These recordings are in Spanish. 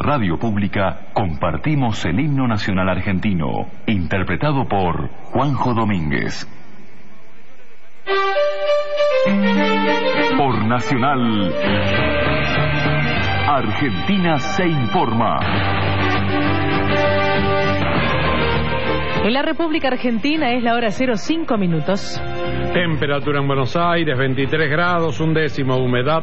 radio pública compartimos el himno nacional argentino, interpretado por Juanjo Domínguez. Por Nacional, Argentina se informa. En la República Argentina es la hora 05 minutos. Temperatura en Buenos Aires, 23 grados, 1/10, humedad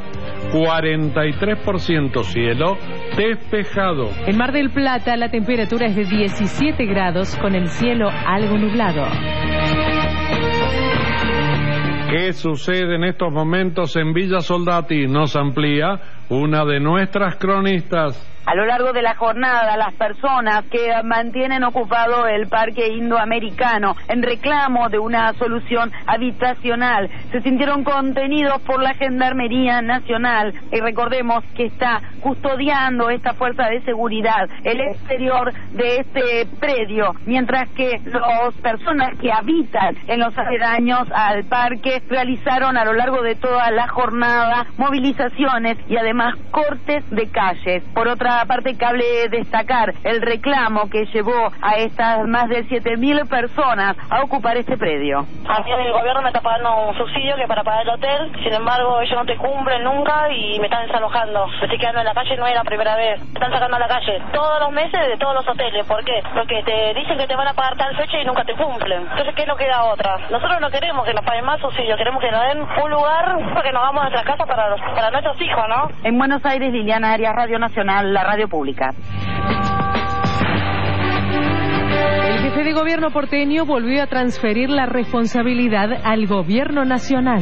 43%, cielo despejado. En Mar del Plata la temperatura es de 17 grados con el cielo algo nublado. ¿Qué sucede en estos momentos en Villa Soldati? Nos amplía una de nuestras cronistas. A lo largo de la jornada, las personas que mantienen ocupado el Parque Indoamericano en reclamo de una solución habitacional se sintieron contenidos por la Gendarmería Nacional, y recordemos que está custodiando esta fuerza de seguridad el exterior de este predio, mientras que las personas que habitan en los aledaños al parque realizaron a lo largo de toda la jornada movilizaciones y además cortes de calles. Por otra parte, cabe destacar el reclamo que llevó a estas más de 7.000 personas a ocupar este predio. A mí el gobierno me está pagando un subsidio que para pagar el hotel, sin embargo ellos no te cumplen nunca y me están desalojando. Me estoy quedando en la calle, no es la primera vez. Me están sacando a la calle todos los meses de todos los hoteles. ¿Por qué? Porque te dicen que te van a pagar tal fecha y nunca te cumplen. Entonces, ¿qué nos queda otra? Nosotros no queremos que nos paguen más subsidio, queremos que nos den un lugar para que nos hagamos nuestra casa para nuestros hijos, ¿no? En Buenos Aires, Liliana Arias, Radio Nacional, la radio pública. El jefe de gobierno porteño volvió a transferir la responsabilidad al gobierno nacional.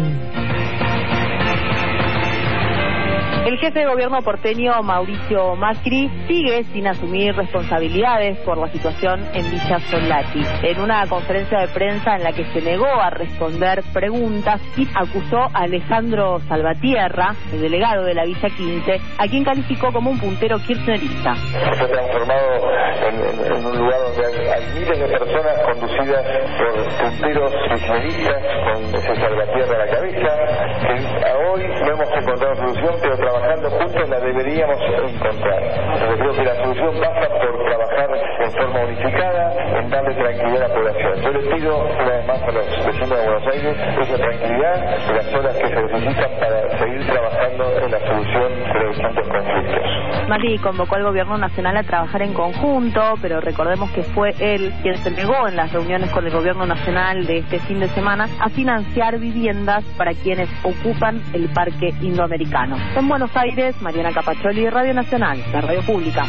El jefe de gobierno porteño, Mauricio Macri, sigue sin asumir responsabilidades por la situación en Villa Soldati. En una conferencia de prensa en la que se negó a responder preguntas y acusó a Alejandro Salvatierra, el delegado de la Villa 15, a quien calificó como un puntero kirchnerista. Se ha transformado en un lugar donde hay miles de personas conducidas por punteros kirchneristas con ese Salvatierra a la cabeza, que hoy no hemos encontrado solución, pero trabajando juntos la deberíamos encontrar. Entonces creo que la solución pasa por trabajar en forma unificada, en darle tranquilidad a la población. Yo les pido una vez más a los vecinos de Buenos Aires esa tranquilidad y las horas que se necesitan para seguir trabajando en la solución de los distintos conflictos. Macri convocó al gobierno nacional a trabajar en conjunto, pero recordemos que fue él quien se negó en las reuniones con el gobierno nacional de este fin de semana a financiar viviendas para quienes ocupan el Parque Indoamericano. En Buenos Aires, Mariana Capacholi, Radio Nacional, la radio pública.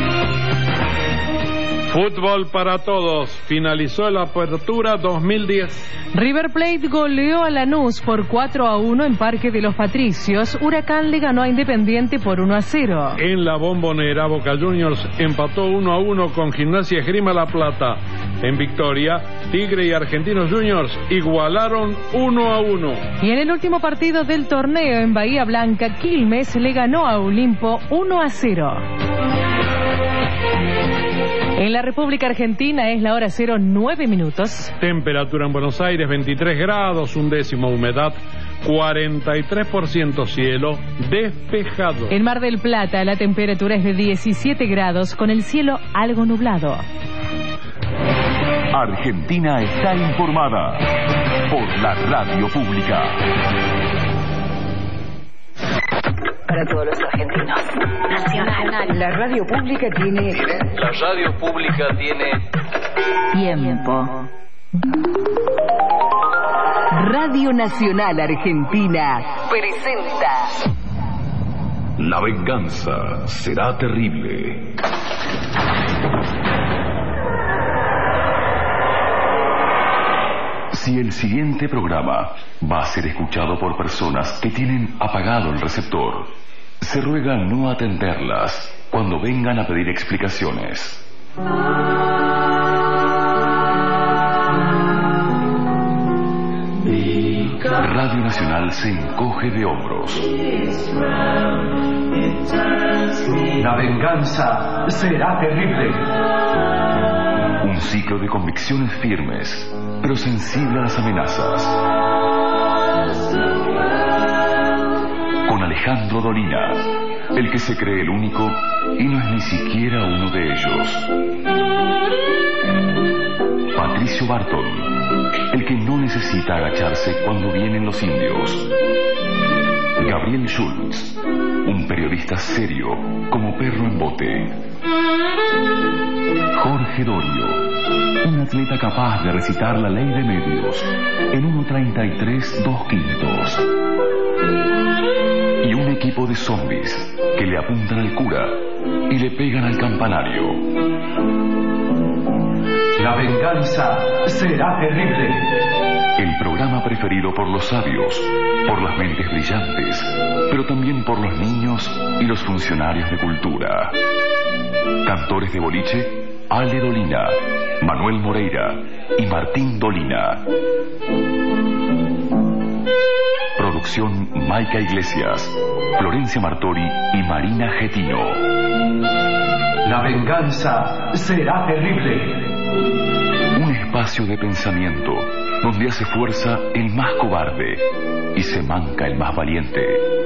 Fútbol para todos. Finalizó la apertura 2010. River Plate goleó a Lanús por 4-1 en Parque de los Patricios. Huracán le ganó a Independiente por 1-0. En la Bombonera, Boca Juniors empató 1-1 con Gimnasia Esgrima La Plata. En Victoria, Tigre y Argentinos Juniors igualaron 1-1. Y en el último partido del torneo en Bahía Blanca, Quilmes le ganó a Olimpo 1-0. En la República Argentina es la hora 09 minutos. Temperatura en Buenos Aires 23 grados, 1/10, humedad 43%, cielo despejado. En Mar del Plata la temperatura es de 17 grados con el cielo algo nublado. Argentina está informada por la radio pública. Para todos los argentinos. Nacional. La radio pública tiene... La radio pública tiene... tiempo. Radio Nacional Argentina presenta... La venganza será terrible. Si el siguiente programa va a ser escuchado por personas que tienen apagado el receptor, se ruega no atenderlas cuando vengan a pedir explicaciones. Radio Nacional se encoge de hombros. La venganza será terrible. Un ciclo de convicciones firmes, pero sensible a las amenazas. Con Alejandro Dolina, el que se cree el único y no es ni siquiera uno de ellos. Patricio Barton, el que no necesita agacharse cuando vienen los indios. Gabriel Schultz, un periodista serio como perro en bote. Jorge Dorio, un atleta capaz de recitar la ley de medios en 1:33 2/5. Y un equipo de zombies que le apuntan al cura y le pegan al campanario. La venganza será terrible. El programa preferido por los sabios, por las mentes brillantes, pero también por los niños y los funcionarios de cultura. Cantores de boliche, Ale Dolina, Manuel Moreira y Martín Dolina. Producción Maica Iglesias, Florencia Martori y Marina Getino. La venganza será terrible. Un espacio de pensamiento donde hace fuerza el más cobarde y se manca el más valiente.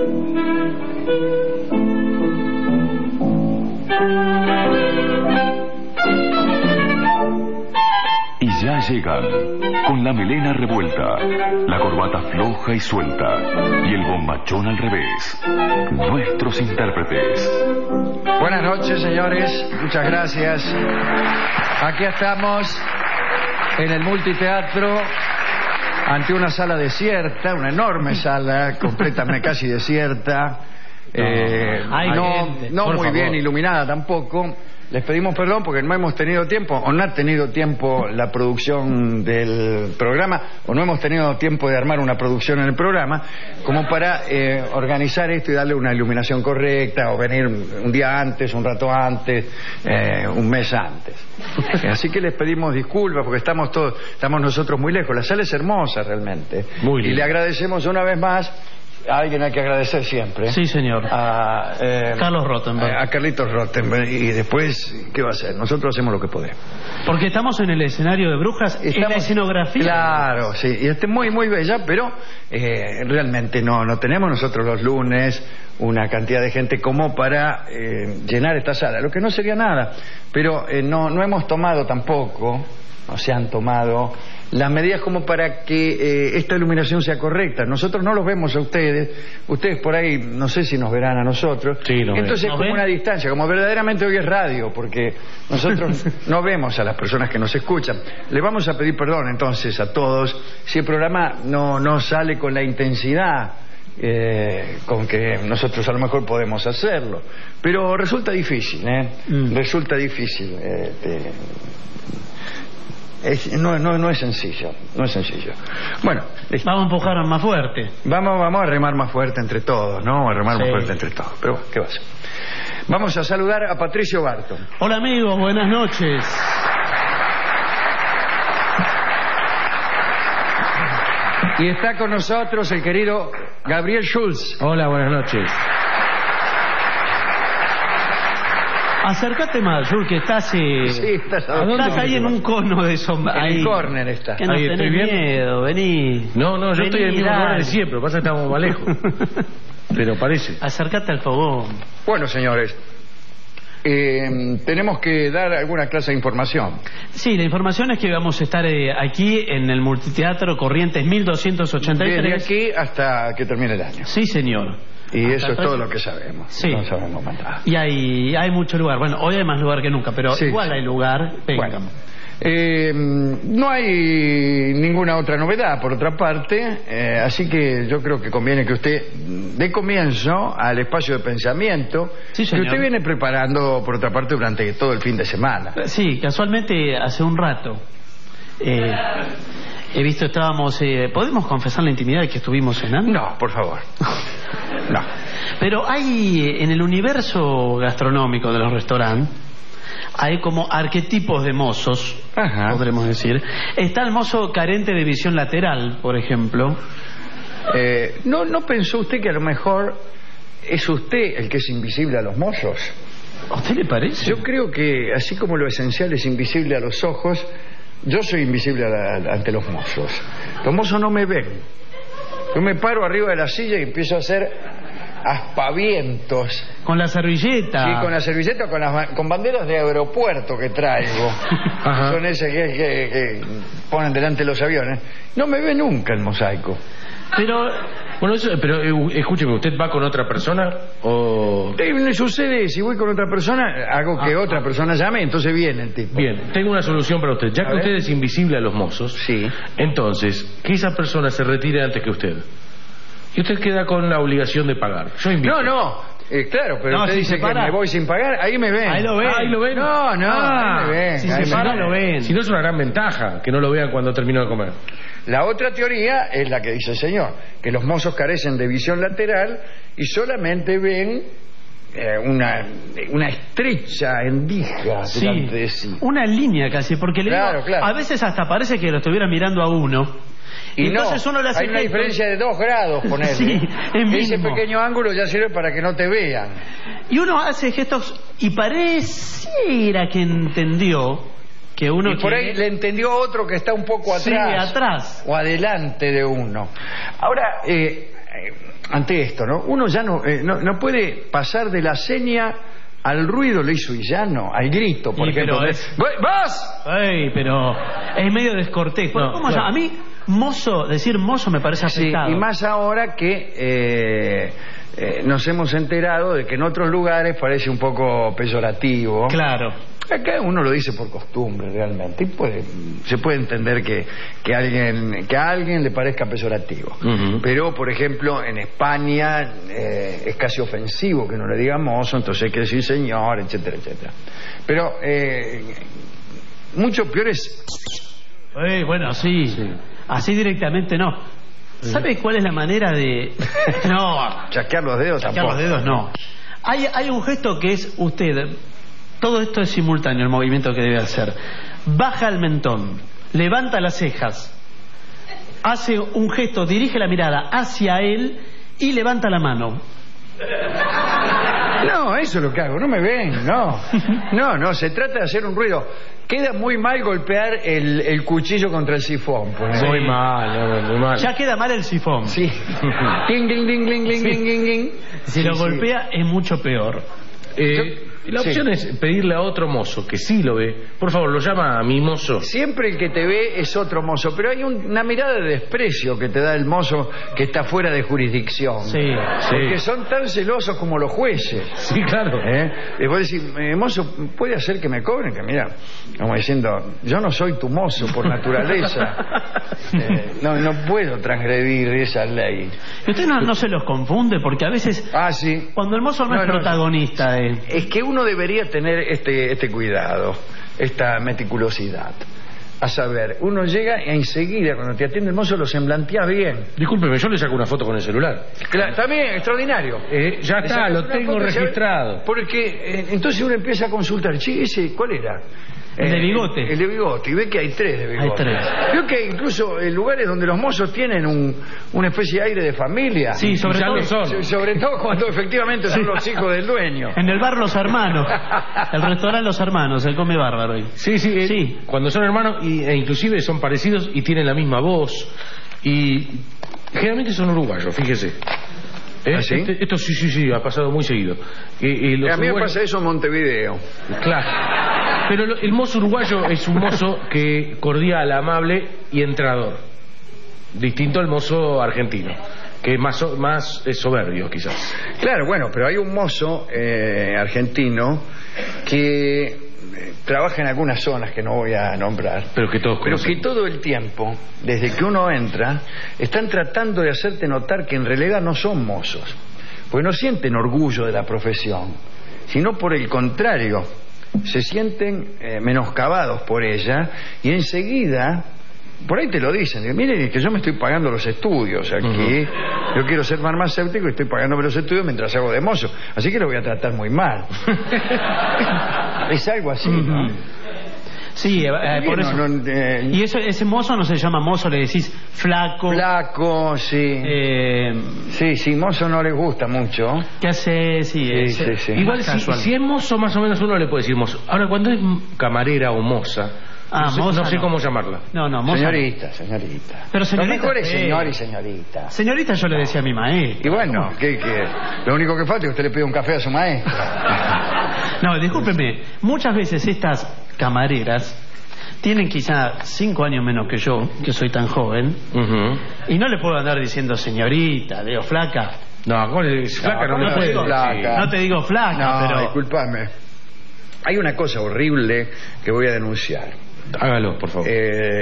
Y ya llegan, con la melena revuelta, la corbata floja y suelta y el bombachón al revés, nuestros intérpretes. Buenas noches, señores, muchas gracias. Aquí estamos en el multiteatro ante una sala desierta, una enorme sala, completamente casi desierta, no muy bien iluminada tampoco. Les pedimos perdón porque no hemos tenido tiempo, o no ha tenido tiempo la producción del programa, o no hemos tenido tiempo de armar una producción en el programa, como para organizar esto y darle una iluminación correcta, o venir un día antes, un rato antes, un mes antes. Así que les pedimos disculpas porque estamos nosotros muy lejos. La sala es hermosa realmente. Muy bien. Y le agradecemos una vez más. A alguien hay que agradecer siempre. Sí, señor. A Carlos Rottenberg. A Carlitos Rottenberg. Y después, ¿qué va a hacer? Nosotros hacemos lo que podemos. Porque estamos en el escenario de Brujas, en la escenografía. Claro, sí. Y muy, muy bella, pero realmente no tenemos nosotros los lunes una cantidad de gente como para llenar esta sala. Lo que no sería nada. Pero no hemos tomado tampoco, no se han tomado las medidas como para que esta iluminación sea correcta. Nosotros no los vemos a ustedes por ahí no sé si nos verán a nosotros. Sí, entonces es como una distancia, como verdaderamente hoy es radio, porque nosotros no vemos a las personas que nos escuchan. Le vamos a pedir perdón entonces a todos si el programa no sale con la intensidad con que nosotros a lo mejor podemos hacerlo, pero resulta difícil, resulta difícil. No es sencillo, no es sencillo. Bueno, vamos a empujar más fuerte. Vamos a remar más fuerte entre todos, ¿no? A remar más fuerte entre todos. Pero ¿qué va a hacer? Vamos a saludar a Patricio Barton. Hola amigos, buenas noches. Y está con nosotros el querido Gabriel Schultz. Hola, buenas noches. Acércate más, Jules, que estás ahí en un cono de sombra. En el córner está. Que no tenés miedo, vení. No, yo estoy en el mismo lugar de siempre, lo que pasa es que estamos más lejos. Pero parece. Acércate al fogón. Bueno, señores, tenemos que dar alguna clase de información. Sí, la información es que vamos a estar aquí en el Multiteatro Corrientes 1283. Desde aquí hasta que termine el año. Sí, señor. Y eso es todo lo que sabemos. Sí. No sabemos más nada. Y hay mucho lugar. Bueno, hoy hay más lugar que nunca, pero igual hay lugar. Venga. Bueno, no hay ninguna otra novedad, por otra parte, así que yo creo que conviene que usted dé comienzo al espacio de pensamiento que usted viene preparando, por otra parte, durante todo el fin de semana. Sí, casualmente hace un rato. He visto, ¿podemos confesar la intimidad de que estuvimos cenando? No, por favor. No. Pero hay, en el universo gastronómico de los restaurantes, hay como arquetipos de mozos, podremos decir. Está el mozo carente de visión lateral, por ejemplo. ¿No pensó usted que a lo mejor es usted el que es invisible a los mozos? ¿A usted le parece? Yo creo que así como lo esencial es invisible a los ojos, yo soy invisible ante los mozos. Los mozos no me ven. Yo me paro arriba de la silla y empiezo a hacer aspavientos. Con la servilleta. Sí, con la servilleta, con banderas de aeropuerto que traigo. Son esas que ponen delante de los aviones. No me ve nunca el mosaico. Pero, bueno, escúcheme, ¿usted va con otra persona o...? Me sucede, si voy con otra persona, hago que otra persona llame, entonces viene el tipo. Bien, tengo una solución para usted. Ya que usted es invisible a los mozos, sí. Entonces, que esa persona se retire antes que usted. Y usted queda con la obligación de pagar. Yo invito. Claro, pero usted dice que me voy sin pagar, ahí me ven. Ahí lo ven. Ahí lo ven. Ahí me ven. Si se para, lo ven. Si no, es una gran ventaja que no lo vean cuando termino de comer. La otra teoría es la que dice el señor, que los mozos carecen de visión lateral y solamente ven una estrecha endija delante de sí. Una línea casi, porque claro. A veces hasta parece que lo estuviera mirando a uno. Y entonces uno le hace hay una diferencia de 2 grados, ponele. Sí, ese pequeño ángulo ya sirve para que no te vean. Y uno hace gestos y pareciera que entendió que uno y por ahí le entendió otro que está un poco atrás. Sí, atrás. O adelante de uno. Ahora, ante esto, ¿no? Uno ya no puede pasar de la seña al ruido lisuyano, al grito, por ejemplo. ¡Vas! Ay, pero es medio descortés. ¿Cómo a mí, decir mozo me parece afectado. Sí, y más ahora que nos hemos enterado de que en otros lugares parece un poco peyorativo. Claro. Acá uno lo dice por costumbre realmente y se puede entender que a alguien le parezca peyorativo. Pero por ejemplo en España es casi ofensivo que uno le diga mozo, entonces hay que decir señor, etcétera, etcétera. Pero mucho peor es bueno, sí. Así directamente no. ¿Sabe cuál es la manera de...? No. Chasquear los dedos tampoco. Chasquear los dedos no. Hay un gesto que es usted... Todo esto es simultáneo, el movimiento que debe hacer. Baja el mentón, levanta las cejas, hace un gesto, dirige la mirada hacia él y levanta la mano. No, eso es lo que hago, no me ven, no, se trata de hacer un ruido. Queda muy mal golpear el cuchillo contra el sifón. Pues. Muy mal. Ya queda mal el sifón. Sí. Ding, ding, ding, ding, ding, ding, ding, ding. Si lo golpea es mucho peor. La opción es pedirle a otro mozo que sí lo ve. Por favor, lo llama a mi mozo. Siempre el que te ve es otro mozo, pero hay una mirada de desprecio que te da el mozo que está fuera de jurisdicción. Porque son tan celosos como los jueces. Sí, claro. Y vos decís, mozo, ¿puede hacer que me cobren? Que mira, como diciendo, yo no soy tu mozo por naturaleza. No puedo transgredir esa ley. ¿Y usted no se los confunde? Porque a veces... sí. Cuando el mozo no es protagonista... Es que uno debería tener este cuidado, esta meticulosidad. A saber, uno llega y enseguida, cuando te atiende el mozo, lo semblantea bien. Discúlpeme, yo le saco una foto con el celular. Claro, también, extraordinario. Ya está, lo tengo registrado. Porque entonces uno empieza a consultar, ese, ¿cuál era? El de bigote. El de bigote, y ve que hay 3 de bigote. Hay 3. Creo que incluso en lugares donde los mozos tienen una especie de aire de familia. Sí, sobre todo cuando efectivamente son los hijos del dueño. En el bar Los Hermanos. El restaurante Los Hermanos, se come bárbaro. Sí. Cuando son hermanos e inclusive son parecidos y tienen la misma voz. Y generalmente son uruguayos, fíjese. ¿Sí? Esto sí, ha pasado muy seguido. A mí me pasa eso en Montevideo. Claro. Pero el mozo uruguayo es un mozo que cordial, amable y entrador. Distinto al mozo argentino, que es más soberbio, quizás. Claro, bueno, pero hay un mozo argentino que trabaja en algunas zonas que no voy a nombrar, pero que todo el tiempo, desde que uno entra, están tratando de hacerte notar que en realidad no son mozos, porque no sienten orgullo de la profesión, sino por el contrario, se sienten menoscabados por ella y enseguida por ahí te lo dicen, mire que yo me estoy pagando los estudios aquí, yo quiero ser farmacéutico y estoy pagándome los estudios mientras hago de mozo, así que lo voy a tratar muy mal. Es algo así, ¿no? Sí, por eso. Y ese mozo no se llama mozo, le decís flaco. Flaco, sí. Sí, mozo no le gusta mucho. ¿Qué hace? Sí. Igual si es mozo, más o menos uno le puede decir mozo. Ahora, cuando es camarera o moza, No sé cómo llamarla. No, moza. Señorita. Pero señorita, lo mejor es señor y señorita. Señorita yo le decía a mi maestra. Y bueno, lo único que falta es que usted le pida un café a su maestra. No, discúlpeme. Muchas veces estas camareras tienen quizá 5 años menos que yo soy tan joven, y no le puedo andar diciendo señorita, digo flaca. No, ¿cómo le dices flaca? No te digo flaca, pero... discúlpame. Hay una cosa horrible que voy a denunciar. Hágalo, por favor.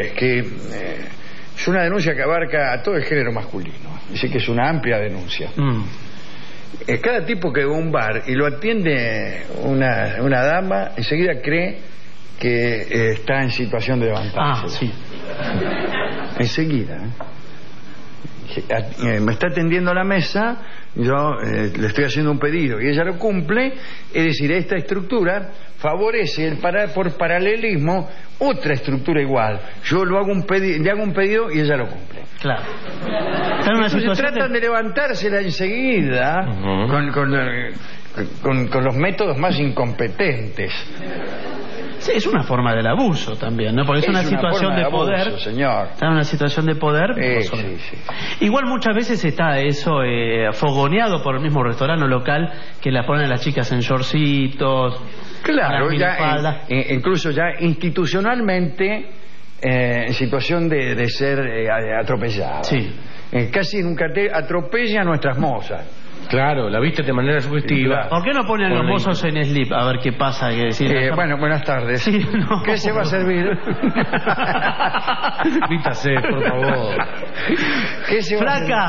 Es una denuncia que abarca a todo el género masculino. Así que es una amplia denuncia. Cada tipo que va a un bar y lo atiende una dama, enseguida cree que está en situación de levantarse. Sí. Enseguida. Me está atendiendo la mesa, yo le estoy haciendo un pedido y ella lo cumple, es decir, esta estructura favorece por paralelismo otra estructura igual. Yo le hago un pedido y ella lo cumple. Claro. Entonces tratan de levantársela enseguida con los métodos más incompetentes. Sí, es una forma del abuso también, ¿no? Porque es una situación de poder. Abuso, señor. Está en una situación de poder. Sí. Igual muchas veces está eso fogoneado por el mismo restaurante local, que la ponen las chicas en shortcitos. Claro, incluso ya institucionalmente en situación de ser atropelladas. Sí. Casi en un cartel atropella a nuestras mozas. Claro, la viste de manera sugestiva. ¿Por qué no ponen los mozos en slip? A ver qué pasa. Bueno, buenas tardes. Sí, no. ¿Qué se va a servir? Vítase, por favor. ¿Qué se va a servir?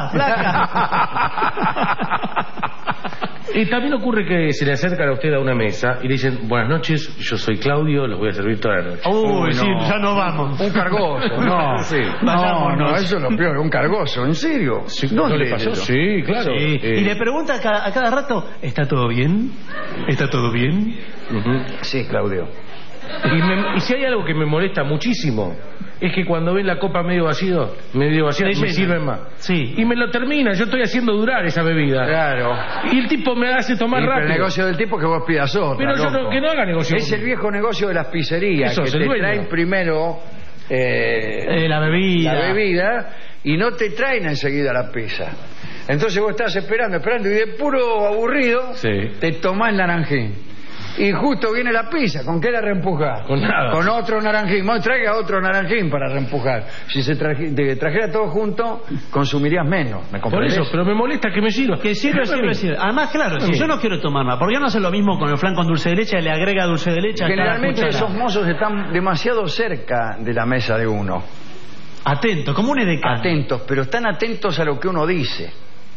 Flaca. Y también ocurre que se le acercan a usted a una mesa y le dicen: buenas noches, yo soy Claudio, los voy a servir toda la noche. Sí, ya no vamos. Un cargoso, no. Sí. No, eso es lo peor, un cargoso, ¿en serio? ¿No le pasó? Sí, claro. Sí. Y le pregunta a cada rato: ¿está todo bien? ¿Está todo bien? Sí, Claudio. Y si hay algo que me molesta muchísimo, es que cuando ven la copa medio vacía me sirven más. Sí. Y me lo termina, yo estoy haciendo durar esa bebida. Claro. Y el tipo me hace tomar rápido. El negocio del tipo es que vos pidas otra. Pero yo que no haga negocio. Es el viejo negocio de las pizzerías. Eso, que te traen primero la bebida y no te traen enseguida la pizza. Entonces vos estás esperando y de puro aburrido te tomás naranjín. Y justo viene la pizza, ¿con qué la reempujás? Con nada. Con otro naranjín. Vos traiga otro naranjín para reempujar. Si te trajera todo junto, consumirías menos. ¿Me comprendes? Por eso, pero me molesta que me sirva. Que sirve. Además, claro, si yo no quiero tomar más, ¿por qué no hace lo mismo con el flan con dulce de leche? Le agrega dulce de leche a Generalmente cada cuchara. esos mozos están demasiado cerca de la mesa de uno. Atentos, como un edecán. Atentos, pero están atentos a lo que uno dice.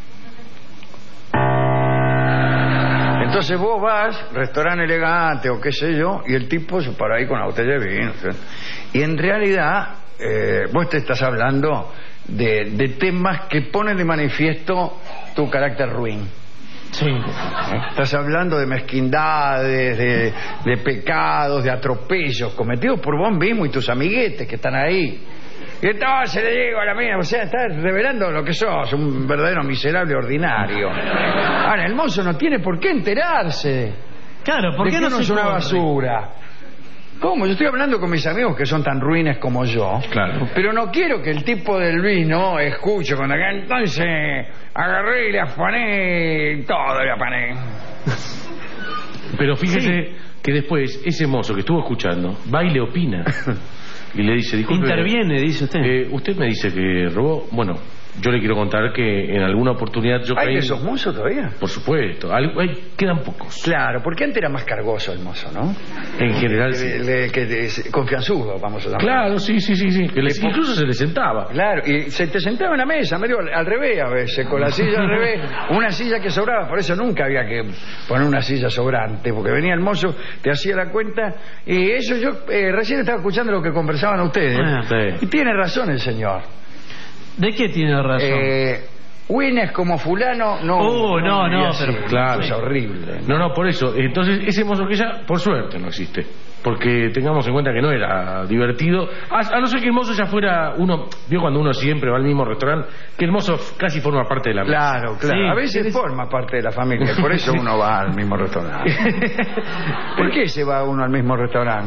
Entonces vos vas, restaurante elegante o qué sé yo, y el tipo se para ahí con la botella de vino. Y en realidad vos te estás hablando de temas que ponen de manifiesto tu carácter ruin. Sí. Estás hablando de mezquindades, de pecados, de atropellos cometidos por vos mismo y tus amiguetes que están ahí. Y entonces le digo a la mina, o sea, estás revelando lo que sos, un verdadero miserable ordinario. Ahora, el mozo no tiene por qué enterarse. Claro, ¿por qué no es una basura? ¿Cómo? Yo estoy hablando con mis amigos que son tan ruines como yo. Claro. Pero no quiero que el tipo del vino escuche cuando acá entonces agarré y le afané todo, le afané. Pero fíjese que después ese mozo que estuvo escuchando va y le opina. Y le dice, disculpe, interviene, dice usted. Usted me dice que robó. Bueno, yo le quiero contar que en alguna oportunidad yo ¿Hay esos mozos todavía? Por supuesto, quedan pocos. Claro, porque antes era más cargoso el mozo, ¿no? En general sí. Confianzudo, vamos a llamar. Claro, sí. Incluso se le sentaba. Claro, y se te sentaba en la mesa, medio al revés a veces, con la silla al revés, una silla que sobraba, por eso nunca había que poner una silla sobrante, porque venía el mozo, te hacía la cuenta, y eso yo recién estaba escuchando lo que conversaban ustedes, sí. Y tiene razón el señor. ¿De qué tiene razón? Wines como fulano, no, pero claro, es horrible. No, por eso. Entonces, ese mozo que ya, por suerte, no existe. Porque tengamos en cuenta que no era divertido. A no ser que el mozo ya fuera uno. Vio cuando uno siempre va al mismo restaurante, que el mozo casi forma parte de la mesa. Claro. Sí, a veces forma parte de la familia, por eso uno va al mismo restaurante. ¿Por qué se va uno al mismo restaurante?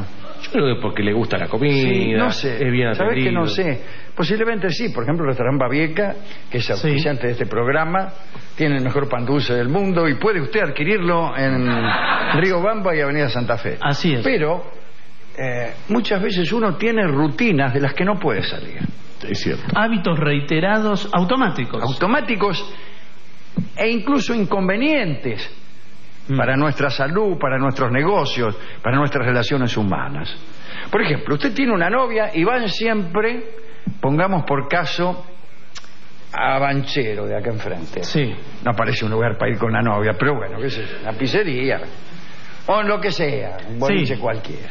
Yo creo que porque le gusta la comida, Sí, no sé. es bien ¿Sabés que atendido. no sé? Posiblemente sí. Por ejemplo, el restaurante Babieca, que es auspiciante de este programa, tiene el mejor pan dulce del mundo y puede usted adquirirlo en Río Bamba y Avenida Santa Fe. Así es. Pero muchas veces uno tiene rutinas de las que no puede salir. Es cierto. Hábitos reiterados automáticos. Automáticos e incluso inconvenientes para nuestra salud, para nuestros negocios, para nuestras relaciones humanas. Por ejemplo, usted tiene una novia y van siempre, pongamos por caso, a Banchero de acá enfrente. Sí. No parece un lugar para ir con la novia, pero bueno, qué sé yo, una pizzería o en lo que sea, un boliche cualquiera.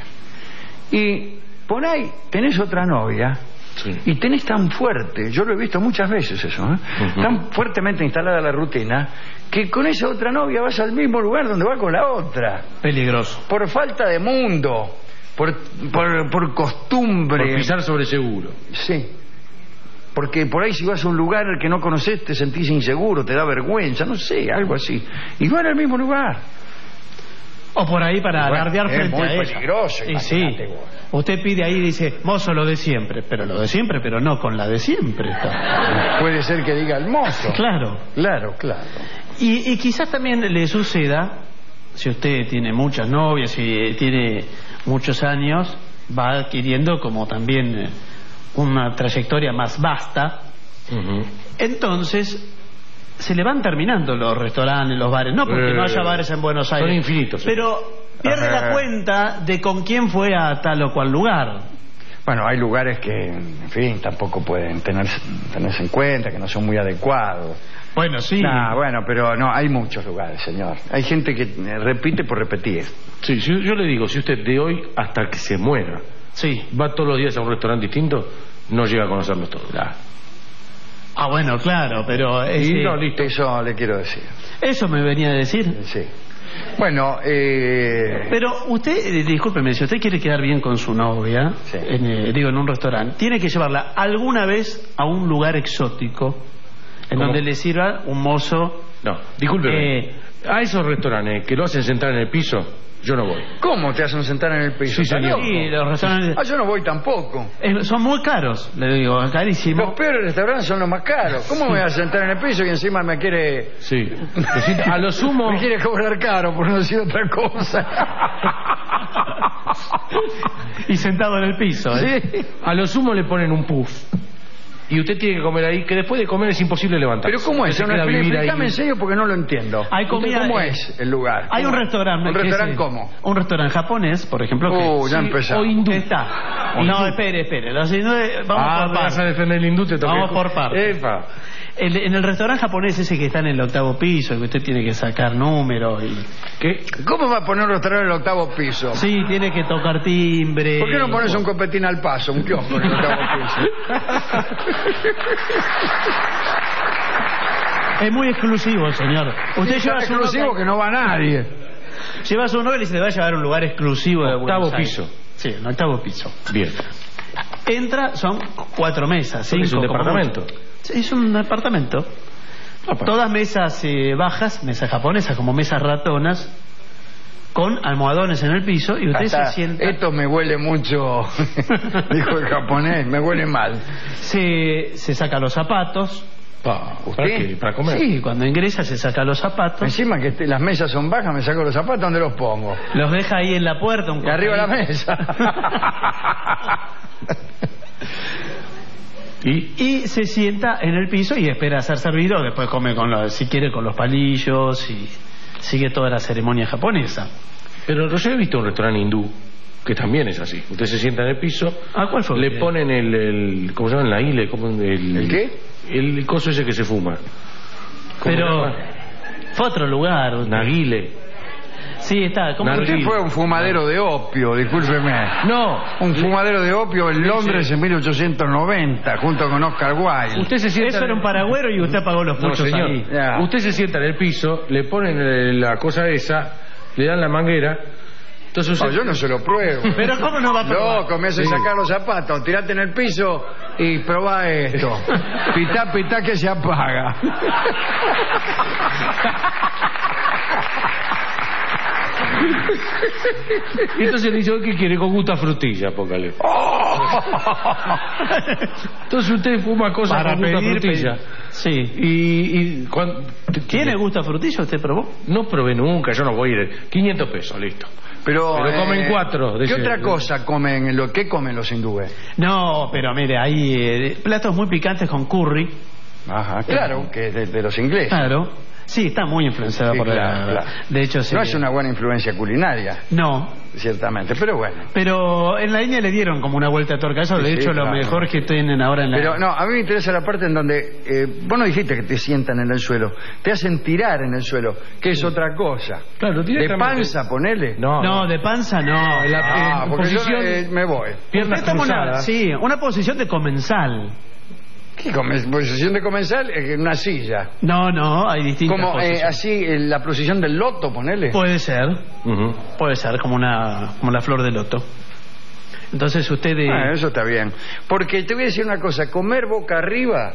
Y por ahí tenés otra novia. Sí. Y tenés tan fuerte, yo lo he visto muchas veces eso, tan fuertemente instalada la rutina, que con esa otra novia vas al mismo lugar donde va con la otra. Peligroso. Por falta de mundo, por costumbre. Por pisar sobre seguro. Sí. Porque por ahí si vas a un lugar que no conoces te sentís inseguro, te da vergüenza, no sé, algo así. Y van al mismo lugar. O por ahí para alardear frente a ella. Es muy peligroso, Y sí. imagínate vos. Usted pide ahí y dice, mozo, lo de siempre. Pero lo de siempre, pero no con la de siempre. Puede ser que diga el mozo. Claro. Claro. Y quizás también le suceda, si usted tiene muchas novias y tiene muchos años, va adquiriendo como también una trayectoria más vasta. Entonces se le van terminando los restaurantes, los bares, no porque no haya bares en Buenos Aires, son infinitos, pero pierde la cuenta de con quién fue a tal o cual lugar. Bueno, hay lugares que, en fin, tampoco pueden tenerse en cuenta, que no son muy adecuados. Bueno, sí. Bueno, pero no, hay muchos lugares, señor. Hay gente que repite por repetir. Sí, yo le digo, si usted de hoy hasta que se muera va todos los días a un restaurante distinto, no llega a conocerlos todos. Ah, bueno, claro, pero... No, listo. Eso le quiero decir. Eso me venía a decir. Sí. Bueno, pero usted, discúlpeme, si usted quiere quedar bien con su novia, en un restaurante, tiene que llevarla alguna vez a un lugar exótico en donde le sirva un mozo. No, discúlpeme. A esos restaurantes que lo hacen sentar en el piso, yo no voy. ¿Cómo te hacen sentar en el piso? Sí, señor. Sí, los restaurantes... yo no voy tampoco. Son muy caros, le digo, carísimos. Los peores restaurantes son los más caros. ¿Cómo me voy a sentar en el piso y encima me quiere... Sí. A lo sumo... me quiere cobrar caro, por no decir otra cosa. Y sentado en el piso, ¿eh? Sí. A lo sumo le ponen un puff. Y usted tiene que comer ahí, que después de comer es imposible levantarse. ¿Pero cómo es? Explícame en serio porque no lo entiendo. Hay comida, ¿Cómo es el lugar? Hay un restaurante. ¿Un restaurante cómo? Un restaurante japonés, por ejemplo. Ya empezamos. O hindú. Está. No, espere. Los hindú, vas a defender el hindú, te toca. Vamos por partes. En el restaurante japonés ese que está en el 8º piso, que usted tiene que sacar números y... ¿Qué? ¿Cómo va a poner un restaurante en el 8º piso? Sí, tiene que tocar timbre. ¿Por qué no pones un copetín al paso, un kiosco en el 8º piso? Es muy exclusivo, señor. Usted lleva es exclusivo que no va nadie. Lleva a su novia y se le va a llevar a un lugar exclusivo de Buenos 8º piso. Aires. Sí, en 8º piso. Bien. Entra, son 4 mesas. 5, es un departamento. Es un departamento. Todas mesas bajas, mesas japonesas, como mesas ratonas, con almohadones en el piso, y usted se sienta... Esto me huele mucho, dijo el japonés, me huele mal. Se saca los zapatos. ¿Para qué? ¿Para comer? Sí, cuando ingresa se saca los zapatos. Encima que las mesas son bajas, me saco los zapatos, ¿dónde los pongo? Los deja ahí en la puerta. Y arriba de la mesa. Y se sienta en el piso y espera a ser servido. Después come si quiere con los palillos y sigue toda la ceremonia japonesa. Pero yo he visto un restaurante hindú que también es así. Usted se sienta en el piso. ¿Cuál fue? Le ponen el ¿cómo se llama? La isla. ¿El qué? El coso ese que se fuma. Pero fue otro lugar. Narguile. Sí, está. Usted fue un fumadero de opio, discúlpeme. No. Un fumadero de opio en Londres en 1890, junto con Oscar Wilde. Usted se sienta... Eso era un paragüero y usted pagó los puchos señor. ahí. Ya. Usted se sienta en el piso, le ponen la cosa esa, le dan la manguera. Entonces yo no se lo pruebo. Pero ¿cómo no va a probar? Loco, me hace sacar los zapatos, tirate en el piso y probá esto. Pitá que se apaga. Y entonces le dice, ¿qué quiere? Con gusto a frutilla, póngale. Entonces usted fuma cosas para con gusto a pedir, frutilla. Sí. Y ¿Tiene gusto a frutilla? ¿Usted probó? No probé nunca, yo no voy a ir. 500 pesos, listo. Pero comen 4. ¿Qué otra cosa comen? ¿Qué comen los hindúes? No, pero mire, hay platos muy picantes con curry. Ajá, claro, que es de los ingleses. Claro. Sí, está muy influenciada por claro. De hecho, sí. No es una buena influencia culinaria. No. Ciertamente, pero bueno. Pero en la India le dieron como una vuelta de tuerca. Eso, de hecho, claro. Lo mejor que tienen ahora en la... Pero no, a mí me interesa la parte en donde... vos no dijiste que te sientan en el suelo. Te hacen tirar en el suelo, que es otra cosa. Claro, ¿De panza, ponele? No, de panza no. Porque posición, yo me voy. Piernas cruzadas. Una posición de comensal. ¿Qué posición de comensal? En una silla. No, hay distintas como posiciones. así, la posición del loto, ponele. Puede ser. Puede ser, como la flor de loto. Entonces usted... eso está bien. Porque te voy a decir una cosa, comer boca arriba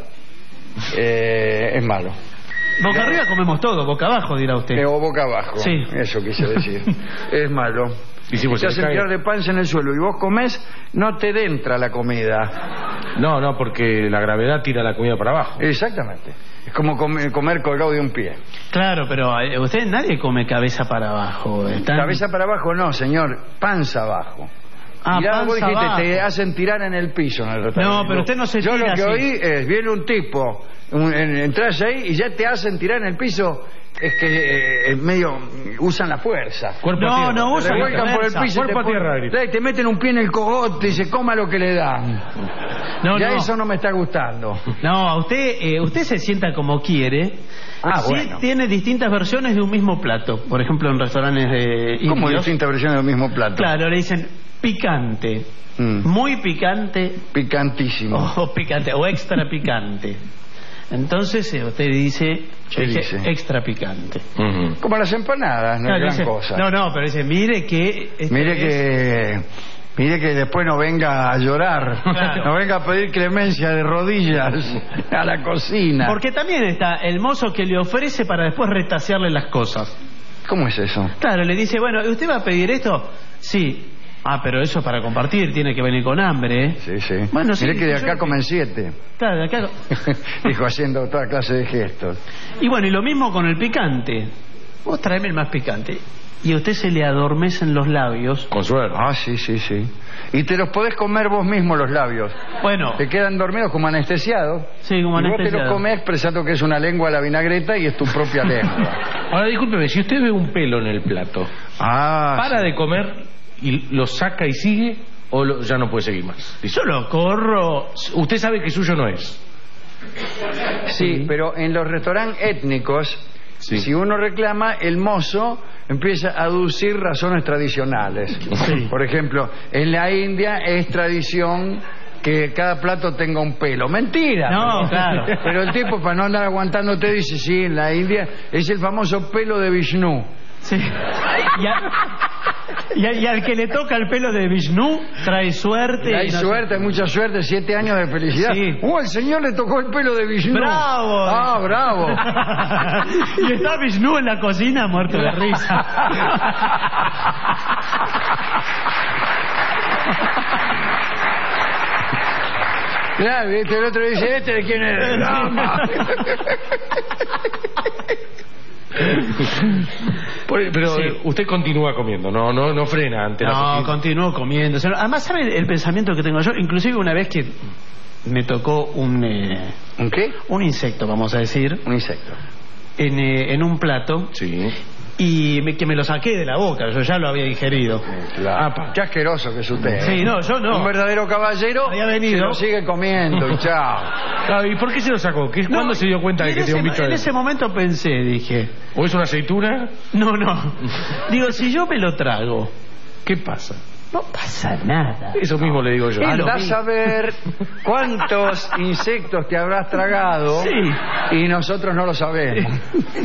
es malo. Boca arriba comemos todo, boca abajo dirá usted. O boca abajo, sí. Eso quise decir. Es malo. Y si te hacen tirar de panza en el suelo y vos comés, no te entra la comida. No, porque la gravedad tira la comida para abajo. Exactamente. Es como comer colgado de un pie. Claro, pero nadie come cabeza para abajo. Cabeza para abajo no, señor, panza abajo. Mirá, vos dijiste, abajo. Te hacen tirar en el piso en el restaurante. No, pero usted no se tira. Yo lo que así. oí es, viene un tipo, entras ahí y ya te hacen tirar en el piso. Es que medio usan la fuerza. No usan la fuerza. Por el piso, cuerpo a tierra. Te meten un pie en el cogote y se coma lo que le dan. Eso no me está gustando. No, usted se sienta como quiere. Bueno. Tiene distintas versiones de un mismo plato. Por ejemplo, en restaurantes de indios. ¿Cómo distintas versiones del mismo plato? Claro, le dicen picante, muy picante, picantísimo, o picante, o extra picante. Entonces usted dice, extra picante. Como las empanadas, no es gran cosa. No, pero dice, mire que después no venga a llorar, claro. No venga a pedir clemencia de rodillas a la cocina. Porque también está el mozo que le ofrece para después retasearle las cosas. ¿Cómo es eso? Claro, le dice, bueno, ¿usted va a pedir esto? Sí. Pero eso para compartir, tiene que venir con hambre, ¿eh? Sí. Bueno, mire que de acá comen 7. Claro, de acá... Dijo haciendo toda clase de gestos. Y bueno, y lo mismo con el picante. Vos tráeme el más picante. Y a usted se le adormecen los labios. Con suerte. Sí. Y te los podés comer vos mismo los labios. Bueno. Te quedan dormidos como anestesiados. Sí, como anestesiados. Y vos te los comés expresando que es una lengua a la vinagreta y es tu propia lengua. Ahora, discúlpeme, si usted ve un pelo en el plato, ¿para de comer y lo saca y sigue o ya no puede seguir más? Yo lo corro. Usted sabe que suyo no es. Sí, pero en los restaurantes étnicos, si uno reclama, el mozo empieza a aducir razones tradicionales. Por ejemplo, en la India es tradición que cada plato tenga un pelo. Mentira. No, claro. Pero el tipo, para no andar aguantándote, dice, sí, en la India es el famoso pelo de Vishnu. Sí. Y al que le toca el pelo de Vishnu, trae suerte. Hay suerte, mucha suerte, 7 años de felicidad. Sí. El señor le tocó el pelo de Vishnu. ¡Bravo! Bravo. Y está Vishnu en la cocina muerto de risa. Claro, el otro dice, ¿de quién es? Pero usted continúa comiendo, no frena ante la cocina. No, continúo comiendo. Además, ¿sabe el pensamiento que tengo yo? Inclusive una vez que me tocó ¿Un qué? Un insecto, vamos a decir. Un insecto. En un plato. Sí. Y que me lo saqué de la boca, yo ya lo había digerido. Claro. Qué asqueroso que es usted. Sí, no, yo no. Un verdadero caballero había venido. se lo sigue comiendo y chao. Claro, ¿y por qué se lo sacó? ¿Cuándo se dio cuenta de que tenía un bicho en adentro? ese momento pensé, dije... ¿O es una aceituna? No. Digo, si yo me lo trago, ¿qué pasa? No pasa nada. Eso mismo le digo yo. Andás a ver cuántos insectos te habrás tragado y nosotros no lo sabemos.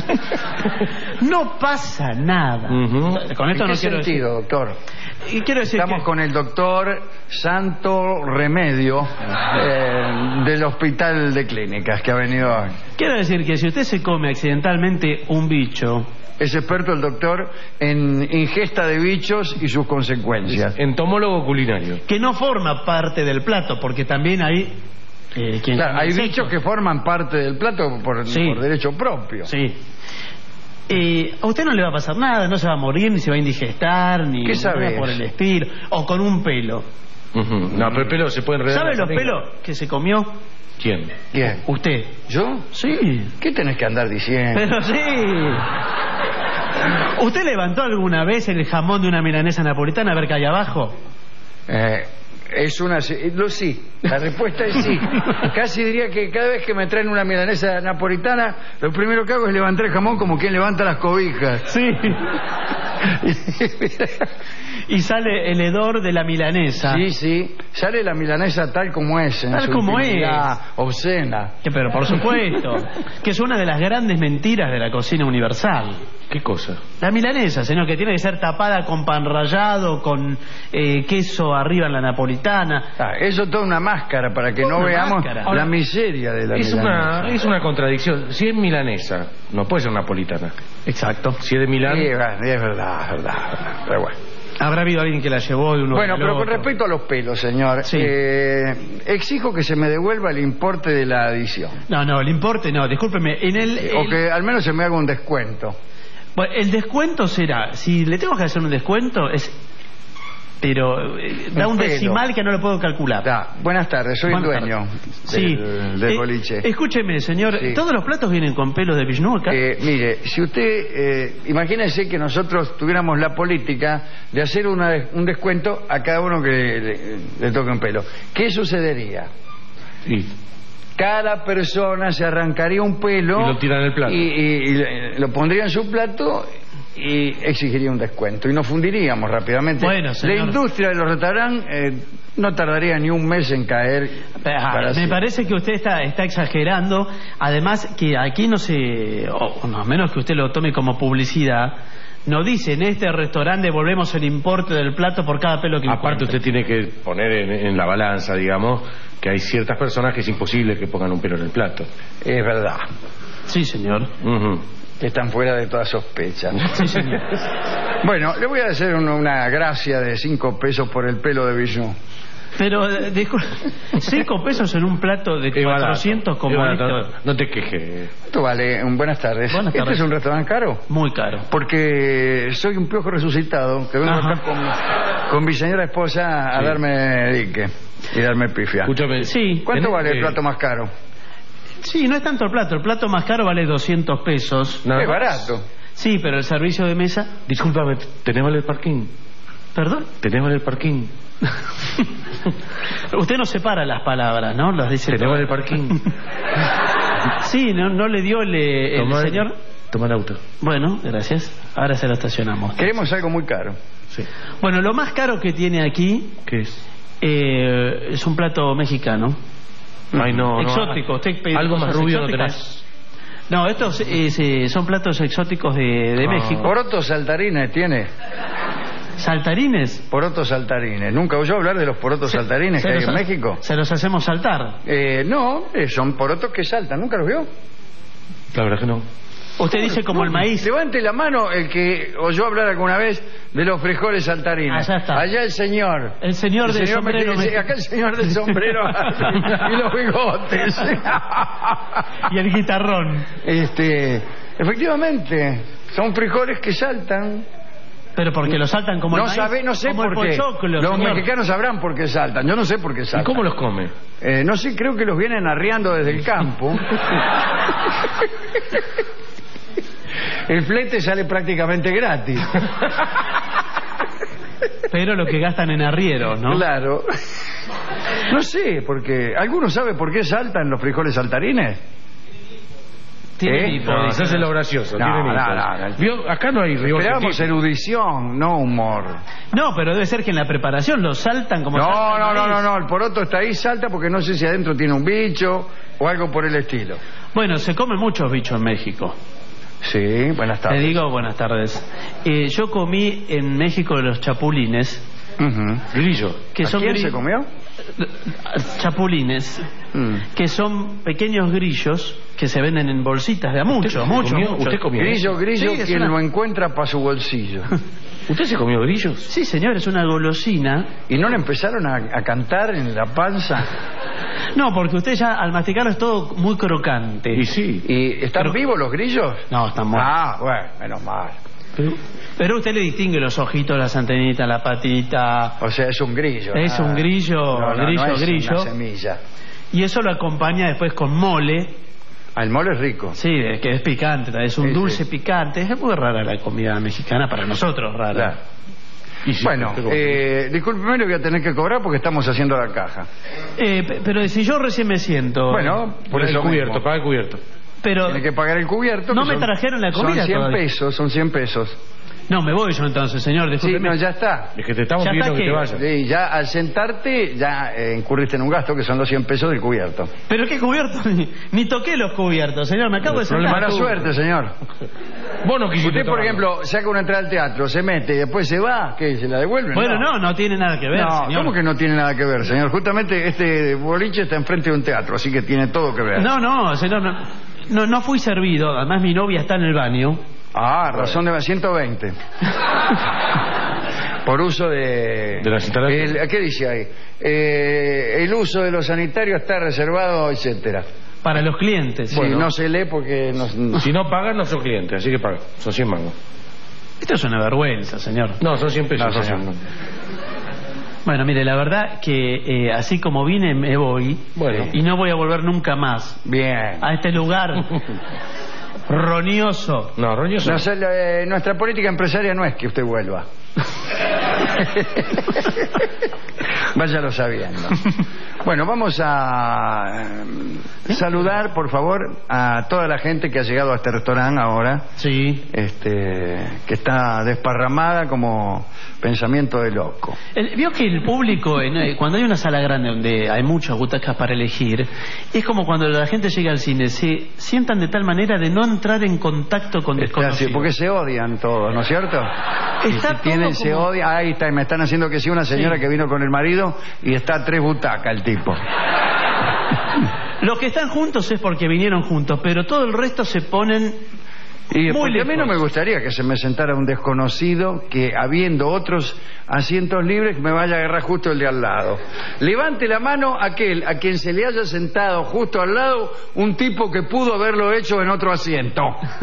No pasa nada. Con esto ¿En no qué quiero sentido, decir... doctor? Y quiero decir Estamos con el doctor Santo Remedio del Hospital de Clínicas que ha venido hoy. Quiero decir que si usted se come accidentalmente un bicho es experto el doctor en ingesta de bichos y sus consecuencias. Entomólogo culinario. Que no forma parte del plato, porque también hay... claro, hay bichos que forman parte del plato por derecho propio. Sí. A usted no le va a pasar nada, no se va a morir, ni se va a indigestar, ni nada por el estilo. O con un pelo. No, pero el pelo se puede enredar. ¿Sabe los pelos que se comió? ¿Quién? ¿Usted? ¿Yo? Sí. ¿Qué tenés que andar diciendo? Pero sí. ¿Usted levantó alguna vez el jamón de una milanesa napolitana a ver qué hay abajo? Sí, la respuesta es sí. Casi diría que cada vez que me traen una milanesa napolitana, lo primero que hago es levantar el jamón como quien levanta las cobijas. Sí. Y sale el hedor de la milanesa. Sí, sale la milanesa tal como es. Tal como es. Obscena. Pero por supuesto, que es una de las grandes mentiras de la cocina universal. ¿Qué cosa? La milanesa, señor, que tiene que ser tapada con pan rallado, con queso arriba en la napolitana. Eso es toda una máscara para que no veamos la miseria de la milanesa. Es una contradicción. Si es milanesa, no puede ser napolitana. Exacto. Si es de Milán... Sí, es verdad. Pero bueno. Habrá habido alguien que la llevó de uno. Bueno, pero con respecto a los pelos, señor, exijo que se me devuelva el importe de la adición. No, el importe no, discúlpeme. O que al menos se me haga un descuento. Bueno, el descuento será, si le tengo que hacer un descuento, pero da un decimal que no lo puedo calcular. Buenas tardes, soy el dueño del boliche. Escúcheme, señor, ¿todos los platos vienen con pelos de Vishnu acá? Mire, si usted, imagínese que nosotros tuviéramos la política de hacer un descuento a cada uno que le toque un pelo. ¿Qué sucedería? Cada persona se arrancaría un pelo y lo tira en el plato y lo pondría en su plato y exigiría un descuento y nos fundiríamos rápidamente. Bueno, señor, la industria de los restaurantes no tardaría ni un mes en caer. Me parece que usted está exagerando. Además que aquí no se, a menos que usted lo tome como publicidad, no dice en este restaurante devolvemos el importe del plato por cada pelo que aparte usted tiene que poner en la balanza, digamos, que hay ciertas personas que es imposible que pongan un pelo en el plato. Es verdad. Sí, señor. Que están fuera de toda sospecha. Sí, señor. Bueno, le voy a hacer una gracia de 5 pesos por el pelo de Villon. Pero, 5 pesos en un plato de 400 como no te quejes. Esto vale. Buenas tardes. ¿Este es un restaurante caro? Muy caro. Porque soy un piojo resucitado que vengo acá con mi señora esposa a darme dique y darme pifia. Escúchame. Sí. ¿Cuánto vale el plato más caro? Sí, no es tanto el plato más caro vale 200 pesos. Es barato. Sí, pero el servicio de mesa... Discúlpame, ¿tenemos el parking? ¿Perdón? ¿Tenemos el parking? Usted no separa las palabras, ¿no? Las dice. ¿Tenemos el parking? Sí, ¿no le dio el señor? Toma el auto. Bueno, gracias. Ahora se lo estacionamos. Queremos algo muy caro. Sí. Bueno, lo más caro que tiene aquí... ¿Qué es? Es un plato mexicano. Ay, no. Exótico. Usted algo más rubio no tenés. No, estos son platos exóticos de México. ¿Porotos saltarines tiene? ¿Saltarines? Porotos saltarines. ¿Nunca oyó hablar de los porotos saltarines que hay en México? ¿Se los hacemos saltar? No, son porotos que saltan. ¿Nunca los vio? La verdad que no. Usted dice como el maíz. Levante la mano el que oyó hablar alguna vez de los frijoles saltarines. Allá está. Allá el señor. El señor del sombrero. Acá el señor del sombrero y los bigotes. Y el guitarrón. Efectivamente, son frijoles que saltan. Pero porque lo saltan como el maíz. No sé por qué. Los mexicanos sabrán por qué saltan. Yo no sé por qué saltan. ¿Y cómo los come? No sé, creo que los vienen arriando desde el campo. El flete sale prácticamente gratis. Pero lo que gastan en arrieros, ¿no? Claro. No sé, porque... ¿Alguno sabe por qué saltan los frijoles saltarines? No, se hace lo gracioso. No. Acá no hay rigor. Esperamos erudición, no humor. No, pero debe ser que en la preparación lo saltan como... No, el poroto está ahí, salta porque no sé si adentro tiene un bicho o algo por el estilo. Bueno, se comen muchos bichos en México. Sí, buenas tardes. Te digo buenas tardes. Yo comí en México los chapulines. Grillo. Que son ¿Quién se comió? chapulines, que son pequeños grillos que se venden en bolsitas de a mucho. ¿Usted comió? Grillo, Sí, quien lo encuentra para su bolsillo. ¿Usted se comió grillos? Sí, señor, es una golosina. ¿Y no le empezaron a cantar en la panza? No, porque usted ya al masticarlo es todo muy crocante. Y sí. ¿Y están vivos los grillos? No, están muertos. Ah, bueno, menos mal. Pero usted le distingue los ojitos, las antenitas, la patita. O sea, es un grillo. Es un grillo, no es grillo. una semilla. Y eso lo acompaña después con mole. Ah, el mole es rico. Sí, que es picante, es un dulce picante. Es muy rara la comida mexicana para nosotros, rara. Claro. Bueno, discúlpeme, le voy a tener que cobrar porque estamos haciendo la caja. Pero si yo recién me siento... Bueno, por el eso cubierto, mismo. paga el cubierto. Pero tiene que pagar el cubierto. No me trajeron la comida. Son 100 todavía. pesos, son 100 pesos. No, me voy yo entonces, señor, discúlpeme. Sí, no, ya está. Es que te estamos pidiendo que te vayas. Sí, ya al sentarte, ya incurriste en un gasto que son los 100 pesos del cubierto. ¿Pero qué cubierto? Ni toqué los cubiertos, señor, me acabo de sentar. Mala suerte, señor. Vos no quisiste Usted, por ejemplo, saca una entrada al teatro, se mete y después se va, ¿qué? ¿Se la devuelven? Bueno, no tiene nada que ver, no, señor. ¿Cómo que no tiene nada que ver, señor? Justamente este boliche está enfrente de un teatro, así que tiene todo que ver. No, señor, no fui servido, además mi novia está en el baño. Ah, razón de 120. Por uso de las instalaciones. ¿Qué dice ahí? El uso de los sanitarios está reservado, etcétera. Para los clientes. Sí, Bueno. no se lee porque... Si no pagan, no son clientes, así que pagan. Son 100 mangos. Esto es una vergüenza, señor. No, son 100 pesos. No, señor. Bueno, mire, la verdad que así como vine me voy. Bueno. Y no voy a volver nunca más. Bien. A este lugar roñoso. No, roñoso. Nuestra política empresaria no es que usted vuelva. Váyalo sabiendo. Bueno, vamos a saludar, por favor, a toda la gente que ha llegado a este restaurante ahora. Sí. Que está desparramada como pensamiento de loco. Vio que el público, cuando hay una sala grande donde hay muchas butacas para elegir, es como cuando la gente llega al cine, se sientan de tal manera de no entrar en contacto con desconocidos. Porque se odian todos, ¿no es cierto? Se odian. Ahí está, me están haciendo que sí una señora que vino con el marido y está a 3 butacas el tipo. Los que están juntos es porque vinieron juntos, pero todo el resto se ponen... Y porque a mí no me gustaría que se me sentara un desconocido que, habiendo otros asientos libres, me vaya a agarrar justo el de al lado. Levante la mano aquel a quien se le haya sentado justo al lado un tipo que pudo haberlo hecho en otro asiento.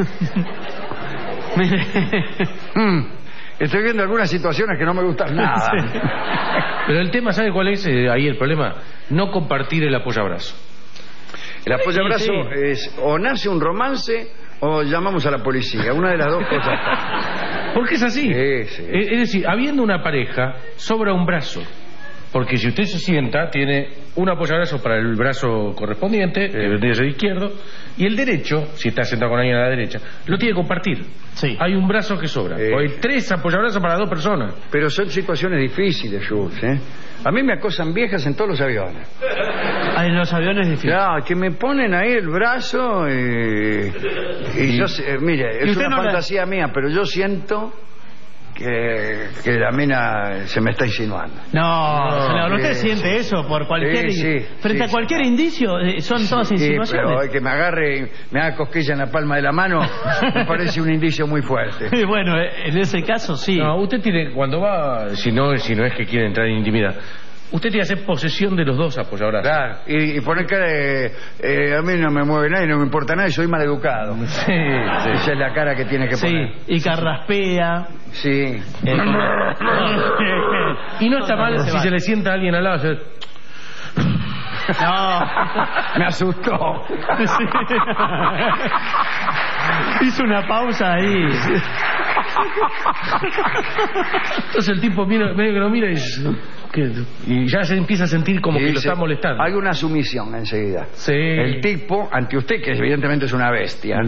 Estoy viendo algunas situaciones que no me gustan nada. Sí. Pero el tema, ¿sabe cuál es ahí el problema? No compartir el apoyabrazo. El apoyabrazo es o nace un romance o llamamos a la policía, una de las dos cosas. Porque es así. Sí. Es decir, habiendo una pareja, sobra un brazo. Porque si usted se sienta, tiene un apoyabrazo para el brazo correspondiente, que vendría a ser izquierdo, y el derecho, si está sentado con alguien a la derecha, lo tiene que compartir. Sí. Hay un brazo que sobra. O hay 3 apoyabrazos para 2 personas. Pero son situaciones difíciles, Jules, ¿eh? A mí me acosan viejas en todos los aviones. En los aviones es difícil. Claro, que me ponen ahí el brazo y yo sé, mire, es una fantasía mía, pero yo siento que la mina se me está insinuando. No, señor, ¿usted siente eso por cualquier frente a cualquier indicio? Son todas insinuaciones. Pero que me agarre y me haga cosquilla en la palma de la mano me parece un indicio muy fuerte. Bueno, en ese caso sí. No, usted tiene, cuando va, si no es que quiere entrar en intimidad, usted tiene que hacer posesión de los 2 apoyabrazos. Claro, y poner cara de... a mí no me mueve nadie, no me importa nada, soy maleducado. Sí. Esa es la cara que tiene que poner. Sí, y carraspea. Sí. Y no está mal si se le sienta a alguien al lado. No. Me asustó. Sí. Hizo una pausa ahí. Entonces el tipo medio que lo mira y ya se empieza a sentir como que lo está molestando. Hay una sumisión enseguida. Sí. El tipo, ante usted, que evidentemente es una bestia,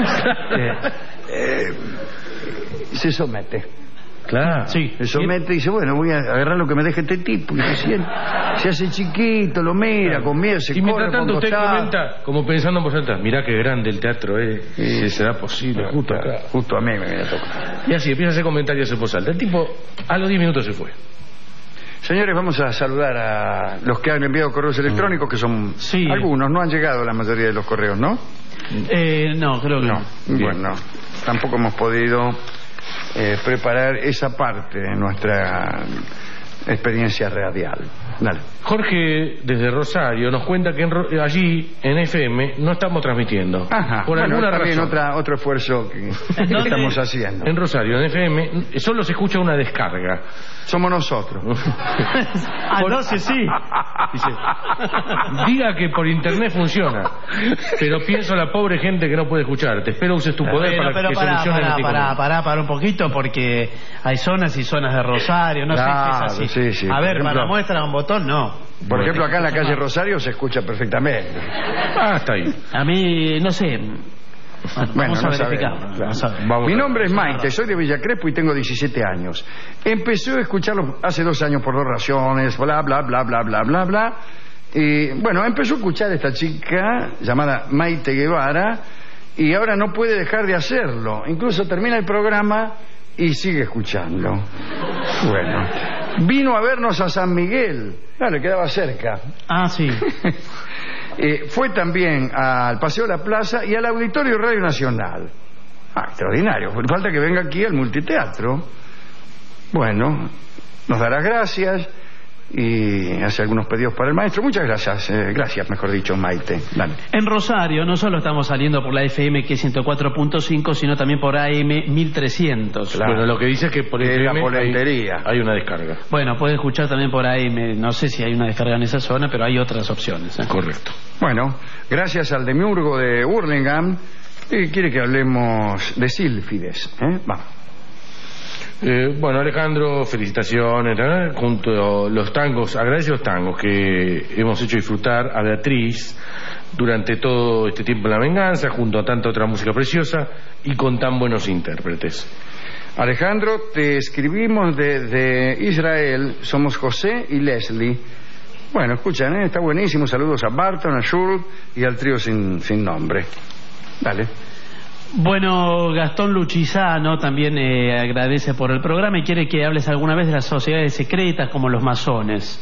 se somete. Claro. Sí. Se somete y dice, bueno, voy a agarrar lo que me deje este tipo. Y se hace chiquito, lo mira, con miedo, se y mientras corre tanto usted costado. comenta, como pensando en voz alta, mirá qué grande el teatro es, si será posible, justo acá. Justo a mí me viene a tocar. Y así empieza a hacer comentarios en voz alta. El tipo a los 10 minutos se fue. Señores, vamos a saludar a los que han enviado correos electrónicos, que son algunos. No han llegado la mayoría de los correos, ¿no? No, creo que no. Bueno, tampoco hemos podido preparar esa parte de nuestra experiencia radial. Dale. Jorge, desde Rosario, nos cuenta que allí, en FM, no estamos transmitiendo. Ajá. Por alguna también razón. otro esfuerzo que estamos haciendo. En Rosario, en FM, solo se escucha una descarga. Somos nosotros. Entonces sí. Dice, diga que por internet funciona, pero pienso a la pobre gente que no puede escuchar. Te espero uses tu poder para que soluciones este problema. Para un poquito, porque hay zonas y zonas de Rosario, no sé si es así. Sí, a ver, ejemplo, para muestra un botón, no. Por ejemplo, acá en la calle Rosario se escucha perfectamente. Está ahí. A mí, no sé. Bueno, vamos a verificar. Mi nombre es Maite, soy de Villa Crespo y tengo 17 años. Empecé a escucharlo hace 2 años por 2 razones, bla, bla, bla, bla, bla, bla, bla. Y bueno, empezó a escuchar a esta chica llamada Maite Guevara y ahora no puede dejar de hacerlo. Incluso termina el programa y sigue escuchando. Bueno, vino a vernos a San Miguel. Le quedaba cerca. Ah, sí. Fue también al Paseo de la Plaza y al Auditorio Radio Nacional. Extraordinario. Falta que venga aquí al multiteatro. Bueno, nos dará gracias y hace algunos pedidos para el maestro. Muchas gracias. Gracias, mejor dicho, Maite. Dale. En Rosario no solo estamos saliendo por la FM que es 104.5, sino también por AM 1300. Claro. Bueno, lo que dice es que por FM hay una descarga. Bueno, puede escuchar también por AM. No sé si hay una descarga en esa zona, pero hay otras opciones. Correcto. Bueno, gracias al demiurgo de Hurlingham. Quiere que hablemos de sílfides. Vamos. Bueno, Alejandro, felicitaciones, junto a los tangos, agradece los tangos que hemos hecho disfrutar a Beatriz durante todo este tiempo en La Venganza, junto a tanta otra música preciosa y con tan buenos intérpretes. Alejandro, te escribimos desde Israel, somos José y Leslie. Bueno, escuchan, está buenísimo, saludos a Barton, a Schultz y al trío sin nombre. Dale. Bueno, Gastón Luchizano también agradece por el programa y quiere que hables alguna vez de las sociedades secretas como los masones.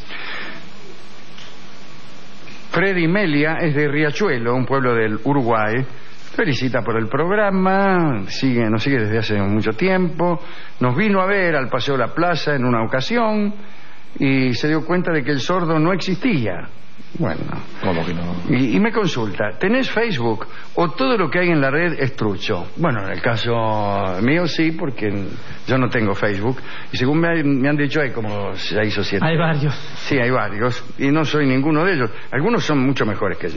Freddy Melia es de Riachuelo, un pueblo del Uruguay. Felicita por el programa, nos sigue desde hace mucho tiempo. Nos vino a ver al Paseo de la Plaza en una ocasión y se dio cuenta de que el sordo no existía. Bueno, ¿cómo que no? Y me consulta, ¿tenés Facebook o todo lo que hay en la red es trucho? Bueno, en el caso mío sí, porque yo no tengo Facebook y según me han dicho hay como 6 o 7. Hay varios. Sí, hay varios y no soy ninguno de ellos. Algunos son mucho mejores que yo.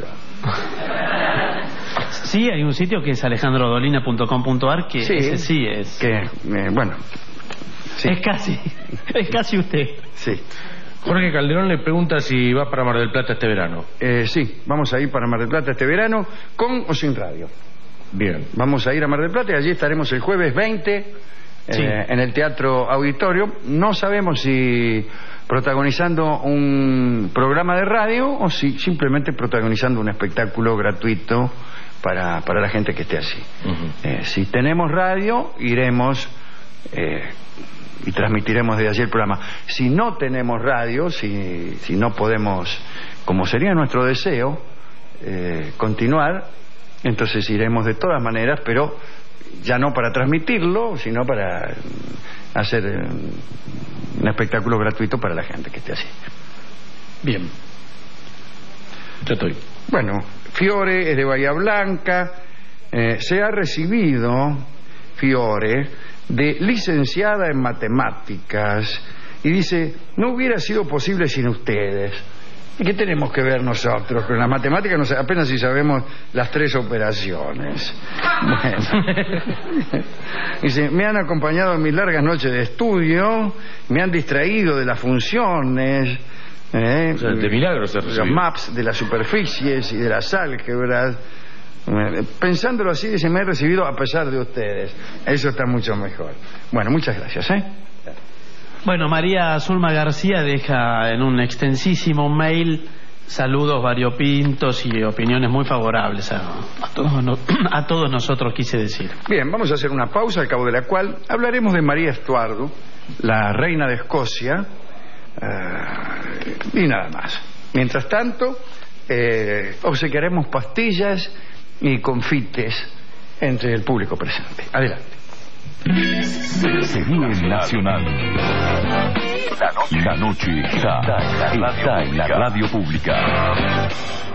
Sí, hay un sitio que es alejandrodolina.com.ar que sí, ese sí es. Que, bueno, sí. Es casi usted. Sí. Jorge Calderón le pregunta si va para Mar del Plata este verano. Sí, vamos a ir para Mar del Plata este verano, con o sin radio. Bien. Vamos a ir a Mar del Plata y allí estaremos el jueves 20 en el Teatro Auditorio. No sabemos si protagonizando un programa de radio o si simplemente protagonizando un espectáculo gratuito para la gente que esté así. Si tenemos radio, iremos y transmitiremos desde allí el programa. Si no tenemos radio, si no podemos, como sería nuestro deseo, continuar, entonces iremos de todas maneras, pero ya no para transmitirlo, sino para hacer un espectáculo gratuito para la gente que esté así. Bien. Ya estoy. Bueno, Fiore es de Bahía Blanca. Se ha recibido, Fiore, de licenciada en matemáticas y dice, no hubiera sido posible sin ustedes. ¿Y qué tenemos que ver nosotros con las matemáticas? Apenas si sabemos las 3 operaciones. Bueno. Dice, me han acompañado en mis largas noches de estudio, me han distraído de las funciones, o sea, de milagros se los maps de las superficies y de las álgebras. Pensándolo así, dice, me he recibido a pesar de ustedes. Eso está mucho mejor. Bueno, muchas gracias. Bueno, María Zulma García deja en un extensísimo mail saludos variopintos y opiniones muy favorables a todos nosotros, quise decir. Bien, vamos a hacer una pausa, al cabo de la cual hablaremos de María Estuardo, la reina de Escocia, y nada más. Mientras tanto, obsequiaremos pastillas y confites entre el público presente. Adelante. Seguí en Nacional. La noche está en la radio pública.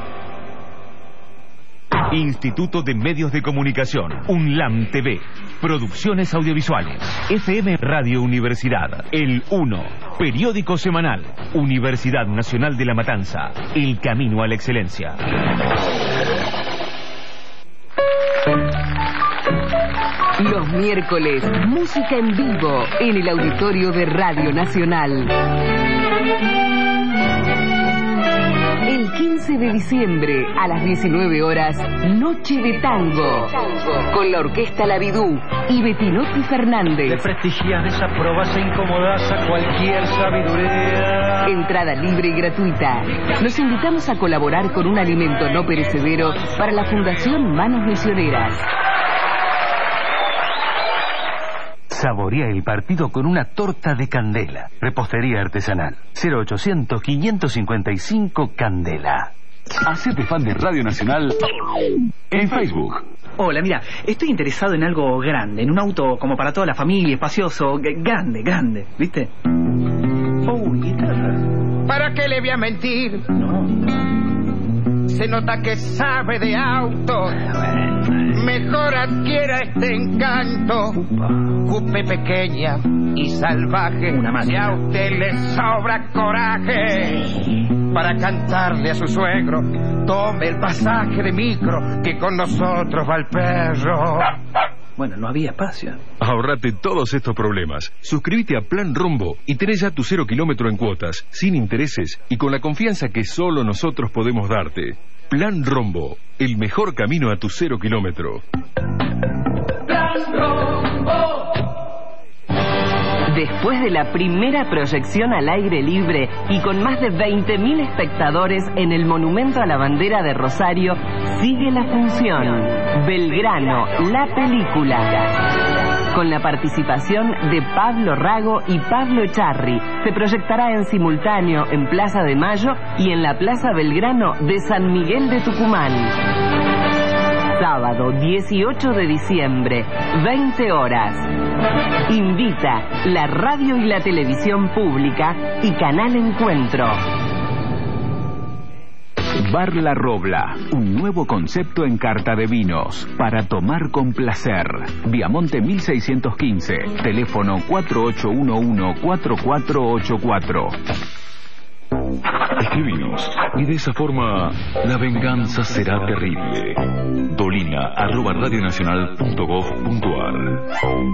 Instituto de Medios de Comunicación, UNLAM TV, Producciones Audiovisuales, FM Radio Universidad, El 1, Periódico Semanal, Universidad Nacional de La Matanza, El Camino a la Excelencia. Los miércoles, música en vivo en el auditorio de Radio Nacional. El 15 de diciembre, a las 19 horas, Noche de Tango, con la Orquesta La Vidú y Bettinotti Fernández. Desprestigias, desaprobas e incomodas a cualquier sabiduría. Entrada libre y gratuita. Los invitamos a colaborar con un alimento no perecedero para la Fundación Manos Misioneras. Saborea el partido con una torta de Candela. Repostería artesanal. 0800-555 Candela. Hacete fan de Radio Nacional en Facebook. Hola, mira, estoy interesado en algo grande, en un auto como para toda la familia, espacioso, grande, ¿viste? Guitarra. ¿Para qué le voy a mentir? No. Se nota que sabe de auto. Mejor adquiera este encanto. Coupe pequeña y salvaje. Si a usted le sobra coraje para cantarle a su suegro, tome el pasaje de micro, que con nosotros va el perro. Bueno, no había espacio. Ahorrate todos estos problemas. Suscríbete a Plan Rombo y tenés ya tu 0 kilómetro en cuotas, sin intereses y con la confianza que solo nosotros podemos darte. Plan Rombo, el mejor camino a tu 0 kilómetro. Plan Rombo. Después de la primera proyección al aire libre y con más de 20.000 espectadores en el Monumento a la Bandera de Rosario, sigue la función Belgrano, la película. Con la participación de Pablo Rago y Pablo Echarri, se proyectará en simultáneo en Plaza de Mayo y en la Plaza Belgrano de San Miguel de Tucumán. Sábado 18 de diciembre, 20 horas. Invita la radio y la televisión pública y Canal Encuentro. Bar La Robla, un nuevo concepto en carta de vinos, para tomar con placer. Viamonte 1615, teléfono 4811-4484. Escribinos, y de esa forma la venganza será terrible. dolina@radionacional.gov.ar.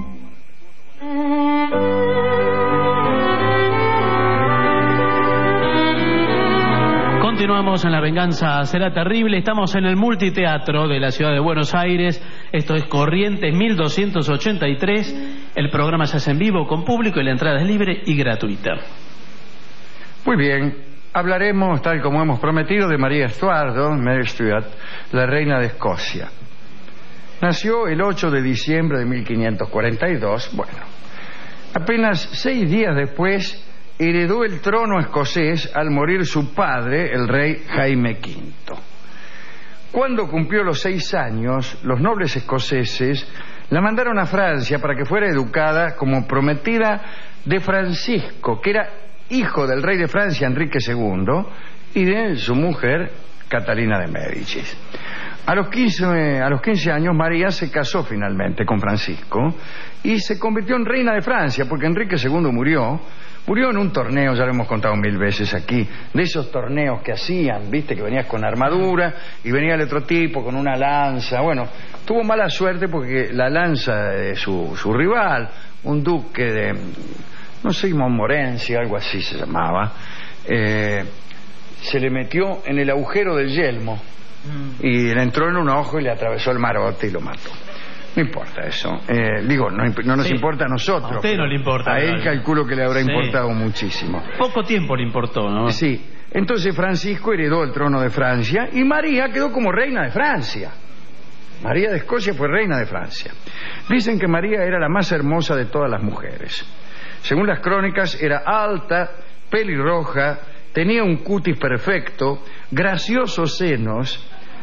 Continuamos en La Venganza Será Terrible. Estamos en el Multiteatro de la ciudad de Buenos Aires. Esto es Corrientes 1283. El programa se hace en vivo con público y la entrada es libre y gratuita. Muy bien, hablaremos, tal como hemos prometido, de María Estuardo, Mary Stuart, la reina de Escocia. Nació el 8 de diciembre de 1542. Bueno, apenas 6 días después heredó el trono escocés al morir su padre, el rey Jaime V. Cuando cumplió los 6 años, los nobles escoceses la mandaron a Francia para que fuera educada como prometida de Francisco, que era hijo del rey de Francia, Enrique II, y de su mujer, Catalina de Médicis. A los 15 años, María se casó finalmente con Francisco y se convirtió en reina de Francia, porque Enrique II murió en un torneo, ya lo hemos contado 1000 veces aquí, de esos torneos que hacían, viste, que venías con armadura y venía el otro tipo con una lanza. Bueno, tuvo mala suerte porque la lanza de su rival, un duque de, no sé, Montmorency, algo así se llamaba, se le metió en el agujero del yelmo y le entró en un ojo y le atravesó el marote y lo mató. No importa eso. No nos importa a nosotros. A usted no le importa. A él calculo que le habrá importado muchísimo. Poco tiempo le importó, ¿no? Sí. Entonces Francisco heredó el trono de Francia y María quedó como reina de Francia. María de Escocia fue reina de Francia. Dicen que María era la más hermosa de todas las mujeres. Según las crónicas, era alta pelirroja, tenía un cutis perfecto, graciosos senos,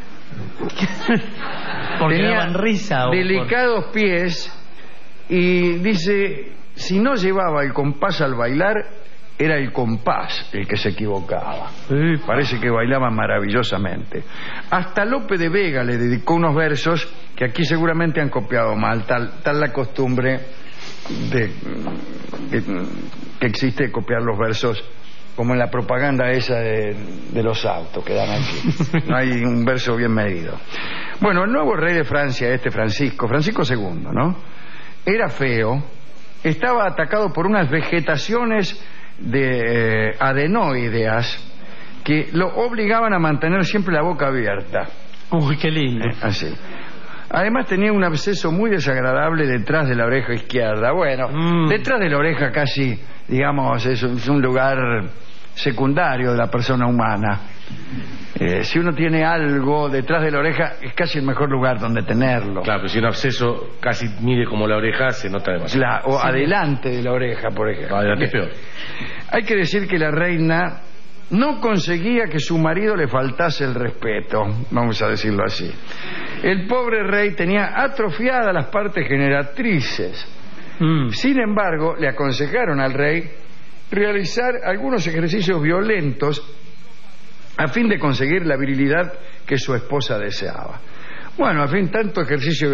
porque tenía daban risa, delicados pies, y dice, si no llevaba el compás al bailar, era el compás el que se equivocaba. Parece que bailaba maravillosamente. Hasta Lope de Vega le dedicó unos versos que aquí seguramente han copiado mal, tal la costumbre que existe de copiar los versos, como en la propaganda esa de los autos que dan aquí. No hay un verso bien medido. Bueno, el nuevo rey de Francia, Francisco II, ¿no? Era feo, estaba atacado por unas vegetaciones de adenoideas que lo obligaban a mantener siempre la boca abierta. Uy, qué lindo. Así. Además tenía un absceso muy desagradable detrás de la oreja izquierda. Bueno, detrás de la oreja casi, digamos, es un lugar secundario de la persona humana. Si uno tiene algo detrás de la oreja, es casi el mejor lugar donde tenerlo. Claro, pero si un absceso casi mide como la oreja, se nota demasiado. O sí, adelante de la oreja, por ejemplo. Adelante es peor. Hay que decir que la reina no conseguía que su marido le faltase el respeto, vamos a decirlo así. El pobre rey tenía atrofiadas las partes generatrices. Sin embargo, le aconsejaron al rey realizar algunos ejercicios violentos a fin de conseguir la virilidad que su esposa deseaba. Bueno, al fin, tanto ejercicio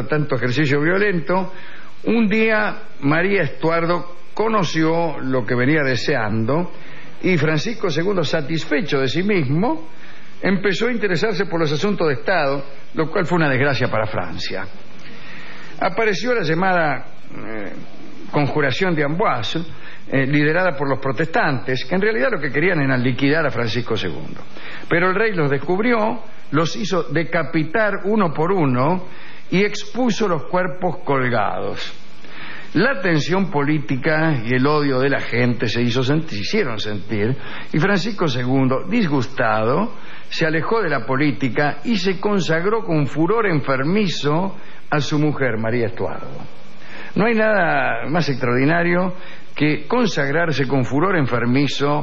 violento, un día María Estuardo conoció lo que venía deseando y Francisco II, satisfecho de sí mismo, empezó a interesarse por los asuntos de Estado, lo cual fue una desgracia para Francia. Apareció la llamada Conjuración de Amboise, liderada por los protestantes, que en realidad lo que querían era liquidar a Francisco II. Pero el rey los descubrió, los hizo decapitar uno por uno y expuso los cuerpos colgados. La tensión política y el odio de la gente se hicieron sentir, y Francisco II, disgustado, se alejó de la política y se consagró con furor enfermizo a su mujer, María Estuardo. No hay nada más extraordinario que consagrarse con furor enfermizo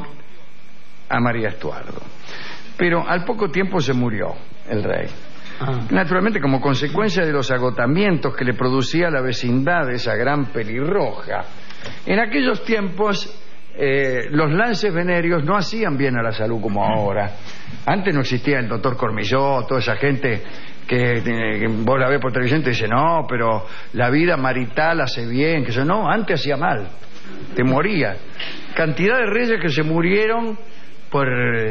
a María Estuardo. Pero al poco tiempo se murió el rey. Naturalmente, como consecuencia de los agotamientos que le producía la vecindad de esa gran pelirroja. En aquellos tiempos los lances venéreos no hacían bien a la salud como ahora. Antes no existía el doctor Cormillot, toda esa gente que vos la ves por televisión y te dice, no, pero la vida marital hace bien, que eso no, antes hacía mal, te moría. Cantidad de reyes que se murieron por...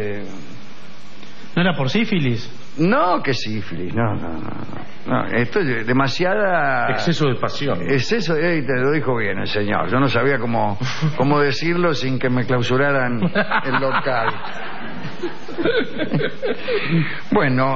¿No era por sífilis? No, que sífilis, no. Esto es demasiada... Exceso de pasión. Exceso, te lo dijo bien el señor. Yo no sabía cómo decirlo sin que me clausuraran el local. Bueno,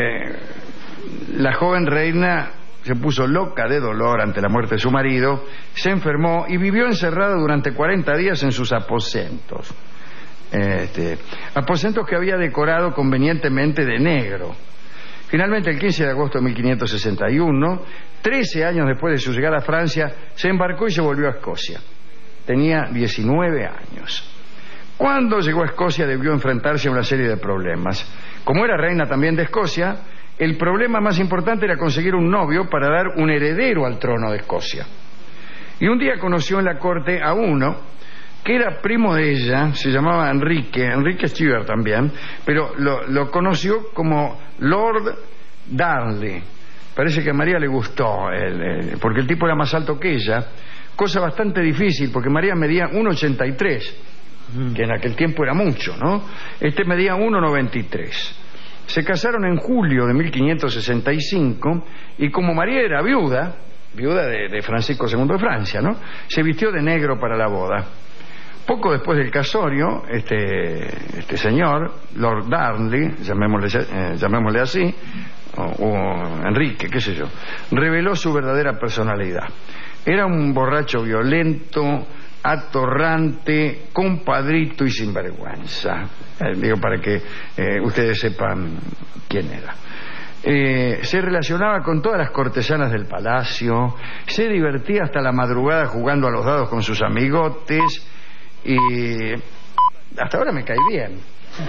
la joven reina se puso loca de dolor ante la muerte de su marido, se enfermó y vivió encerrada durante 40 días en sus aposentos. Aposentos que había decorado convenientemente de negro. Finalmente, el 15 de agosto de 1561, 13 años después de su llegada a Francia, se embarcó y se volvió a Escocia. Tenía 19 años. Cuando llegó a Escocia debió enfrentarse a una serie de problemas. Como era reina también de Escocia, el problema más importante era conseguir un novio para dar un heredero al trono de Escocia. Y un día conoció en la corte a uno que era primo de ella, se llamaba Enrique Stuart también, pero lo conoció como Lord Darnley. Parece que a María le gustó, porque el tipo era más alto que ella, cosa bastante difícil, porque María medía 1,83, que en aquel tiempo era mucho, ¿no? Este medía 1,93. Se casaron en julio de 1565, y como María era viuda de Francisco II de Francia, ¿no? Se vistió de negro para la boda. Poco después del casorio, este señor, Lord Darnley, llamémosle así, o Enrique, qué sé yo, reveló su verdadera personalidad. Era un borracho violento, atorrante, compadrito y sinvergüenza. Digo, para que ustedes sepan quién era. Se relacionaba con todas las cortesanas del palacio, se divertía hasta la madrugada jugando a los dados con sus amigotes, y Hasta ahora me cae bien.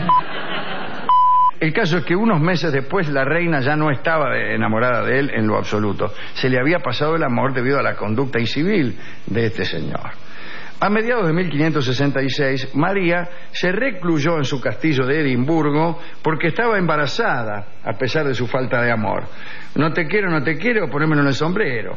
El caso es que unos meses después la reina ya no estaba enamorada de él en lo absoluto. Se le había pasado el amor debido a la conducta incivil de este señor. A mediados de 1566, María se recluyó en su castillo de Edimburgo porque estaba embarazada, a pesar de su falta de amor. No te quiero, ponérmelo en el sombrero.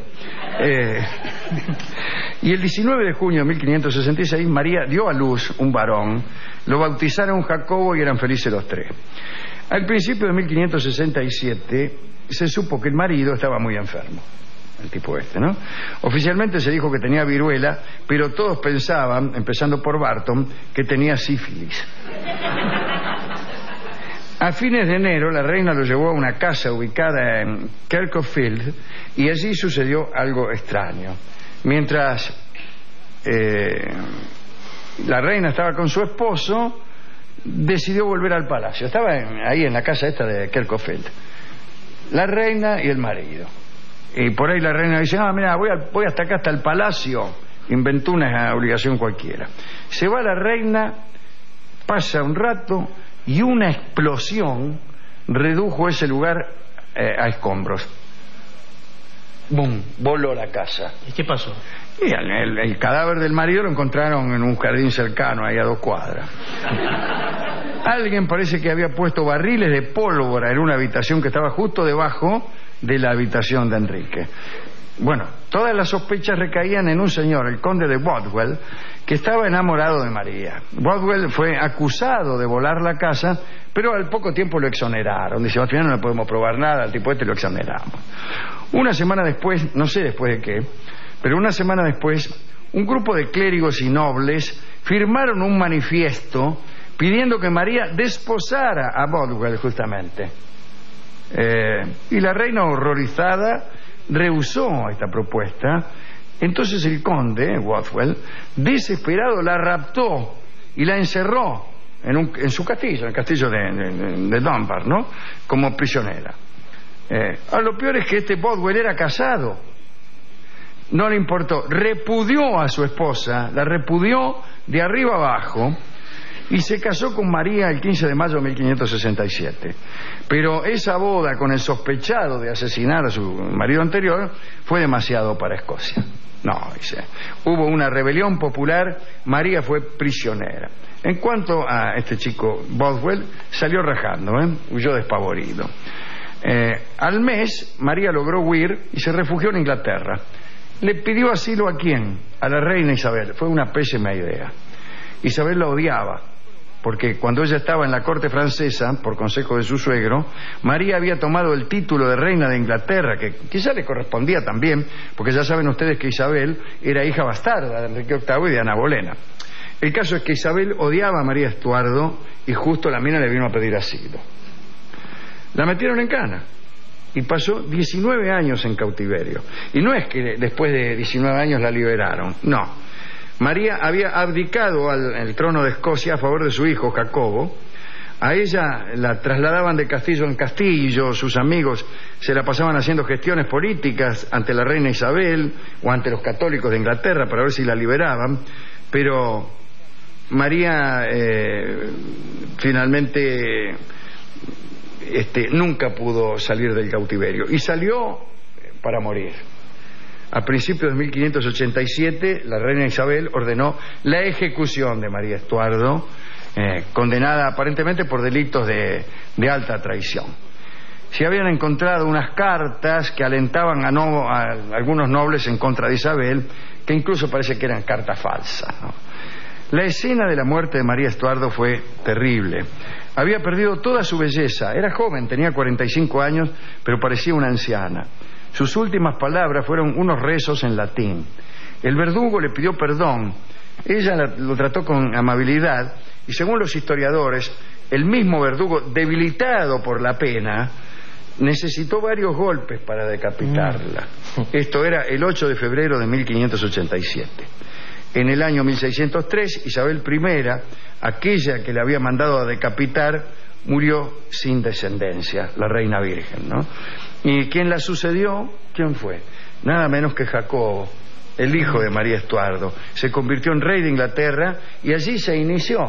Y el 19 de junio de 1566, María dio a luz un varón, lo bautizaron Jacobo y eran felices los tres. Al principio de 1567 se supo que el marido estaba muy enfermo, el tipo este, ¿no? Oficialmente se dijo que tenía viruela, pero todos pensaban, empezando por Barton, que tenía sífilis. A fines de enero la reina lo llevó a una casa ubicada en Kirkfield y allí sucedió algo extraño. Mientras la reina estaba con su esposo, decidió volver al palacio. Estaba ahí en la casa esta de Kirkfield, la reina y el marido. Y por ahí la reina dice, mira, voy hasta acá, hasta el palacio. Inventó una obligación cualquiera. Se va la reina, pasa un rato y una explosión redujo ese lugar a escombros. ¡Bum! Voló la casa. ¿Y qué pasó? Y el cadáver del marido lo encontraron en un jardín cercano, ahí a 2 cuadras. Alguien parece que había puesto barriles de pólvora en una habitación que estaba justo debajo de la habitación de Enrique. Bueno, todas las sospechas recaían en un señor, el conde de Bothwell, que estaba enamorado de María. Bothwell fue acusado de volar la casa, pero al poco tiempo lo exoneraron. Dice, al final no le podemos probar nada, al tipo este lo exoneramos. Una semana después, no sé después de qué, pero una semana después, un grupo de clérigos y nobles firmaron un manifiesto pidiendo que María desposara a Bothwell, justamente. Y la reina, horrorizada, rehusó esta propuesta. Entonces el conde, Bothwell, desesperado, la raptó y la encerró en su castillo, en el castillo de Dunbar, ¿no? Como prisionera. Lo peor es que este Bothwell era casado. No le importó, repudió a su esposa, la repudió de arriba abajo y se casó con María el 15 de mayo de 1567. Pero esa boda con el sospechado de asesinar a su marido anterior fue demasiado para Escocia. No, dice, hubo una rebelión popular, María fue prisionera. En cuanto a este chico Bothwell, salió rajando, huyó despavorido. Al mes, María logró huir y se refugió en Inglaterra. ¿Le pidió asilo a quién? A la reina Isabel. Fue una pésima idea. Isabel la odiaba, porque cuando ella estaba en la corte francesa, por consejo de su suegro, María había tomado el título de reina de Inglaterra, que quizá le correspondía también, porque ya saben ustedes que Isabel era hija bastarda de Enrique VIII y de Ana Bolena. El caso es que Isabel odiaba a María Estuardo y justo la mina le vino a pedir asilo. La metieron en cana y pasó 19 años en cautiverio. Y no es que después de 19 años la liberaron, no. María había abdicado al trono de Escocia a favor de su hijo Jacobo. A ella la trasladaban de castillo en castillo, sus amigos se la pasaban haciendo gestiones políticas ante la reina Isabel o ante los católicos de Inglaterra para ver si la liberaban, pero María finalmente nunca pudo salir del cautiverio y salió para morir. A principios de 1587, la reina Isabel ordenó la ejecución de María Estuardo, condenada aparentemente por delitos de alta traición. Se habían encontrado unas cartas que alentaban a algunos nobles en contra de Isabel, que incluso parece que eran cartas falsas, ¿no? La escena de la muerte de María Estuardo fue terrible. Había perdido toda su belleza, era joven, tenía 45 años, pero parecía una anciana. Sus últimas palabras fueron unos rezos en latín. El verdugo le pidió perdón. Ella lo trató con amabilidad y, según los historiadores, el mismo verdugo, debilitado por la pena, necesitó varios golpes para decapitarla. Esto era el 8 de febrero de 1587. En el año 1603, Isabel I, aquella que le había mandado a decapitar, murió sin descendencia, la reina virgen, ¿no? ¿Y quién la sucedió? ¿Quién fue? Nada menos que Jacobo, el hijo de María Estuardo. Se convirtió en rey de Inglaterra y allí se inició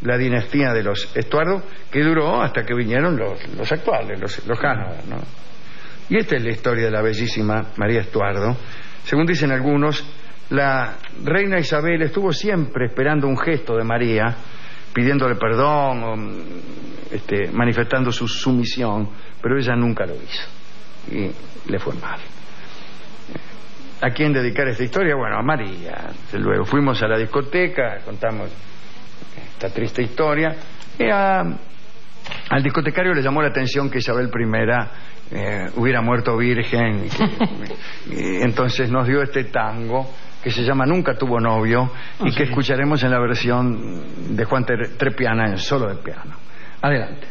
la dinastía de los Estuardo, que duró hasta que vinieron los actuales, los Hanover, ¿no? Y esta es la historia de la bellísima María Estuardo. Según dicen algunos, la reina Isabel estuvo siempre esperando un gesto de María, pidiéndole perdón o manifestando su sumisión, pero ella nunca lo hizo y le fue mal. ¿A quién dedicar esta historia? Bueno, a María. Desde luego fuimos a la discoteca, contamos esta triste historia, y al discotecario le llamó la atención que Isabel I hubiera muerto virgen, y entonces nos dio este tango que se llama Nunca tuvo novio, y que escucharemos en la versión de Juan Trepiana en solo de piano. Adelante.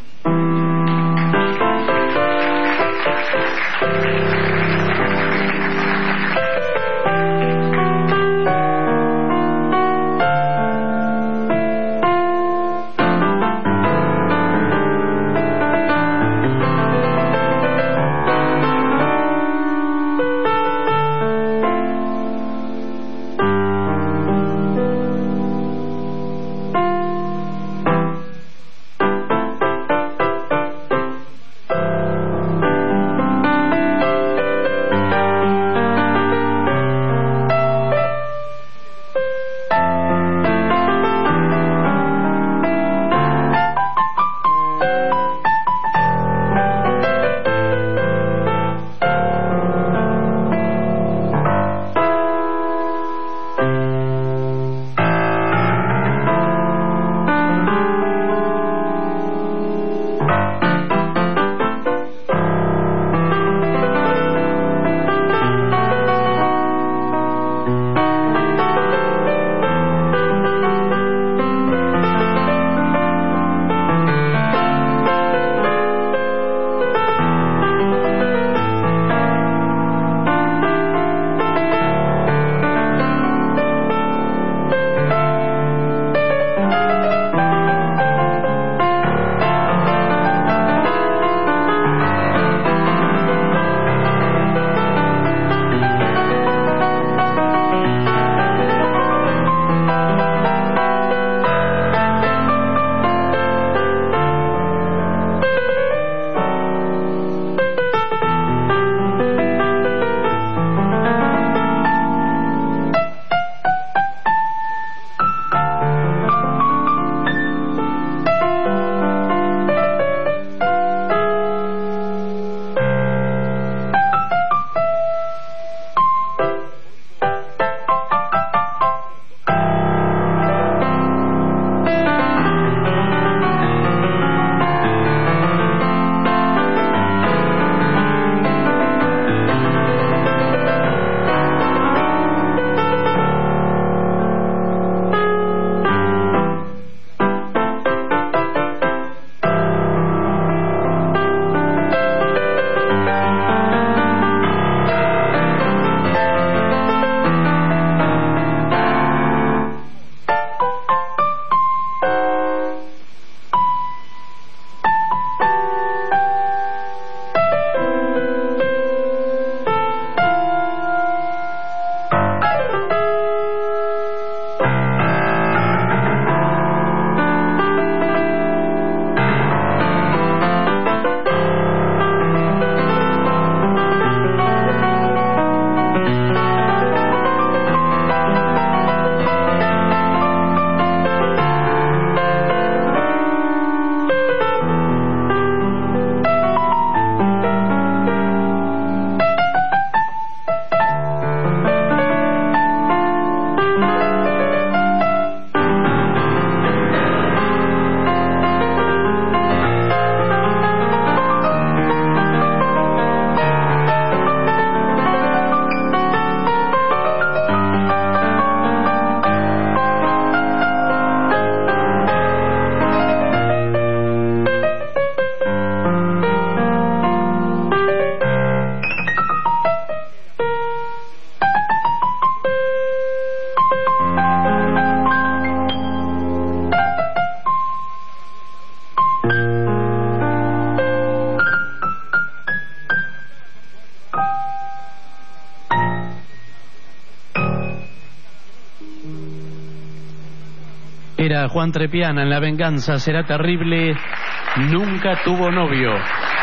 Mira, Juan Trepiana en La venganza será terrible. Nunca tuvo novio.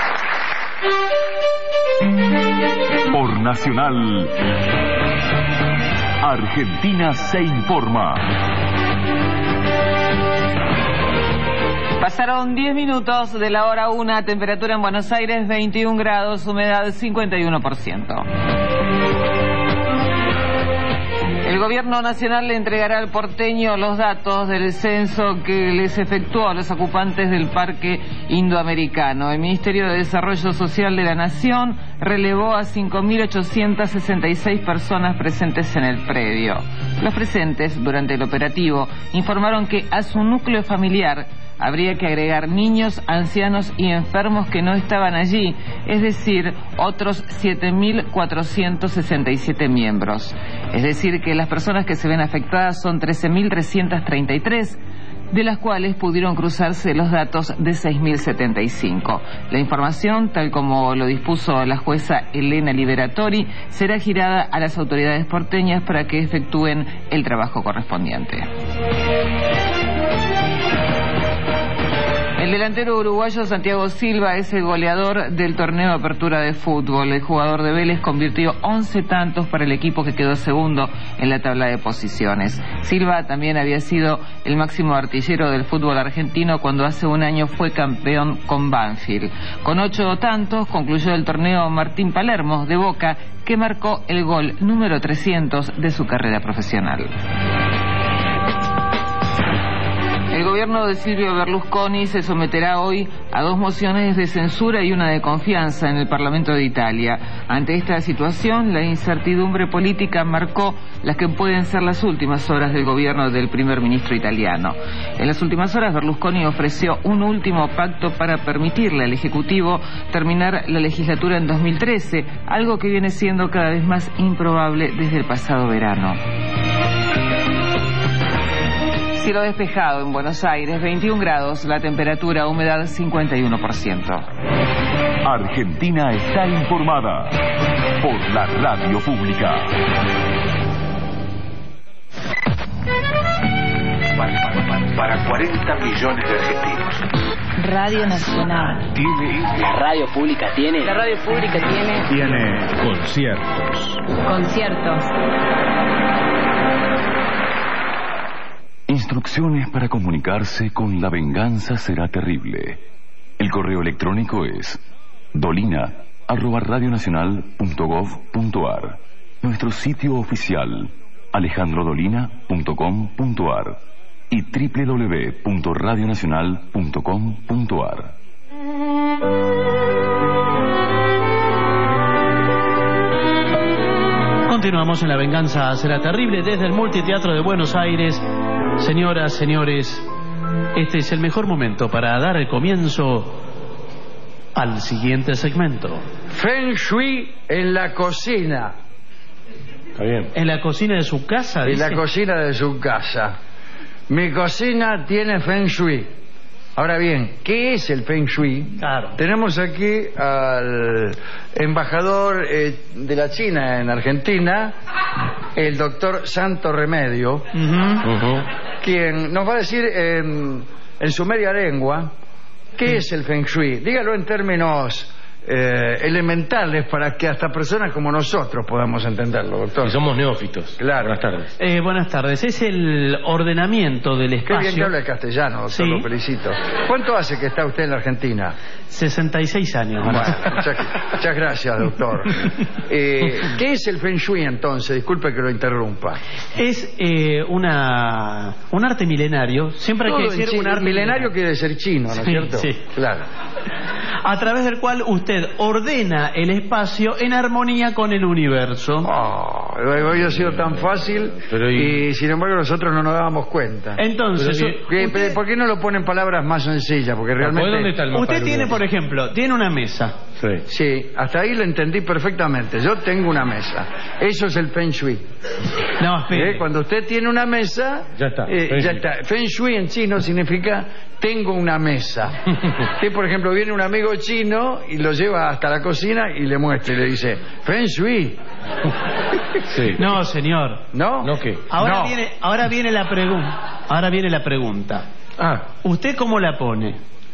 Por Nacional, Argentina se informa. Pasaron 10 minutos de la hora 1, temperatura en Buenos Aires 21 grados, humedad 51%. El gobierno nacional le entregará al porteño los datos del censo que les efectuó a los ocupantes del Parque Indoamericano. El Ministerio de Desarrollo Social de la Nación relevó a 5.866 personas presentes en el predio. Los presentes, durante el operativo, informaron que a su núcleo familiar habría que agregar niños, ancianos y enfermos que no estaban allí, es decir, otros 7.467 miembros. Es decir, que las personas que se ven afectadas son 13.333, de las cuales pudieron cruzarse los datos de 6.075. La información, tal como lo dispuso la jueza Elena Liberatori, será girada a las autoridades porteñas para que efectúen el trabajo correspondiente. El delantero uruguayo Santiago Silva es el goleador del torneo de apertura de fútbol. El jugador de Vélez convirtió 11 tantos para el equipo que quedó segundo en la tabla de posiciones. Silva también había sido el máximo artillero del fútbol argentino cuando hace un año fue campeón con Banfield. Con 8 tantos concluyó el torneo Martín Palermo de Boca, que marcó el gol número 300 de su carrera profesional. El gobierno de Silvio Berlusconi se someterá hoy a 2 mociones de censura y una de confianza en el Parlamento de Italia. Ante esta situación, la incertidumbre política marcó las que pueden ser las últimas horas del gobierno del primer ministro italiano. En las últimas horas, Berlusconi ofreció un último pacto para permitirle al Ejecutivo terminar la legislatura en 2013, algo que viene siendo cada vez más improbable desde el pasado verano. Cielo despejado en Buenos Aires, 21 grados, la temperatura, humedad 51%. Argentina está informada por la radio pública. Para 40 millones de argentinos. Radio Nacional. La radio pública tiene. La radio pública tiene. Tiene conciertos. Conciertos. Instrucciones para comunicarse con La venganza será terrible. El correo electrónico es dolina@radionacional.gov.ar. Nuestro sitio oficial alejandrodolina.com.ar y www.radionacional.com.ar. Continuamos en La venganza será terrible desde el Multiteatro de Buenos Aires. Señoras, señores, este es el mejor momento para dar el comienzo al siguiente segmento. Feng Shui en la cocina. Está bien. ¿En la cocina de su casa? En dice. la cocina de su casa. Mi cocina tiene Feng Shui. Ahora bien, ¿qué es el Feng Shui? Claro. Tenemos aquí al embajador de la China en Argentina, el doctor Santo Remedio, quien nos va a decir en su media lengua qué es el Feng Shui. Dígalo en términos elementales para que hasta personas como nosotros podamos entenderlo, doctor. Y somos neófitos. Claro. Buenas tardes. Buenas tardes. Es el ordenamiento del espacio. Qué bien que habla el castellano, doctor, sí. Lo felicito. ¿Cuánto hace que está usted en la Argentina? 66 años. Bueno, muchas gracias, doctor. ¿Qué es el Feng Shui entonces? Disculpe que lo interrumpa. Es un arte milenario. Siempre hay que decir un arte milenario quiere decir chino, ¿no es cierto? Sí. Claro. A través del cual usted ordena el espacio en armonía con el universo. Había sido tan fácil y sin embargo nosotros no nos dábamos cuenta. Entonces, ¿por qué no lo ponen palabras más sencillas? Porque realmente ¿Dónde está el mapa usted del tiene, mundo? por ejemplo, tiene una mesa. Sí, hasta ahí lo entendí perfectamente. Yo tengo una mesa. Eso es el Feng Shui. No, espere. Cuando usted tiene una mesa, ya está. Ya está. Feng Shui en chino significa tengo una mesa. Que por ejemplo viene un amigo chino y lo lleva hasta la cocina y le muestra y le dice Feng Shui. Sí. No, señor. ¿No? ¿No qué? Ahora viene la pregunta. Ahora viene la pregunta. ¿Usted cómo la pone?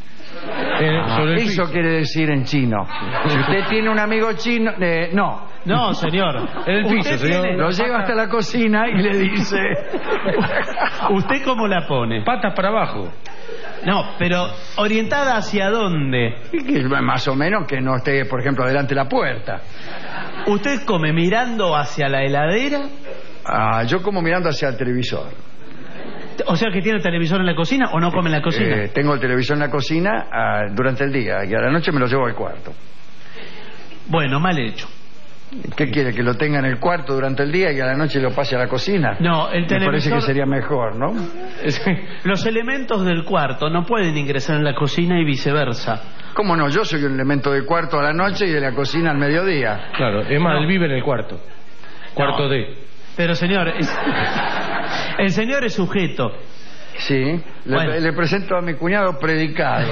Eso quiere decir en chino. Si usted tiene un amigo chino, no. No, señor. En el piso, señor. Lo lleva hasta la cocina y le dice... ¿Usted cómo la pone? Patas para abajo. No, pero ¿orientada hacia dónde? Más o menos que no esté, por ejemplo, delante de la puerta. ¿Usted come mirando hacia la heladera? Yo como mirando hacia el televisor. O sea que tiene el televisor en la cocina o no come en la cocina. Tengo el televisor en la cocina durante el día y a la noche me lo llevo al cuarto. Bueno, mal hecho. ¿Qué quiere? ¿Que lo tenga en el cuarto durante el día y a la noche lo pase a la cocina? No, el televisor... Me parece que sería mejor, ¿no? Los elementos del cuarto no pueden ingresar en la cocina y viceversa. ¿Cómo no? Yo soy un elemento del cuarto a la noche y de la cocina al mediodía. Claro, es más, él vive en el cuarto. Cuarto D. Pero señor, el señor es sujeto. Sí, le presento a mi cuñado predicado.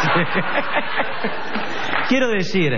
Quiero decir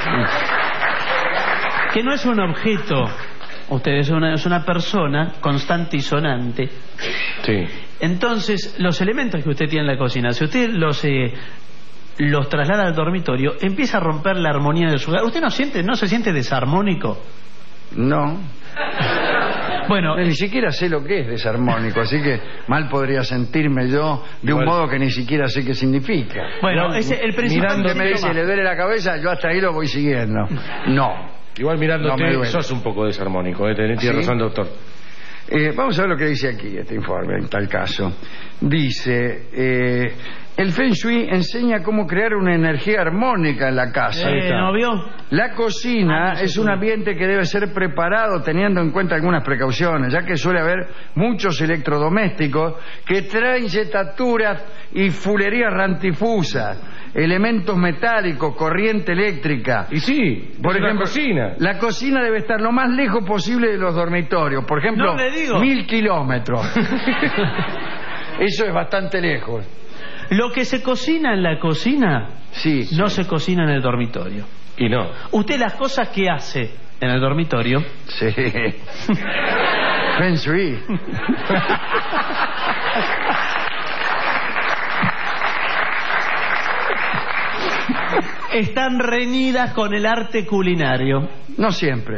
que no es un objeto, usted es una persona constante y sonante. Sí. Entonces, los elementos que usted tiene en la cocina, si usted los traslada al dormitorio, empieza a romper la armonía de su hogar. ¿Usted no se siente desarmónico? No. Bueno, ni siquiera sé lo que es desarmónico, así que mal podría sentirme yo de un modo que ni siquiera sé qué significa. Bueno, el principal... Mirando me dice, le duele la cabeza, yo hasta ahí lo voy siguiendo. No. Igual mirándote sos un poco desarmónico, tiene razón, doctor. Vamos a ver lo que dice aquí este informe, en tal caso. Dice, el Feng Shui enseña cómo crear una energía armónica en la casa. ¿No vio? La cocina es un ambiente que debe ser preparado teniendo en cuenta algunas precauciones, ya que suele haber muchos electrodomésticos que traen yetaturas y fulerías rantifusas, elementos metálicos, corriente eléctrica. Y sí, por ejemplo, la cocina debe estar lo más lejos posible de los dormitorios. Por ejemplo, 1000 kilómetros. Eso es bastante lejos. Lo que se cocina en la cocina no se cocina en el dormitorio. Y no. Usted las cosas que hace en el dormitorio... Sí. Feng Shui. Están reñidas con el arte culinario. No siempre.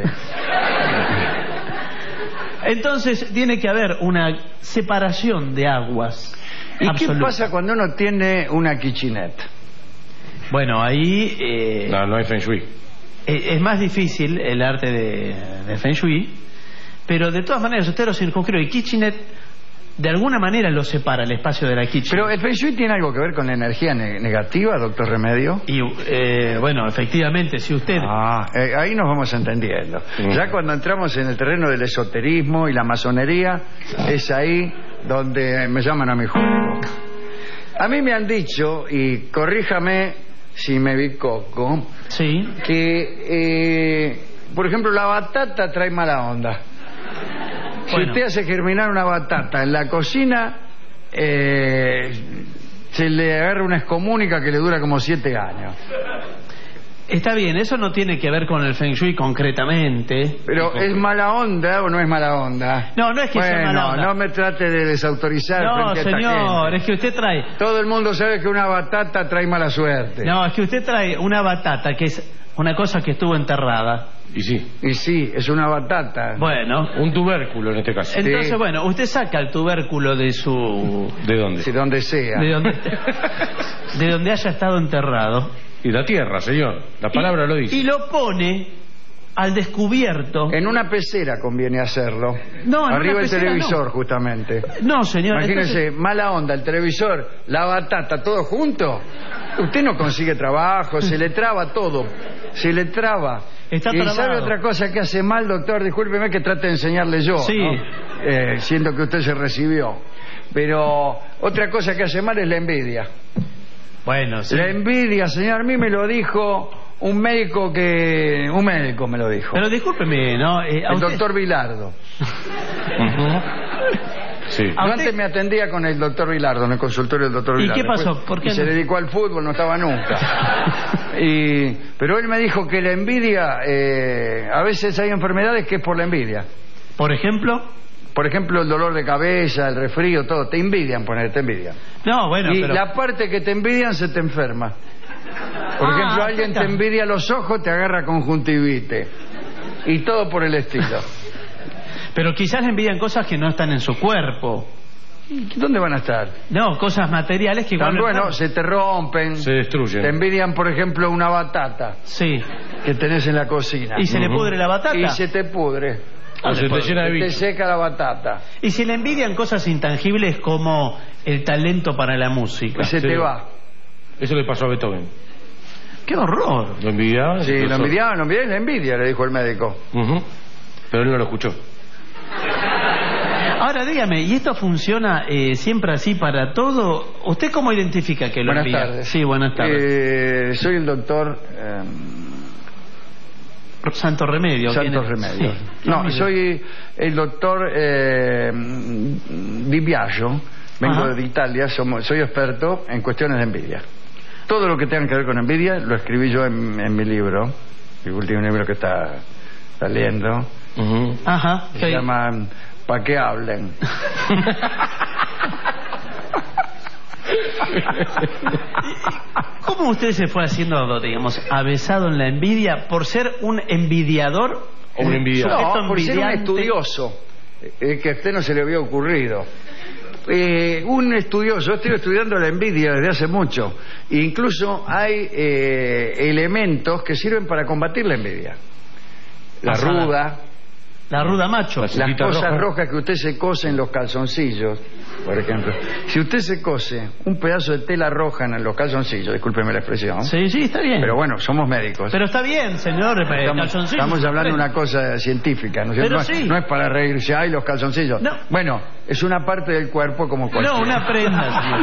Entonces tiene que haber una separación de aguas. ¿Y qué pasa cuando uno tiene una kitchenette? Bueno, ahí... no hay Feng Shui. Es más difícil el arte de Feng Shui, pero de todas maneras usted lo circunscribe. Y kitchenette de alguna manera lo separa el espacio de la kitchen. Pero el Feng Shui tiene algo que ver con la energía negativa, doctor Remedio. Y bueno, efectivamente, si usted... ahí nos vamos entendiendo. Ya cuando entramos en el terreno del esoterismo y la masonería, es ahí donde me llaman a mi juego. A mí me han dicho, y corríjame si me bicoco, que por ejemplo la batata trae mala onda. Si usted hace germinar una batata en la cocina, se le agarra una excomúnica que le dura como 7 años. Está bien, eso no tiene que ver con el Feng Shui concretamente. Pero ¿es mala onda o no es mala onda? No, no es que sea mala onda. No me trate de desautorizar. No, señor, es que usted trae... Todo el mundo sabe que una batata trae mala suerte. No, es que usted trae una batata que es una cosa que estuvo enterrada. Y sí, es una batata. Bueno, un tubérculo en este caso. Entonces, bueno, usted saca el tubérculo de su... ¿De dónde? De donde sea. De donde haya estado enterrado. Y la tierra, señor. La palabra lo dice. Y lo pone al descubierto. En una pecera conviene hacerlo. No, arriba del televisor, justamente. No, señor. Imagínese, mala onda, el televisor, la batata, todo junto. Usted no consigue trabajo, se le traba todo. Se le traba. Está y trabado. ¿sabe otra cosa que hace mal, doctor? Discúlpeme que trate de enseñarle yo. Sí. ¿no? Siendo que usted se recibió. Pero otra cosa que hace mal es la envidia. Bueno, sí. La envidia, señor, a mí me lo dijo un médico me lo dijo. Pero discúlpeme, ¿no? El doctor Vilardo. Sí. Yo antes me atendía con el doctor Vilardo, en el consultorio del doctor Vilardo. ¿Y qué pasó? ¿Por qué se dedicó al fútbol, no estaba nunca. Pero él me dijo que la envidia, a veces hay enfermedades que es por la envidia. ¿Por ejemplo? por ejemplo, el dolor de cabeza, el resfrío, todo, te envidian, te envidian. No, bueno, y pero... la parte que te envidian se te enferma. Por ejemplo, alguien te envidia los ojos, te agarra conjuntivite. Y todo por el estilo. Pero quizás le envidian cosas que no están en su cuerpo. ¿Dónde van a estar? No, cosas materiales que igual... Bueno, se te rompen. Se destruyen. Te envidian, por ejemplo, una batata. Sí. Que tenés en la cocina. ¿Y se le pudre la batata? Y se te pudre. O se te llena de bicho. Te seca la batata. Y si le envidian cosas intangibles como el talento para la música. Se te va. Eso le pasó a Beethoven. ¡Qué horror! ¿Lo envidiaban? Sí, lo envidiaban, la envidia, le dijo el médico. Pero él no lo escuchó. Ahora dígame, ¿y esto funciona siempre así para todo? ¿Usted cómo identifica que lo envía? Buenas tardes. Sí, buenas tardes. Soy el doctor... Santo Remedio. Santo Remedio. Sí. No, soy el doctor Di Biagio. Vengo de Italia, soy experto en cuestiones de envidia. Todo lo que tenga que ver con envidia lo escribí yo en mi libro, el último libro que está leyendo. Se llama ¿Pa' qué hablen? ¿Cómo usted se fue haciendo, digamos, avesado en la envidia por ser un envidiador? O un envidiado. No, por ser un estudioso, que a usted no se le había ocurrido. Un estudioso, yo estoy estudiando la envidia desde hace mucho. Incluso hay elementos que sirven para combatir la envidia. La ruda macho. Las cosas rojas que usted se cose en los calzoncillos, por ejemplo. Si usted se cose un pedazo de tela roja en los calzoncillos, discúlpeme la expresión. Sí, está bien. Pero bueno, somos médicos. Pero está bien, señor. Estamos hablando de una cosa científica, ¿no es cierto? No es para reírse, ay, los calzoncillos. No. Bueno, es una parte del cuerpo como cualquiera. No, una prenda, señor.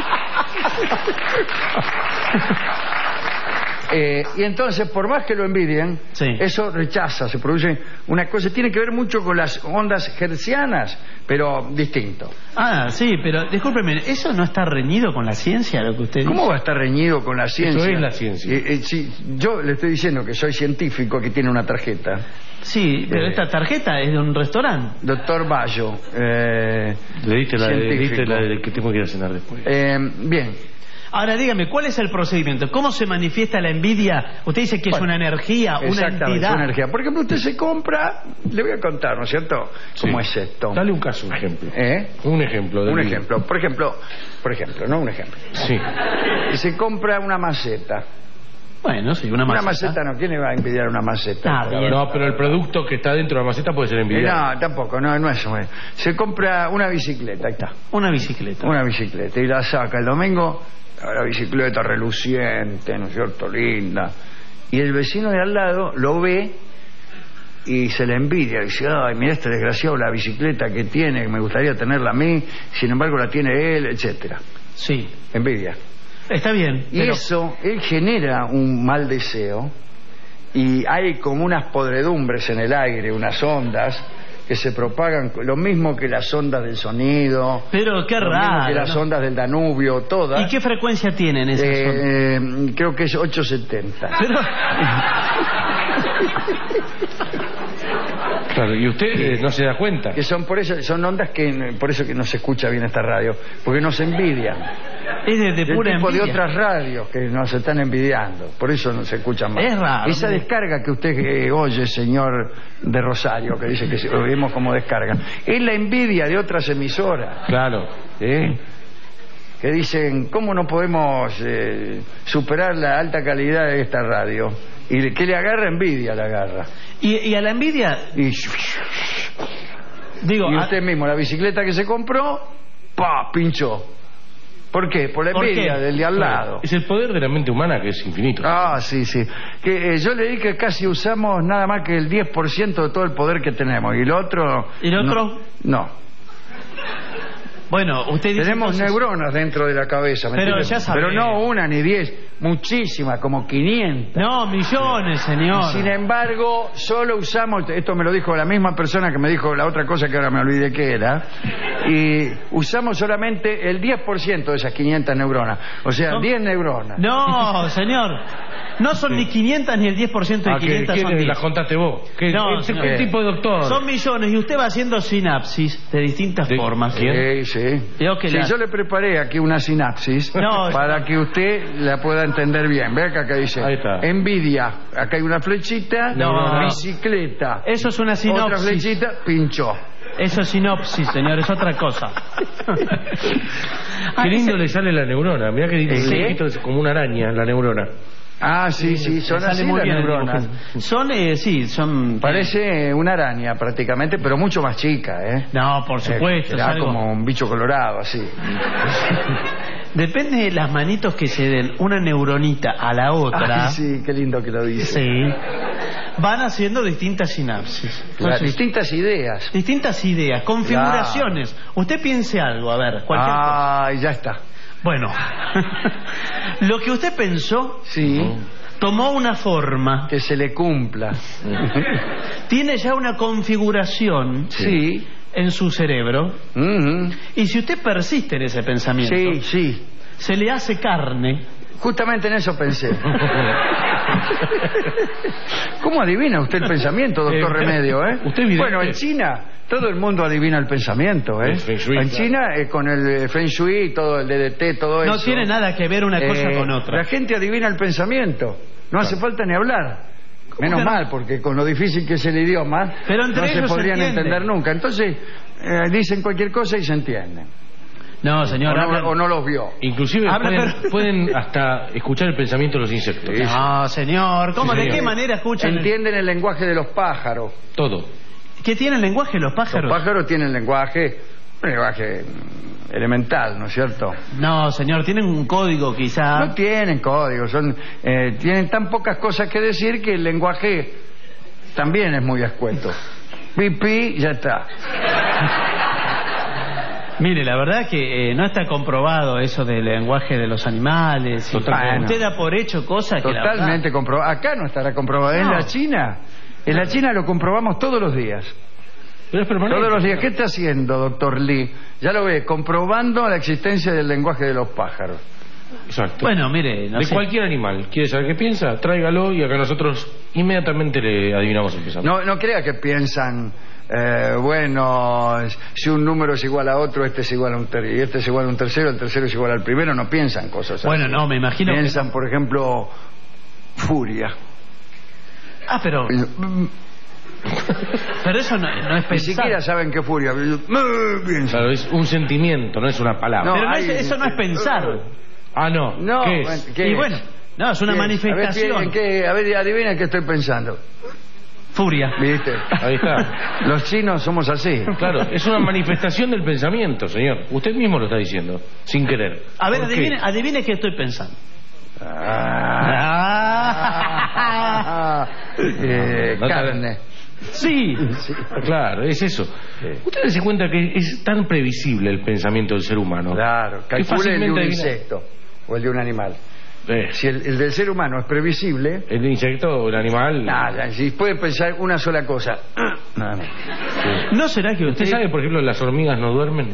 Y entonces, por más que lo envidien, eso rechaza, se produce una cosa, tiene que ver mucho con las ondas hertzianas, pero distinto. Sí, pero discúlpeme, ¿eso no está reñido con la ciencia, lo que usted dice? ¿Cómo va a estar reñido con la ciencia? Eso es la ciencia. Yo le estoy diciendo que soy científico, que tiene una tarjeta. Sí, pero esta tarjeta es de un restaurante. Doctor Bayo. Le diste la de que tengo que ir a cenar después. Bien. Ahora dígame, ¿cuál es el procedimiento? ¿Cómo se manifiesta la envidia? Usted dice que es una energía, una entidad. Una energía. Por ejemplo, usted se compra, le voy a contar, ¿no es cierto? ¿Cómo es esto? Dale un caso, un ejemplo. Un ejemplo. Un ejemplo. Por ejemplo, no un ejemplo. Sí. Y se compra una maceta. Bueno, sí, una maceta. Una maceta no, ¿quién le va a envidiar una maceta? No, pero el producto que está dentro de la maceta puede ser envidiado. No, tampoco, no es eso. Se compra una bicicleta, ahí está. Una bicicleta. Y la saca el domingo. La bicicleta reluciente, ¿no es cierto? Linda. Y el vecino de al lado lo ve y se le envidia. Dice, ay, mira este desgraciado la bicicleta que tiene, que me gustaría tenerla a mí, sin embargo la tiene él, etcétera. Sí. Envidia. Está bien. Y eso, él genera un mal deseo y hay como unas podredumbres en el aire, unas ondas que se propagan, lo mismo que las ondas del sonido. Pero qué raro. Lo mismo que las ondas del Danubio, todas. ¿Y qué frecuencia tienen esas ondas? Creo que es 870. Pero... Claro, y usted no se da cuenta. Que son ondas que por eso que no se escucha bien esta radio, porque nos envidian. Es de pura envidia. De otras radios que nos están envidiando, por eso no se escucha más. Es raro. Esa descarga que usted oye, señor de Rosario, que dice que oímos como descarga, es la envidia de otras emisoras. Claro. Que dicen, ¿cómo no podemos superar la alta calidad de esta radio? Y que le agarra envidia, le agarra. Y a la envidia... Y usted mismo, la bicicleta que se compró, pinchó. ¿Por qué? Por la envidia del de al lado. Es el poder de la mente humana que es infinito. Sí. Que yo leí que casi usamos nada más que el 10% de todo el poder que tenemos. ¿Y el otro? ¿Y el otro? No. Bueno, usted dice tenemos entonces... neuronas dentro de la cabeza, ¿me Pero entiende? ya sabe. Pero no una ni 10, muchísimas, como 500. No, millones, señor. Sin embargo, solo usamos, esto me lo dijo la misma persona que me dijo la otra cosa que ahora me olvidé que era, y usamos solamente el 10% de esas 500 neuronas, o sea, 10 neuronas. No, señor. No son ni 500 ni el 10% de 500 son 10. ¿La contaste vos? ¿Qué tipo de doctor? Son millones y usted va haciendo sinapsis de distintas formas. Sí. Yo le preparé aquí una sinapsis para que usted la pueda entender bien. Ve acá que dice envidia. Acá hay una flechita, bicicleta. Eso es una sinopsis. Otra flechita, pinchó. Eso es sinopsis, señor, es otra cosa. Qué lindo le sale la neurona. Mirá que es como una araña la neurona. Ah, sí, son así las neuronas. Son... Parece una araña prácticamente, pero mucho más chica, ¿eh? No, por supuesto. Será como un bicho colorado, así. Depende de las manitos que se den una neuronita a la otra. Ay, sí, qué lindo que lo dice. Sí. Van haciendo distintas sinapsis. Entonces, distintas ideas. Distintas ideas, configuraciones. Usted piense algo, a ver, cualquier cosa. Ya está. Bueno, lo que usted pensó tomó una forma. Que se le cumpla. Tiene ya una configuración en su cerebro. Y si usted persiste en ese pensamiento, se le hace carne. Justamente en eso pensé. ¿Cómo adivina usted el pensamiento, doctor Remedio? Bueno, en China todo el mundo adivina el pensamiento. En China, con el Feng Shui, todo el DDT, todo eso. No tiene nada que ver una cosa con otra. La gente adivina el pensamiento. No hace falta ni hablar. Menos mal, porque con lo difícil que es el idioma, no se podrían entender nunca. Entonces, dicen cualquier cosa y se entienden. No, señor. O no los vio. Inclusive pueden hasta escuchar el pensamiento de los insectos. No, señor. ¿Cómo? ¿De qué manera escuchan? Entienden el lenguaje de los pájaros. Todo. ¿Qué tiene el lenguaje de los pájaros? Los pájaros tienen lenguaje elemental, ¿no es cierto? No, señor, tienen un código quizá. No tienen código, tienen tan pocas cosas que decir que el lenguaje también es muy escueto. Pipí, ya está. Mire, la verdad que no está comprobado eso del lenguaje de los animales. Usted da por hecho cosas que totalmente comprobado. Acá no estará comprobado. En la China. En la China lo comprobamos todos los días. Pero es permanente. Todos los días. ¿Qué está haciendo, doctor Lee? Ya lo ve, comprobando la existencia del lenguaje de los pájaros. Exacto. Bueno, mire, de cualquier animal. ¿Quiere saber qué piensa? Tráigalo y acá nosotros inmediatamente le adivinamos el pensamiento. No crea que piensan... si un número es igual a otro, este es igual a un tercero, y este es igual a un tercero, el tercero es igual al primero. No piensan cosas así. Bueno, no, me imagino. Piensan, por ejemplo, furia. Pero eso no es pensar. Ni siquiera saben qué furia. Claro, es un sentimiento, no es una palabra. Pero eso no es pensar. No. ¿Qué es? Y bueno, es una manifestación. A ver, adivina qué estoy pensando. Furia. ¿Viste? Ahí está. Los chinos somos así. Claro, es una manifestación del pensamiento, señor. Usted mismo lo está diciendo, sin querer. A ver, adivine qué estoy pensando. Carne. Sí. Claro, es eso. Usted se cuenta que es tan previsible el pensamiento del ser humano. Claro, calcule el de un insecto o el de un animal. Si el del ser humano es previsible, el insecto o el animal, nada, si puede pensar una sola cosa. Nada. ¿No será que usted sabe, por ejemplo, las hormigas no duermen?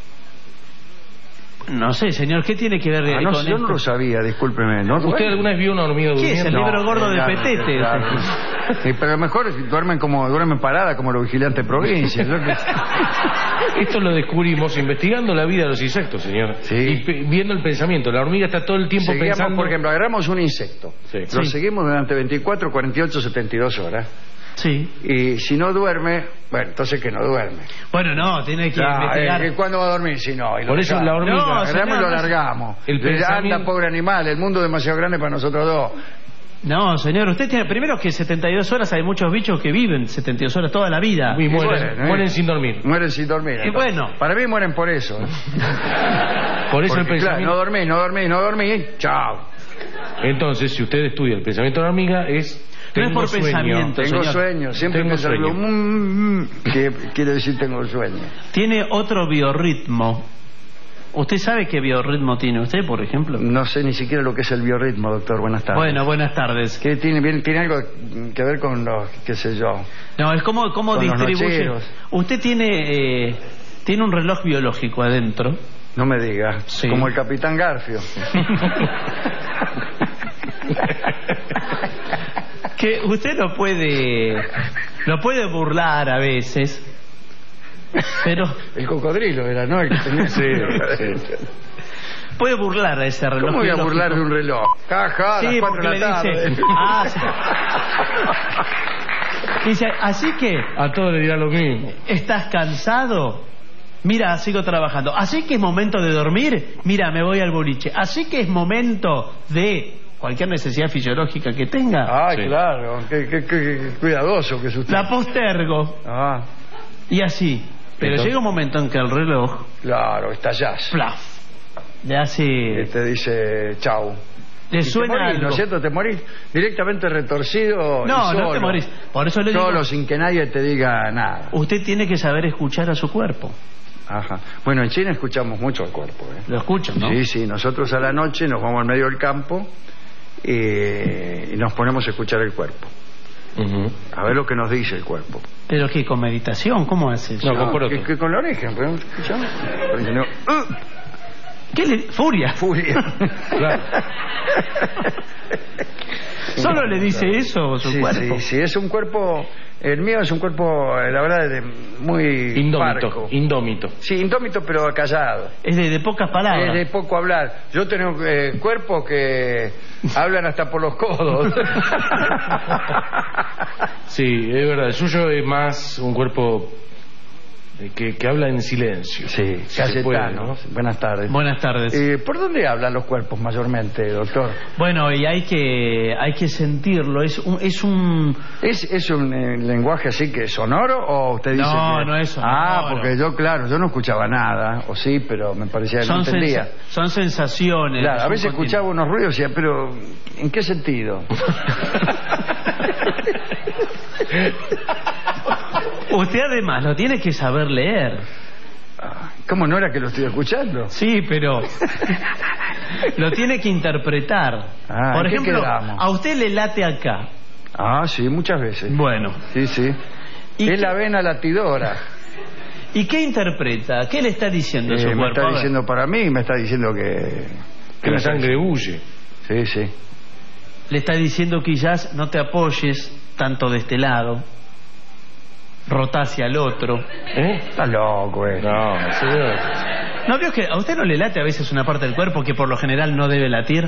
No sé, señor, ¿qué tiene que ver con yo esto? no lo sabía, discúlpeme. ¿Usted alguna vez vio una hormiga durmiendo? ¿Qué es el libro gordo de Petete? Claro. Sí, pero a lo mejor duermen parada como los vigilantes de provincia. Esto lo descubrimos investigando la vida de los insectos, señor. Y viendo el pensamiento. La hormiga está todo el tiempo pensando. Por ejemplo, agarramos un insecto, lo seguimos durante 24, 48, 72 horas. Sí. Y si no duerme, entonces que no duerme. Bueno, no, tiene que investigar. ¿Cuándo va a dormir? Si no. Por eso la hormiga. Agarramos y lo largamos. Anda, pobre animal, el mundo es demasiado grande para nosotros dos. No, señor, usted tiene... Primero que 72 horas hay muchos bichos que viven 72 horas toda la vida. Y mueren sin dormir. Mueren sin dormir. Y bueno. Para mí mueren por eso. Por eso el pensamiento... no dormí, chao. Entonces, si usted estudia el pensamiento de la hormiga, no es por sueño. Pensamiento. Tengo sueño, siempre tengo sueño. ¿Qué quiere decir tengo sueño? Tiene otro biorritmo. ¿Usted sabe qué biorritmo tiene usted, por ejemplo? No sé ni siquiera lo que es el biorritmo, doctor. Buenas tardes. Bueno, buenas tardes. ¿Qué tiene algo que ver con los, qué sé yo? No, es como distribuye. Usted tiene un reloj biológico adentro. No me diga. Sí. Como el Capitán Garfio. Que usted lo puede burlar a veces. Pero el cocodrilo era, ¿no? El que tenía... Sí. Puede burlar a ese reloj. ¿Cómo voy a burlar de un reloj? Caja, a las 4 de la tarde. Dice, así que... A todos le dirá lo mismo. ¿Estás cansado? Mira, sigo trabajando. Así que es momento de dormir. Mira, me voy al boliche. Así que es momento de... cualquier necesidad fisiológica que tenga. Ah, sí. Claro. Qué cuidadoso que es usted. La postergo. Ah. Y así. Pero llega un momento en que el reloj... Claro, estallás. Plaf. Le hace... Y te dice chau. Le suena morís, algo. ¿No es cierto? Te morís directamente retorcido. No, y solo. no te morís. Por eso le digo... Solo, sin que nadie te diga nada. Usted tiene que saber escuchar a su cuerpo. Ajá. Bueno, en China escuchamos mucho al cuerpo, ¿eh? Lo escuchan, ¿no? Sí. Nosotros a la noche nos vamos al medio del campo y nos ponemos a escuchar el cuerpo. A ver lo que nos dice el cuerpo. ¿Pero qué? ¿Con meditación? ¿Cómo hace eso? No, que con la oreja. No. ¿Qué le...? Furia. Claro. ¿Solo le dice eso su cuerpo? Sí, es un cuerpo... El mío es un cuerpo, la verdad, muy indómito. Sí, indómito, pero callado. Es de pocas palabras. Es de poco hablar. Yo tengo cuerpos que hablan hasta por los codos. Sí, es verdad. El suyo es más un cuerpo que habla en silencio. Sí, Cayetano. ¿No? Buenas tardes. Buenas tardes. ¿Por dónde hablan los cuerpos mayormente, doctor? Bueno, y hay que sentirlo. ¿Es un lenguaje así que sonoro o usted dice que... No es sonoro. Ah, porque yo no escuchaba nada, o sí, pero me parecía que no entendía. Son sensaciones. Claro, a veces escuchaba unos ruidos y decía, pero ¿en qué sentido? Usted además lo tiene que saber leer. ¿Cómo no era que lo estoy escuchando? Sí, pero lo tiene que interpretar. Por ejemplo, a usted le late acá. Ah, sí, muchas veces. Bueno. Sí. Es la vena latidora. ¿Y qué interpreta? ¿Qué le está diciendo su cuerpo? Me está diciendo para mí, me está diciendo que la sangre huye. Sí. Le está diciendo quizás no te apoyes tanto de este lado. Rota hacia el otro. Está loco, No, señor. ¿No veo que a usted no le late a veces una parte del cuerpo que por lo general no debe latir?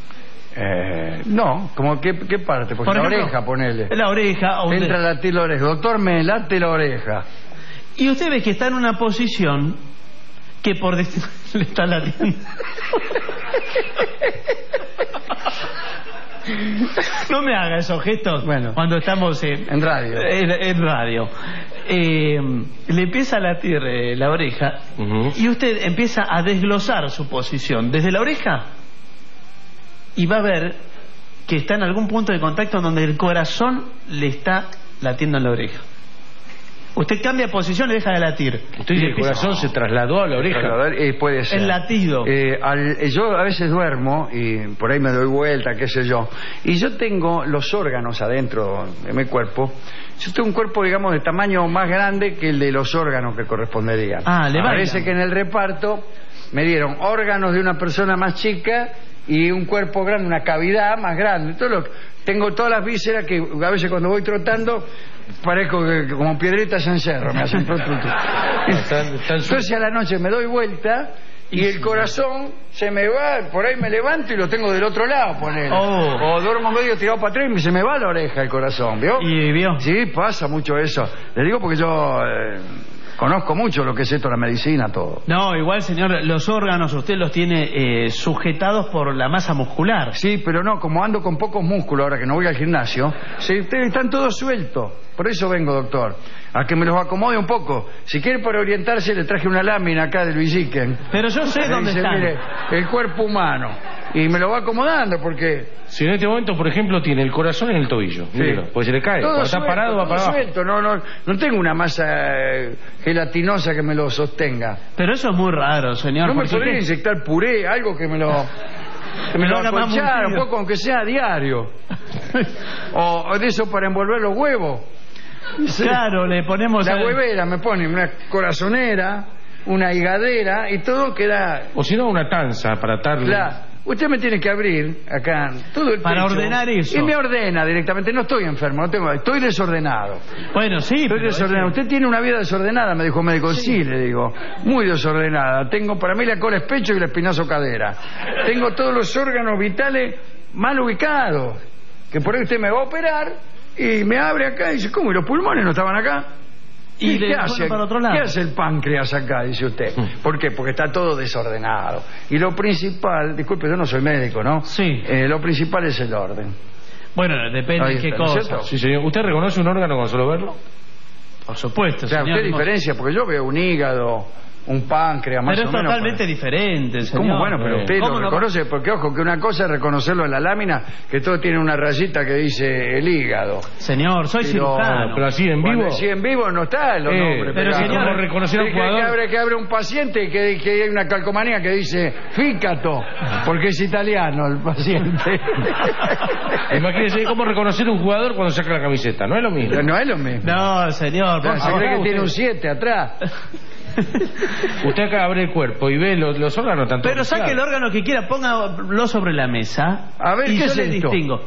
No, como qué parte, porque por ejemplo, la oreja, ponele. La oreja. Entra a latir la oreja. Doctor, me late la oreja. Y usted ve que está en una posición que por destino le está latiendo. No me haga esos gestos cuando estamos en radio. En radio. Le empieza a latir la oreja y usted empieza a desglosar su posición desde la oreja y va a ver que está en algún punto de contacto donde el corazón le está latiendo en la oreja. Usted cambia posición y deja de latir. Usted dice el corazón se trasladó a la oreja. Puede ser. El latido. Yo a veces duermo y por ahí me doy vuelta, qué sé yo. Y yo tengo los órganos adentro de mi cuerpo. Yo tengo un cuerpo, digamos, de tamaño más grande que el de los órganos que corresponderían. Parece que en el reparto me dieron órganos de una persona más chica y un cuerpo grande, una cavidad más grande. Tengo todas las vísceras que a veces cuando voy trotando parezco como piedritas en cerro, me hacen Entonces a la noche me doy vuelta y el corazón se me va, por ahí me levanto y lo tengo del otro lado, ponele. O duermo medio tirado para atrás y se me va la oreja el corazón, ¿vio? ¿Y vio? Sí, pasa mucho eso. Le digo porque yo conozco mucho lo que es esto, la medicina, todo. No, igual, señor, los órganos usted los tiene sujetados por la masa muscular. Sí, pero no, como ando con pocos músculos ahora que no voy al gimnasio, están todos sueltos. Por eso vengo, doctor, a que me los acomode un poco. Si quiere, para orientarse, le traje una lámina acá del Villiquen. Pero yo sé dónde dice, están. Mire, el cuerpo humano. y me lo va acomodando porque... Si en este momento, por ejemplo, tiene el corazón en el tobillo, míralo, pues se le cae. Todo Cuando suelto, está parado, va para abajo. Suelto. No tengo una masa gelatinosa que me lo sostenga. Pero eso es muy raro, señor. No me podría inyectar puré, algo que me lo... Que me lo acolchara un poco, aunque sea a diario. o de eso para envolver los huevos. Claro, le ponemos... La huevera me pone una corazonera, una higadera y todo queda... O si no, una tanza para atarle. Claro. Usted me tiene que abrir acá todo el para pecho, ordenar eso. Y me ordena directamente. No estoy enfermo, estoy desordenado. Bueno, sí. Estoy desordenado. Usted tiene una vida desordenada, me dijo el médico. Sí, le digo. Muy desordenada. Tengo, para mí la cola es pecho y el espinazo cadera. Tengo todos los órganos vitales mal ubicados. Que por ahí usted me va a operar y me abre acá y dice, ¿cómo? ¿Y los pulmones no estaban acá? ¿Y qué hace? Para otro lado? ¿Qué hace el páncreas acá? Dice usted. ¿Por qué? Porque está todo desordenado. Y lo principal, disculpe, yo no soy médico, ¿no? Sí. Lo principal es el orden. Bueno, depende de qué cosa. Sí, señor. ¿Usted reconoce un órgano con solo verlo? Por supuesto, o sea, señor. ¿usted diferencia? Porque yo veo un hígado, un páncreas, más o menos. Pero es totalmente diferente, señor. ¿Cómo? Bueno, pero usted lo reconoce, porque ojo, que una cosa es reconocerlo en la lámina, que todo tiene una rayita que dice el hígado. Señor, soy cirujano. Pero así en vivo. Así en vivo no está los nombres. Pero señor, ¿cómo reconocer a un jugador? Que abre un paciente y que hay una calcomanía que dice Ficato, porque es italiano el paciente. Imagínese cómo reconocer un jugador cuando saca la camiseta. No es lo mismo. No es lo mismo. No, señor. Se cree que tiene un 7 atrás. Usted acá abre el cuerpo y ve los órganos tanto. Pero saque el órgano que quiera, póngalo sobre la mesa. A ver, y ¿qué yo es le esto? distingo.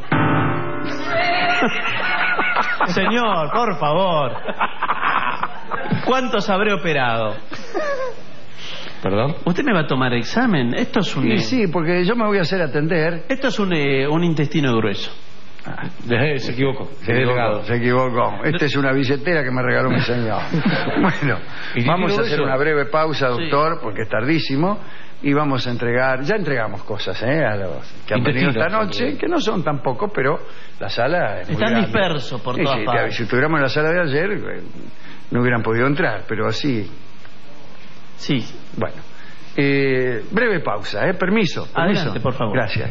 Señor, por favor. ¿Cuántos habré operado? ¿Perdón? ¿Usted me va a tomar examen? Esto es un... Sí, porque yo me voy a hacer atender. Esto es un intestino grueso. Se equivocó. Se equivocó. Esta es una billetera que me regaló mi señor. Bueno, vamos a hacer una breve pausa, doctor, porque es tardísimo. Y vamos a entregar, ya entregamos cosas a los que han venido esta noche, que no son tan pocos, pero la sala es muy están grande. Dispersos por todas partes. Si estuviéramos en la sala de ayer, no hubieran podido entrar, pero así. Sí. Bueno, breve pausa, permiso. Adelante, por favor. Gracias.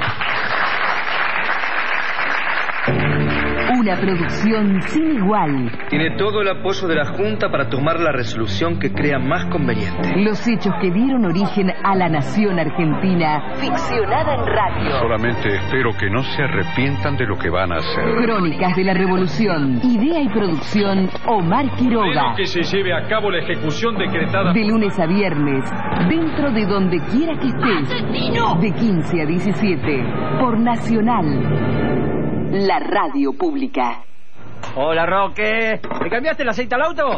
Una producción sin igual. Tiene todo el apoyo de la Junta para tomar la resolución que crea más conveniente. Los hechos que dieron origen a la nación argentina, ficcionada en radio. Solamente espero que no se arrepientan de lo que van a hacer. Crónicas de la Revolución. Idea y producción, Omar Quiroga. Ordeno que se lleve a cabo la ejecución decretada. De lunes a viernes, dentro de donde quiera que estés. ¡Asesino! De 15 a 17, por Nacional. La radio pública. Hola, Roque. ¿Le cambiaste el aceite al auto?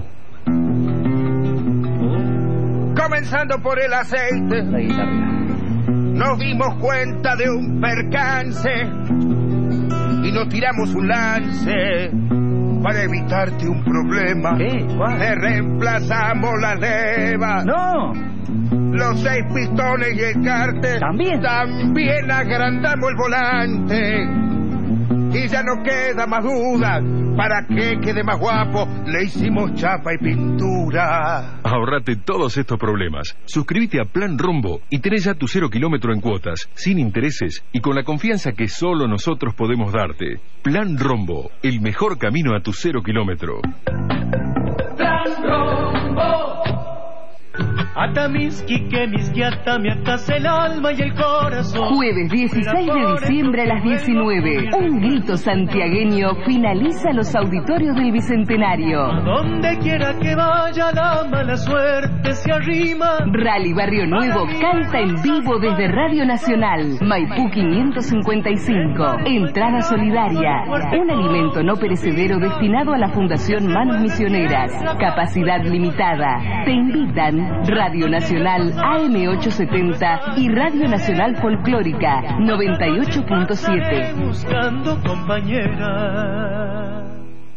Comenzando por el aceite, nos dimos cuenta de un percance y nos tiramos un lance para evitarte un problema. ¿Qué? ¿Cuál? Te reemplazamos la leva. ¡No! Los 6 pistones y el cárter. También agrandamos el volante. Y ya no queda más duda, para que quede más guapo, le hicimos chapa y pintura. Ahorrate todos estos problemas. Suscríbete a Plan Rombo y tenés ya tu 0 kilómetro en cuotas, sin intereses y con la confianza que solo nosotros podemos darte. Plan Rombo, el mejor camino a tu 0 kilómetro. Plan Rombo. Atamiski, que miski, atami, atas el alma y el corazón. Jueves 16 de diciembre a las 19. Un grito santiagueño finaliza los auditorios del Bicentenario. A donde quiera que vaya la mala suerte se arrima. Rally Barrio Nuevo canta en vivo desde Radio Nacional. Maipú 555. Entrada solidaria. Un alimento no perecedero destinado a la Fundación Manos Misioneras. Capacidad limitada. Te invitan Radio Nacional AM870 y Radio Nacional Folclórica 98.7. Buscando compañera.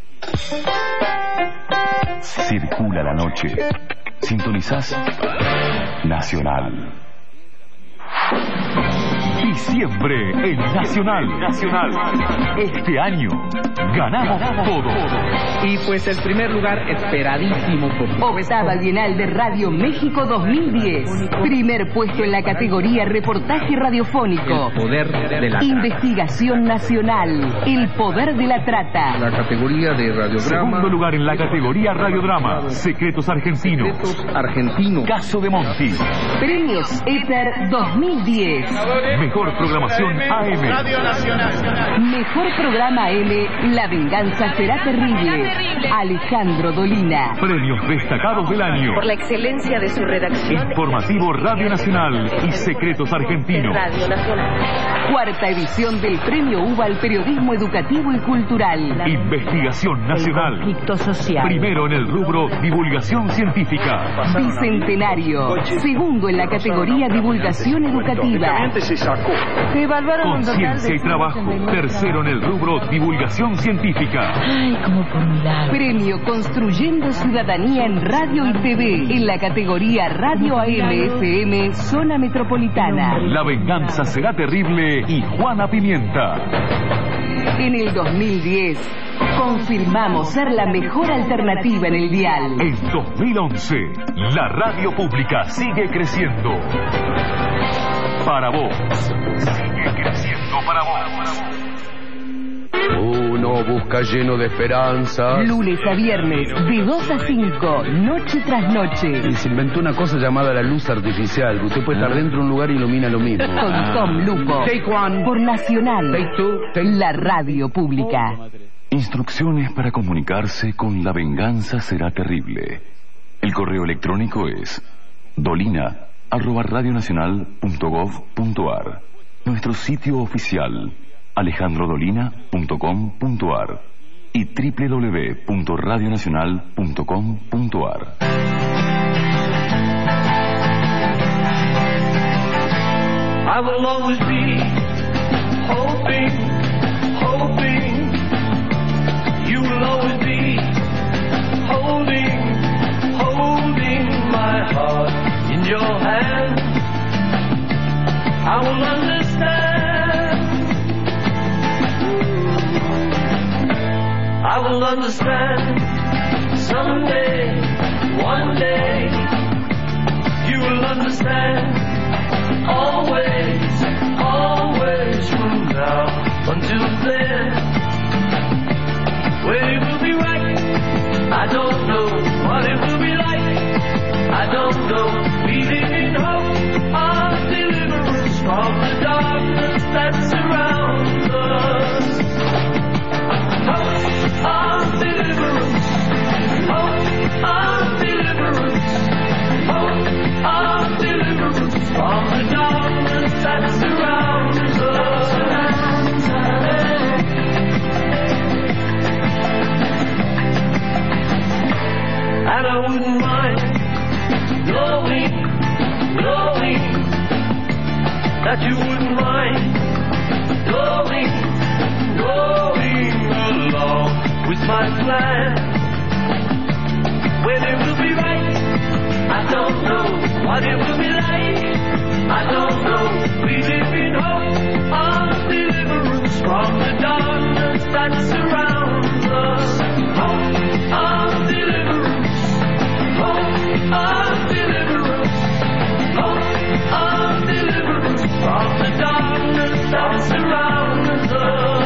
Circula la noche. Sintonizás Nacional. Diciembre en Nacional. Este año ganamos todo. Y pues el primer lugar esperadísimo por Octava Bienal de Radio México 2010. Primer puesto en la categoría reportaje radiofónico. El poder de la Investigación nacional. El poder de la trata. La categoría de radiodrama. Segundo lugar en la categoría radiodrama. Secretos argentinos. Caso de Monti. Premios Éter 2010. Mejor programación AM. Radio Nacional. Mejor programa AM. La venganza será terrible. Alejandro Dolina. Premios destacados del año. Por la excelencia de su redacción. Informativo Radio Nacional y Secretos Argentinos. Radio Nacional. Cuarta edición del Premio UBA al Periodismo Educativo y Cultural. Investigación Nacional. Conflicto social. Primero en el rubro Divulgación Científica. Bicentenario. Segundo en la categoría Divulgación Educativa. Se evaluaron un total Conciencia de y Trabajo. Tercero en el rubro Divulgación Científica. Ay, como por milagro. Premio Construyendo Ciudadanía en Radio y TV en la categoría Radio AM FM Zona Metropolitana. La venganza será terrible y Juana Pimienta. En el 2010 confirmamos ser la mejor alternativa en el dial. En 2011 la radio pública sigue creciendo. Para vos. Sigue creciendo para vos. Uno busca lleno de esperanza. Lunes a viernes, de 2 a 5, noche tras noche. Y se inventó una cosa llamada la luz artificial. Usted puede estar dentro de un lugar y ilumina lo mismo. Con Tom Lupo. Take one. Por Nacional. Take two. La radio pública. Instrucciones para comunicarse con La Venganza Será Terrible. El correo electrónico es dolina@radionacional.gov.ar. Nuestro sitio oficial alejandrodolina.com.ar y www.radionacional.com.ar. I will always be hoping you will always be holding my heart in your hand. I will understand someday, one day you will understand. Always from now until then. When it will be right, I don't know. What it will be like, I don't know. We live in hope of deliverance from the darkness that surrounds us. Hope of deliverance, hope of deliverance, hope of deliverance from the darkness that surrounds us. And I wouldn't mind knowing that you wouldn't mind going along with my plan. When it will be right, I don't know. What it will be like, I don't know. We live in hope of deliverance from the darkness that surrounds us. Hope of deliverance, hope of deliverance, hope of deliverance from the darkness that surrounds us.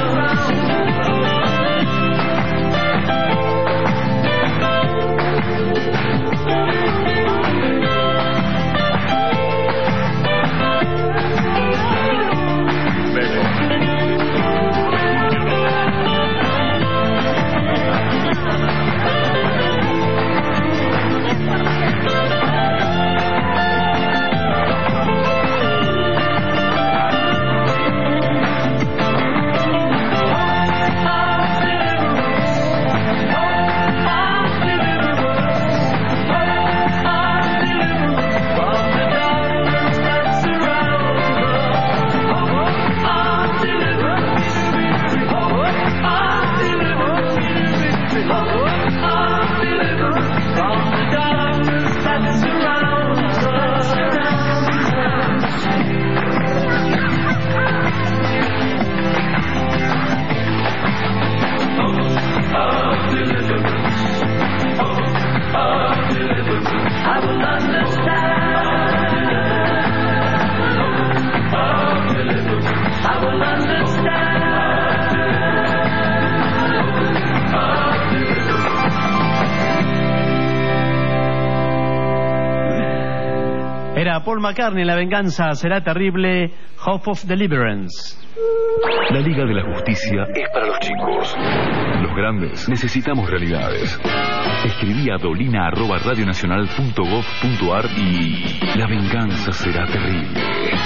para Paul McCartney, La venganza será terrible, Hope of Deliverance. La Liga de la Justicia es para los chicos. Los grandes necesitamos realidades. Escribí a dolina@radionacional.gov.ar y la venganza será terrible.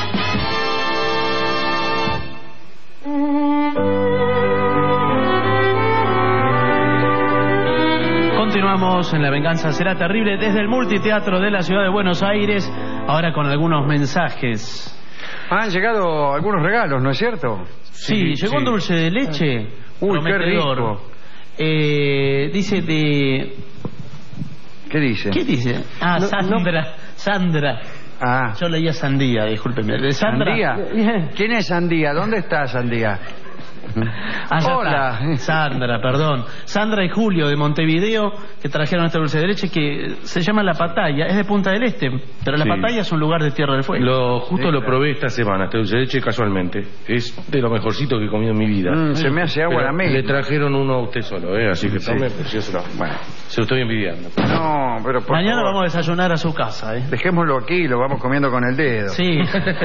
Continuamos en La venganza será terrible desde el multiteatro de la ciudad de Buenos Aires, ahora con algunos mensajes. Han llegado algunos regalos, ¿no es cierto? Sí, llegó un dulce de leche. Uy, prometedor. qué rico. Dice de... ¿Qué dice? ¿Qué dice? Ah, No, Sandra. Sandra. Ah. Yo leía Sandía, discúlpeme. ¿De Sandra? ¿Sandía? ¿Quién es Sandía? ¿Dónde está Sandía? Ah, ya Hola. está. Sandra, perdón. Sandra y Julio de Montevideo, que trajeron este dulce de leche que se llama La Pataya. Es de Punta del Este, pero La Sí. Pataya es un lugar de Tierra del Fuego. Justo lo probé esta semana, este dulce de leche, casualmente. Es de lo mejorcito que he comido en mi vida. Se me hace agua Pero la mente. le trajeron uno a usted solo, así que Sí. tome, pero yo se lo estoy envidiando. No, pero por Mañana favor, vamos a desayunar a su casa, ¿eh? dejémoslo aquí y lo vamos comiendo con el dedo. Sí.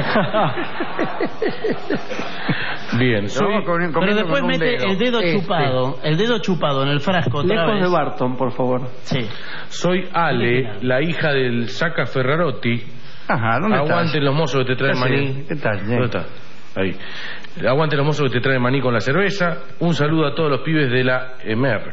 Bien, Lo soy... vamos comiendo Pero después con un mete el dedo Este. chupado, el dedo chupado en el frasco otra Lejos vez. de Barton, por favor. Sí. Soy Ale, la hija del Saca Ferrarotti. Ajá, ¿dónde Aguante estás? los mozos que te traen ¿Qué maní. haces? ¿Qué tal? ¿Dónde está? Ahí. Aguante los mozos que te traen maní con la cerveza. Un saludo a todos los pibes de la EMERC.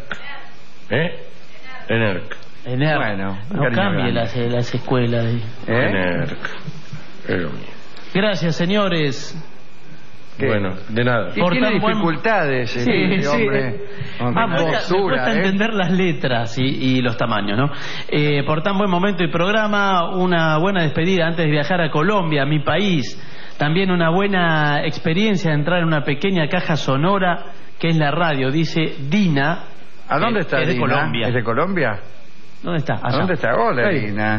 ENERC. Bueno, No cariño cambie grande. las escuelas. ENERC. Es lo mío. Gracias, señores. ¿Qué? Bueno, de nada. Y Por tiene tan buen- dificultades Sí, este sí. hombre. Con Me postura, cuesta entender las letras y los tamaños, ¿no? Por tan buen momento y programa, una buena despedida antes de viajar a Colombia, mi país. También una buena experiencia de entrar en una pequeña caja sonora que es la radio, dice Dina. ¿A dónde que está es de Dina? Colombia. ¿Es de Colombia? ¿Dónde está? ¿A Allá. dónde está? Hola, Ahí. Dina.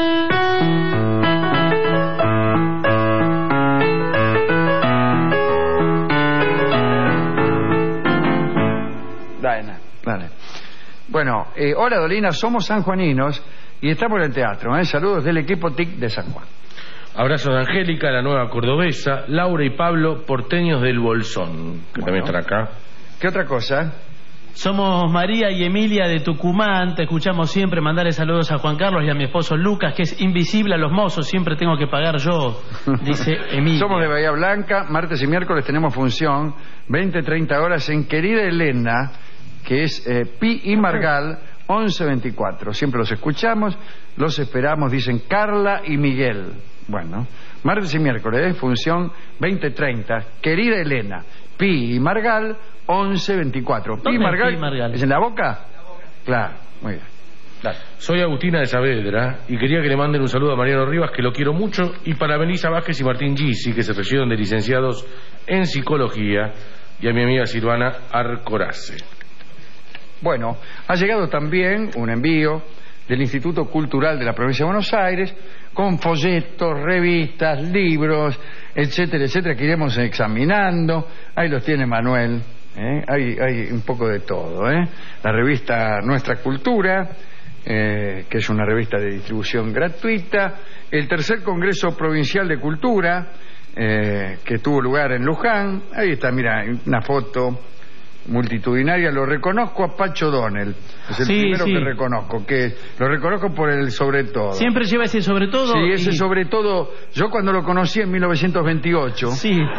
Dale. Bueno, hola Dolina, somos sanjuaninos y estamos en el teatro. Saludos del equipo TIC de San Juan. Abrazo de Angélica, la nueva cordobesa, Laura y Pablo, porteños del Bolsón, que también están acá. ¿Qué otra cosa? Somos María y Emilia de Tucumán, te escuchamos siempre, mandarle saludos a Juan Carlos y a mi esposo Lucas, que es invisible a los mozos, siempre tengo que pagar yo, dice Emilia. Somos de Bahía Blanca, martes y miércoles tenemos función, 20-30 horas en Querida Elena, que es Pi y Margal, 11-24. Siempre los escuchamos, los esperamos, dicen Carla y Miguel. Bueno, martes y miércoles, función 20-30, Querida Elena, Pi y Margal, 11-24. Pi y Margal, ¿es en la boca? Claro, muy bien. Dale. Soy Agustina de Saavedra y quería que le manden un saludo a Mariano Rivas, que lo quiero mucho, y para Belisa Vázquez y Martín Gisi, que se recibieron de licenciados en Psicología, y a mi amiga Silvana Arcorace. Bueno, ha llegado también un envío del Instituto Cultural de la Provincia de Buenos Aires con folletos, revistas, libros, etcétera, etcétera, que iremos examinando. Ahí los tiene Manuel. Hay un poco de todo. La revista Nuestra Cultura, que es una revista de distribución gratuita. El tercer Congreso Provincial de Cultura, que tuvo lugar en Luján. Ahí está, mira, una foto multitudinaria. Lo reconozco a Pacho Donel, es el primero que reconozco, que lo reconozco por el sobre todo. Siempre lleva ese sobre todo. Sí, ese sobre todo, yo cuando lo conocí en 1928,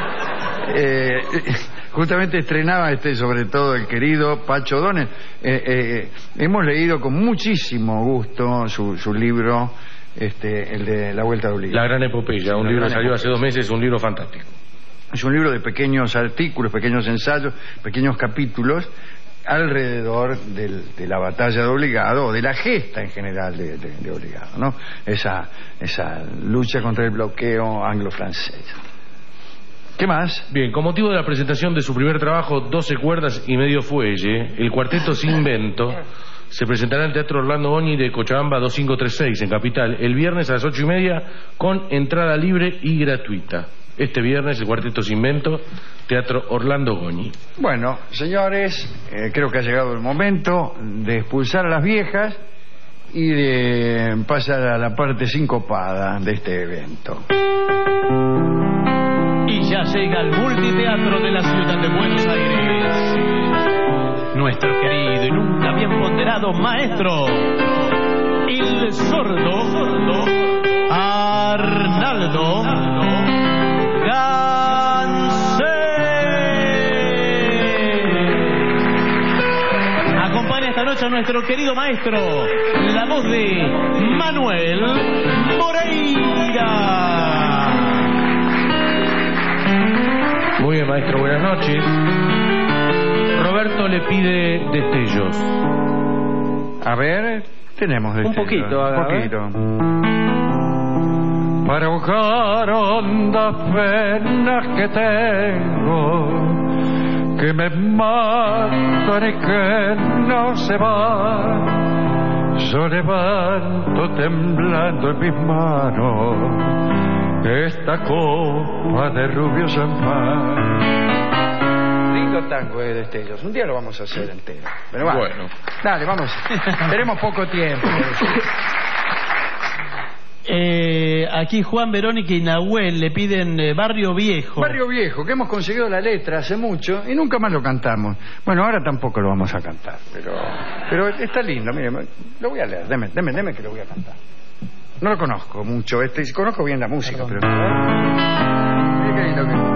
justamente estrenaba sobre todo el querido Pacho Donel. Hemos leído con muchísimo gusto su libro, el de La Vuelta de Obligado. La Gran Epopeya, un libro que salió hace 2 meses, un libro fantástico. Es un libro de pequeños artículos, pequeños ensayos, pequeños capítulos alrededor de la batalla de Obligado, o de la gesta en general de Obligado, ¿no? Esa lucha contra el bloqueo anglo-francés. ¿Qué más? Bien, con motivo de la presentación de su primer trabajo, 12 cuerdas y medio fuelle, el cuarteto Sin Vento se presentará en el Teatro Orlando Goñi de Cochabamba 2536, en Capital, el viernes a las 8:30, con entrada libre y gratuita. Este viernes, el cuarteto Sin Vento, Teatro Orlando Goñi. Bueno, señores, creo que ha llegado el momento de expulsar a las viejas y pasar a la parte sincopada de este evento. Y ya llega al multiteatro de la ciudad de Buenos Aires nuestro querido y nunca bien ponderado maestro, el sordo Arnaldo Gansé. Acompaña esta noche a nuestro querido maestro, la voz de Manuel Moreira. Muy bien, maestro, buenas noches. Roberto le pide destellos. A ver, tenemos destellos. Un poquito, un poquito. Para ahogar hondas penas que tengo, que me matan y que no se van, yo levanto temblando en mis manos esta copa de rubio champán. Lindo tango de destellos. Un día lo vamos a hacer entero. Pero bueno. Dale, vamos. Tenemos poco tiempo. Aquí Juan, Verónica y Nahuel le piden Barrio Viejo. Barrio Viejo, que hemos conseguido la letra hace mucho y nunca más lo cantamos. Bueno, ahora tampoco lo vamos a cantar, pero está lindo. Mire, lo voy a leer. Deme que lo voy a cantar. No lo conozco mucho, conozco bien la música, pero... Mire qué lindo que...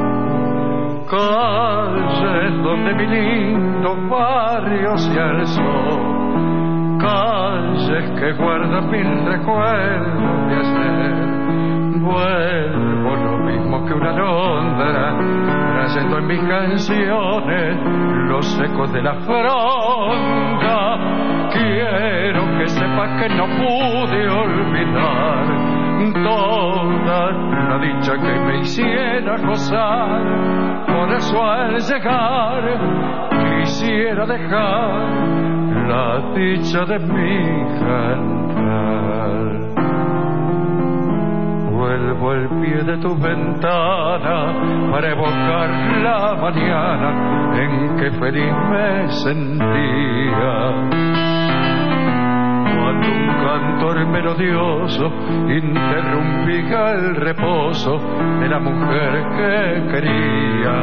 Calles donde mi lindo barrio se alzó, calles que guardan mil recuerdos de ayer. Vuelvo lo mismo que una alondra, trayendo en mis canciones los ecos de la fronda. Quiero que sepas que no pude olvidar toda la dicha que me hiciera gozar. Por eso al llegar quisiera dejar la dicha de mi cantar. Vuelvo al pie de tu ventana para evocar la mañana en que feliz me sentía. Cuando un cantor melodioso interrumpía el reposo de la mujer que quería.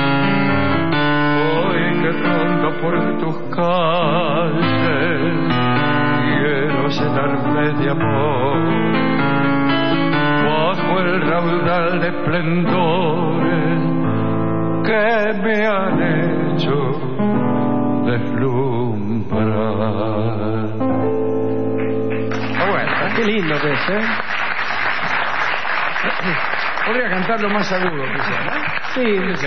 Hoy que rondo por tus calles quiero llenarme de amor, bajo el raudal de esplendores que me han hecho deslumbrar. Bueno, qué lindo que es, ¿eh? Podría cantarlo más agudo, quizás, ¿no? Sí.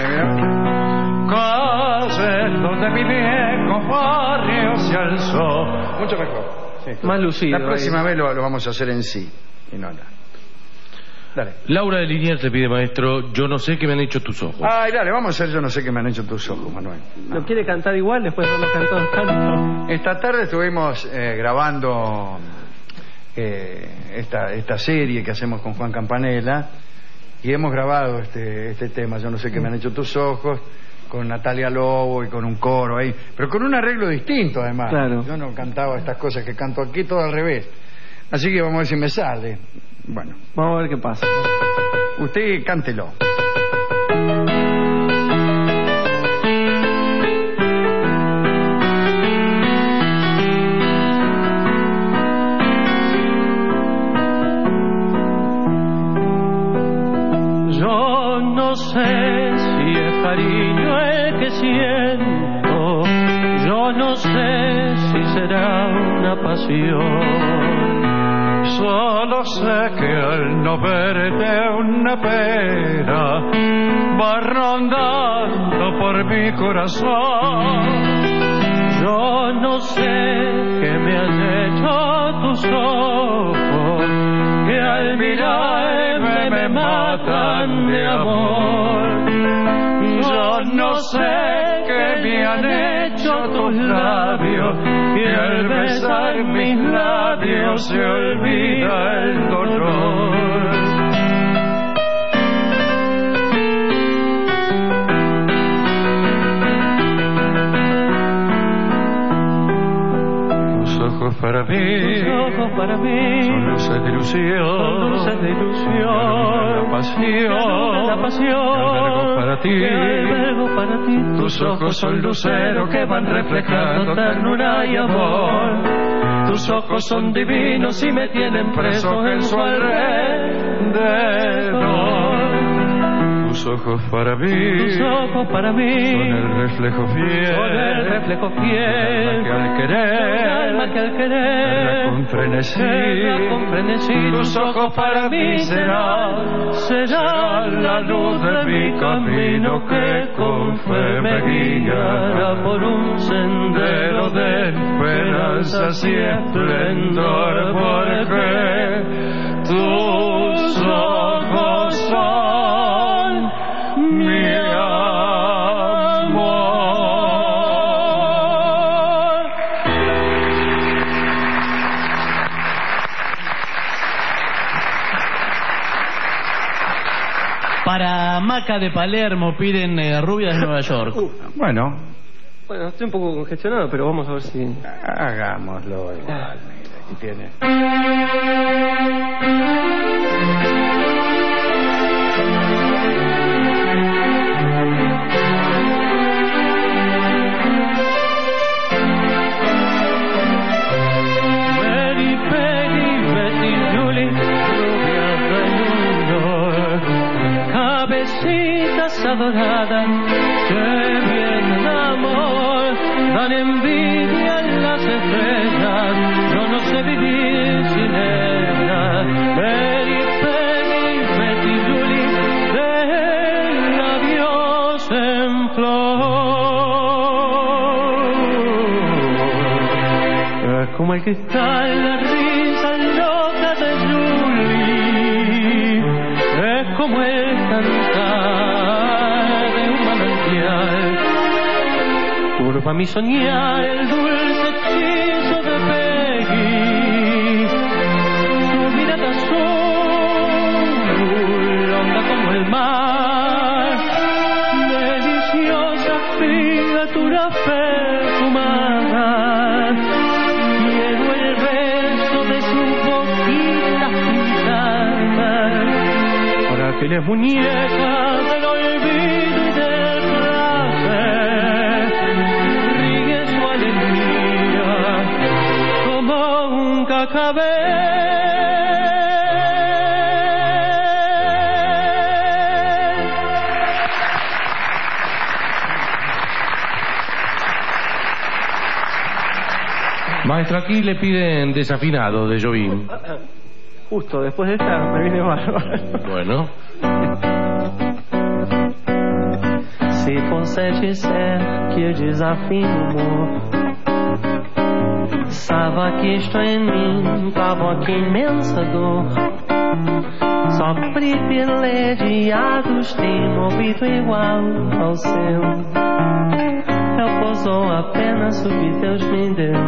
Calles donde mi viejo barrio se alzó. Mucho mejor. Sí. Más lucido. La próxima vez lo vamos a hacer en sí y no nada. Dale. Laura de Liniers le pide, maestro, yo no sé qué me han hecho tus ojos. Ay, dale, vamos a hacer yo no sé qué me han hecho tus ojos, Manuel. ¿Lo quiere cantar igual? Después no lo cantó tanto. Esta tarde estuvimos grabando esta serie que hacemos con Juan Campanella y hemos grabado este tema, yo no sé qué me han hecho tus ojos, con Natalia Lobo y con un coro ahí, pero con un arreglo distinto además. Claro. Yo no cantaba estas cosas que canto aquí, todo al revés. Así que vamos a ver si me sale. Bueno, vamos a ver qué pasa. Usted cántelo. Yo no sé si es cariño el que siento, yo no sé si será una pasión. Solo sé que al no verte una pena va rondando por mi corazón. Yo no sé qué me han hecho tus ojos, que al mirarme me matan de amor. Yo no sé qué me han hecho tus labios, que al besar mis labios se olvida el dolor. Tus ojos para mí, tus ojos para mí, son luces de ilusión, son luces de ilusión, la pasión, que albergo para ti, tus ojos son luceros que van reflejando ternura y amor. Tus ojos son divinos y me tienen preso en su alrededor. Tus ojos para mí, tus ojos para mí, son el reflejo fiel, son el reflejo fiel, que al querer, alma que al querer, con frenesí, tus ojos para mí serán la luz de mi camino que con fe me guiará por un sendero de esperanzas y esplendor, porque tus ojos son mi amor. Para Maca de Palermo piden Rubia de Nueva York. Bueno, estoy un poco congestionado, pero vamos a ver si... hagámoslo igual. Aquí tiene. Adoradas que vienen de amor, dan envidia en las estrellas, yo no sé vivir sin ellas. Mary, Penny, Betty, Julie, de labios en flor. Es como el cristal, la risa loca de Julie, es como el cantar turba mi soñar el dulce hechizo de Peggy, su mirada azul, honda como el mar, deliciosa criatura perfumada, quiero el beso de su boquita agitada, para que les muñecas del olvido y del placer ríe su alegría como un cacabel. Maestro, aquí le piden Desafinado de Jobim. Justo después de esta me viene bárbaro. Bueno. Se você disser que eu desafio o amor, saiba que isto em mim provoca imensa dor. Só privilegiados têm um ouvido igual ao seu. Eu posso apenas o que Deus me deu.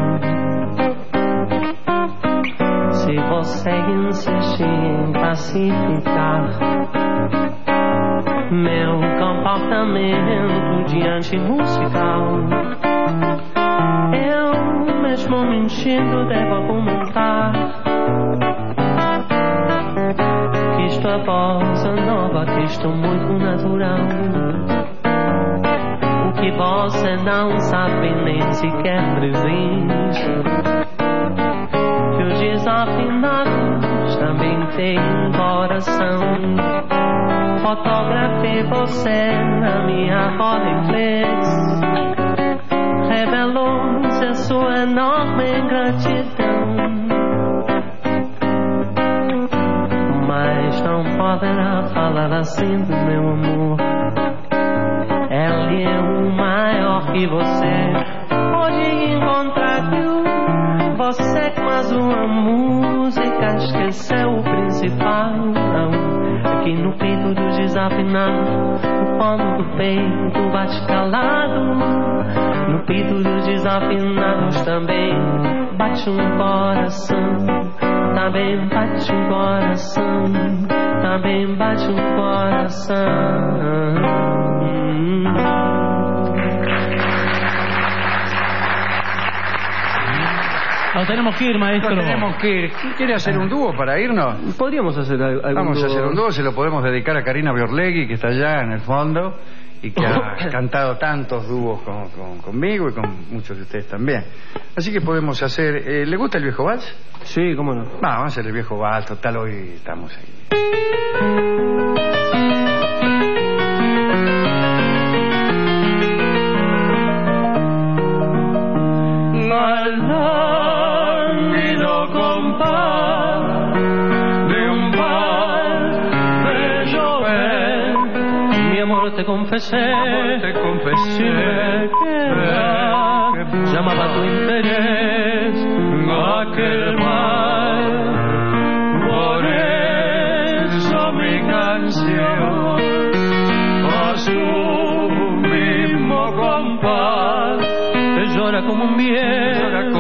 Se você insistir em pacificar meu comportamento diante musical, eu mesmo mentindo devo argumentar que isto é bossa nova, que isto muito natural. O que você não sabe nem sequer existe, que os desafinados também têm coração. Fotografei você na minha Rolleiflex, revelou-se a sua enorme ingratidão, mas não poderá falar assim do meu amor. Ele é o maior que você pode encontrar, viu? Você com a sua música esqueceu o principal. Aqui no peito dos desafinados, o pano do peito bate calado. No peito dos desafinados também bate um coração. Também bate um coração. Também bate um coração. Nos tenemos que ir, maestro. Nos tenemos que ir. ¿Quiere hacer un dúo para irnos? Podríamos hacer algún Vamos a dúo. hacer un dúo, se lo podemos dedicar a Karina Biorlegui, que está allá en el fondo y que ha cantado tantos dúos conmigo y con muchos de ustedes también. Así que podemos hacer... ¿Le gusta el viejo vals? Sí, cómo no. Vamos a hacer el viejo vals, total, hoy estamos ahí. Al lánguido compás de un vals de llover, Mi amor te confesé, si me queda, llamaba tu interés aquel mal. Por eso mi canción a su mismo compás llora como un bien,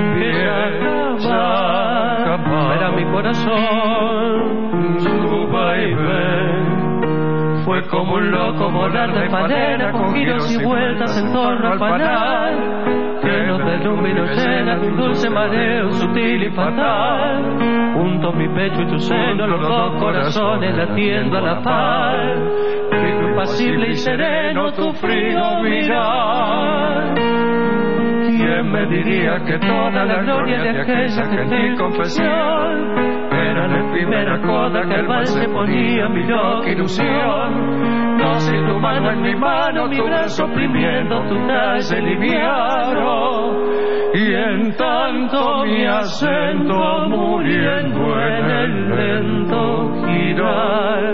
era mi corazón, su vaivén fue como un loco volar de panera con giros y vueltas en torno al panal, que nos derrumbe y nos llena de un dulce mareo sutil y fatal. Junto a mi pecho y tu seno, los dos corazones latiendo a la par, fijo impasible y sereno tu frío mirar. ¿Quién me diría que toda la gloria de aquella gentil confesión era la primera coda que al vals se ponía mi loca ilusión? No sé tu mano en mi mano, mi brazo oprimiendo tu talle liviano, y en tanto mi acento muriendo en el lento girar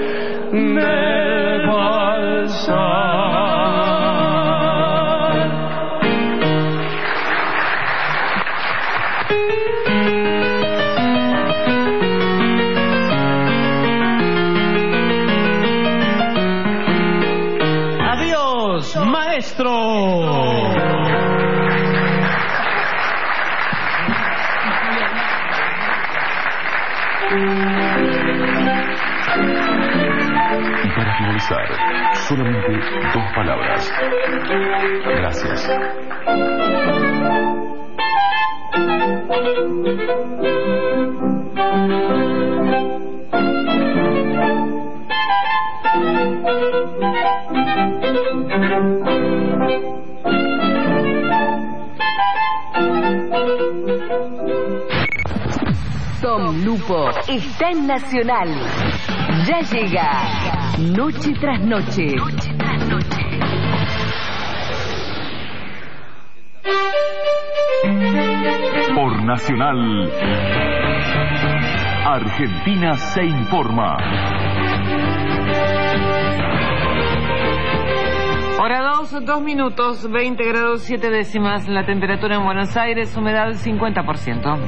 del balsar. Maestro. Y para finalizar, solamente 2 palabras. Gracias. Tom Lupo está en Nacional. Ya llega Noche tras Noche. Por Nacional, Argentina se informa. Hora 2 minutos, 20 grados 7 décimas, la temperatura en Buenos Aires, humedad 50%.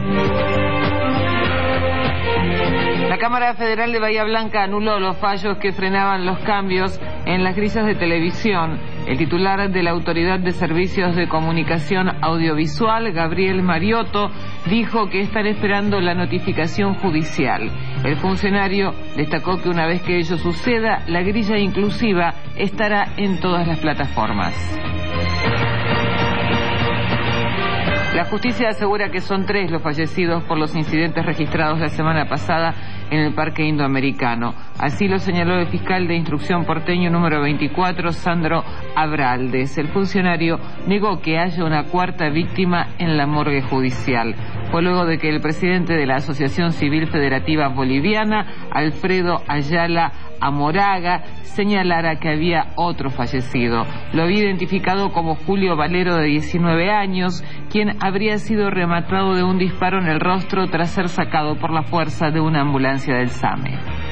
La Cámara Federal de Bahía Blanca anuló los fallos que frenaban los cambios en las grillas de televisión. El titular de la Autoridad de Servicios de Comunicación Audiovisual, Gabriel Mariotto, dijo que están esperando la notificación judicial. El funcionario destacó que una vez que ello suceda, la grilla inclusiva estará en todas las plataformas. La justicia asegura que son 3 los fallecidos por los incidentes registrados la semana pasada en el Parque Indoamericano. Así lo señaló el fiscal de instrucción porteño número 24, Sandro Abraldes. El funcionario negó que haya una 4ª víctima en la morgue judicial. Fue luego de que el presidente de la Asociación Civil Federativa Boliviana, Alfredo Ayala Amoraga, señalara que había otro fallecido. Lo había identificado como Julio Valero, de 19 años, quien habría sido rematado de un disparo en el rostro tras ser sacado por la fuerza de una ambulancia del SAME.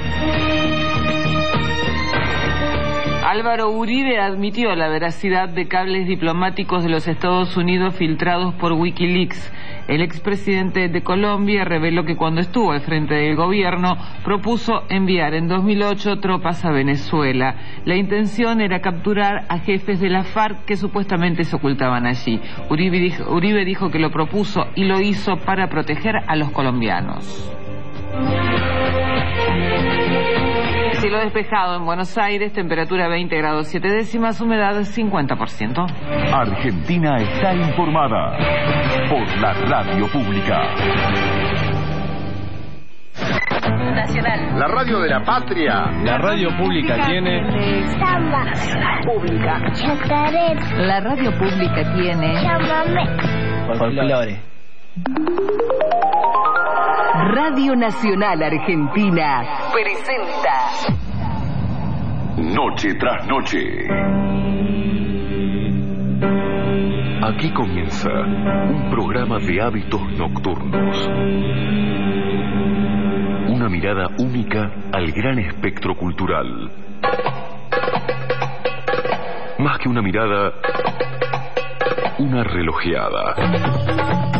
Álvaro Uribe admitió la veracidad de cables diplomáticos de los Estados Unidos filtrados por Wikileaks. El expresidente de Colombia reveló que cuando estuvo al frente del gobierno propuso enviar en 2008 tropas a Venezuela. La intención era capturar a jefes de la FARC que supuestamente se ocultaban allí. Uribe dijo que lo propuso y lo hizo para proteger a los colombianos. Cielo despejado en Buenos Aires, temperatura 20 grados 7 décimas, humedad 50%. Argentina está informada por la radio pública. Nacional. La radio de la patria. La radio pública tiene... Samba. Nacional. Pública. Chacaret. La radio pública tiene... Chamamé. Folclore. Radio Nacional Argentina presenta Noche tras noche. Aquí comienza un programa de hábitos nocturnos. Una mirada única al gran espectro cultural. Más que una mirada, una relojeada.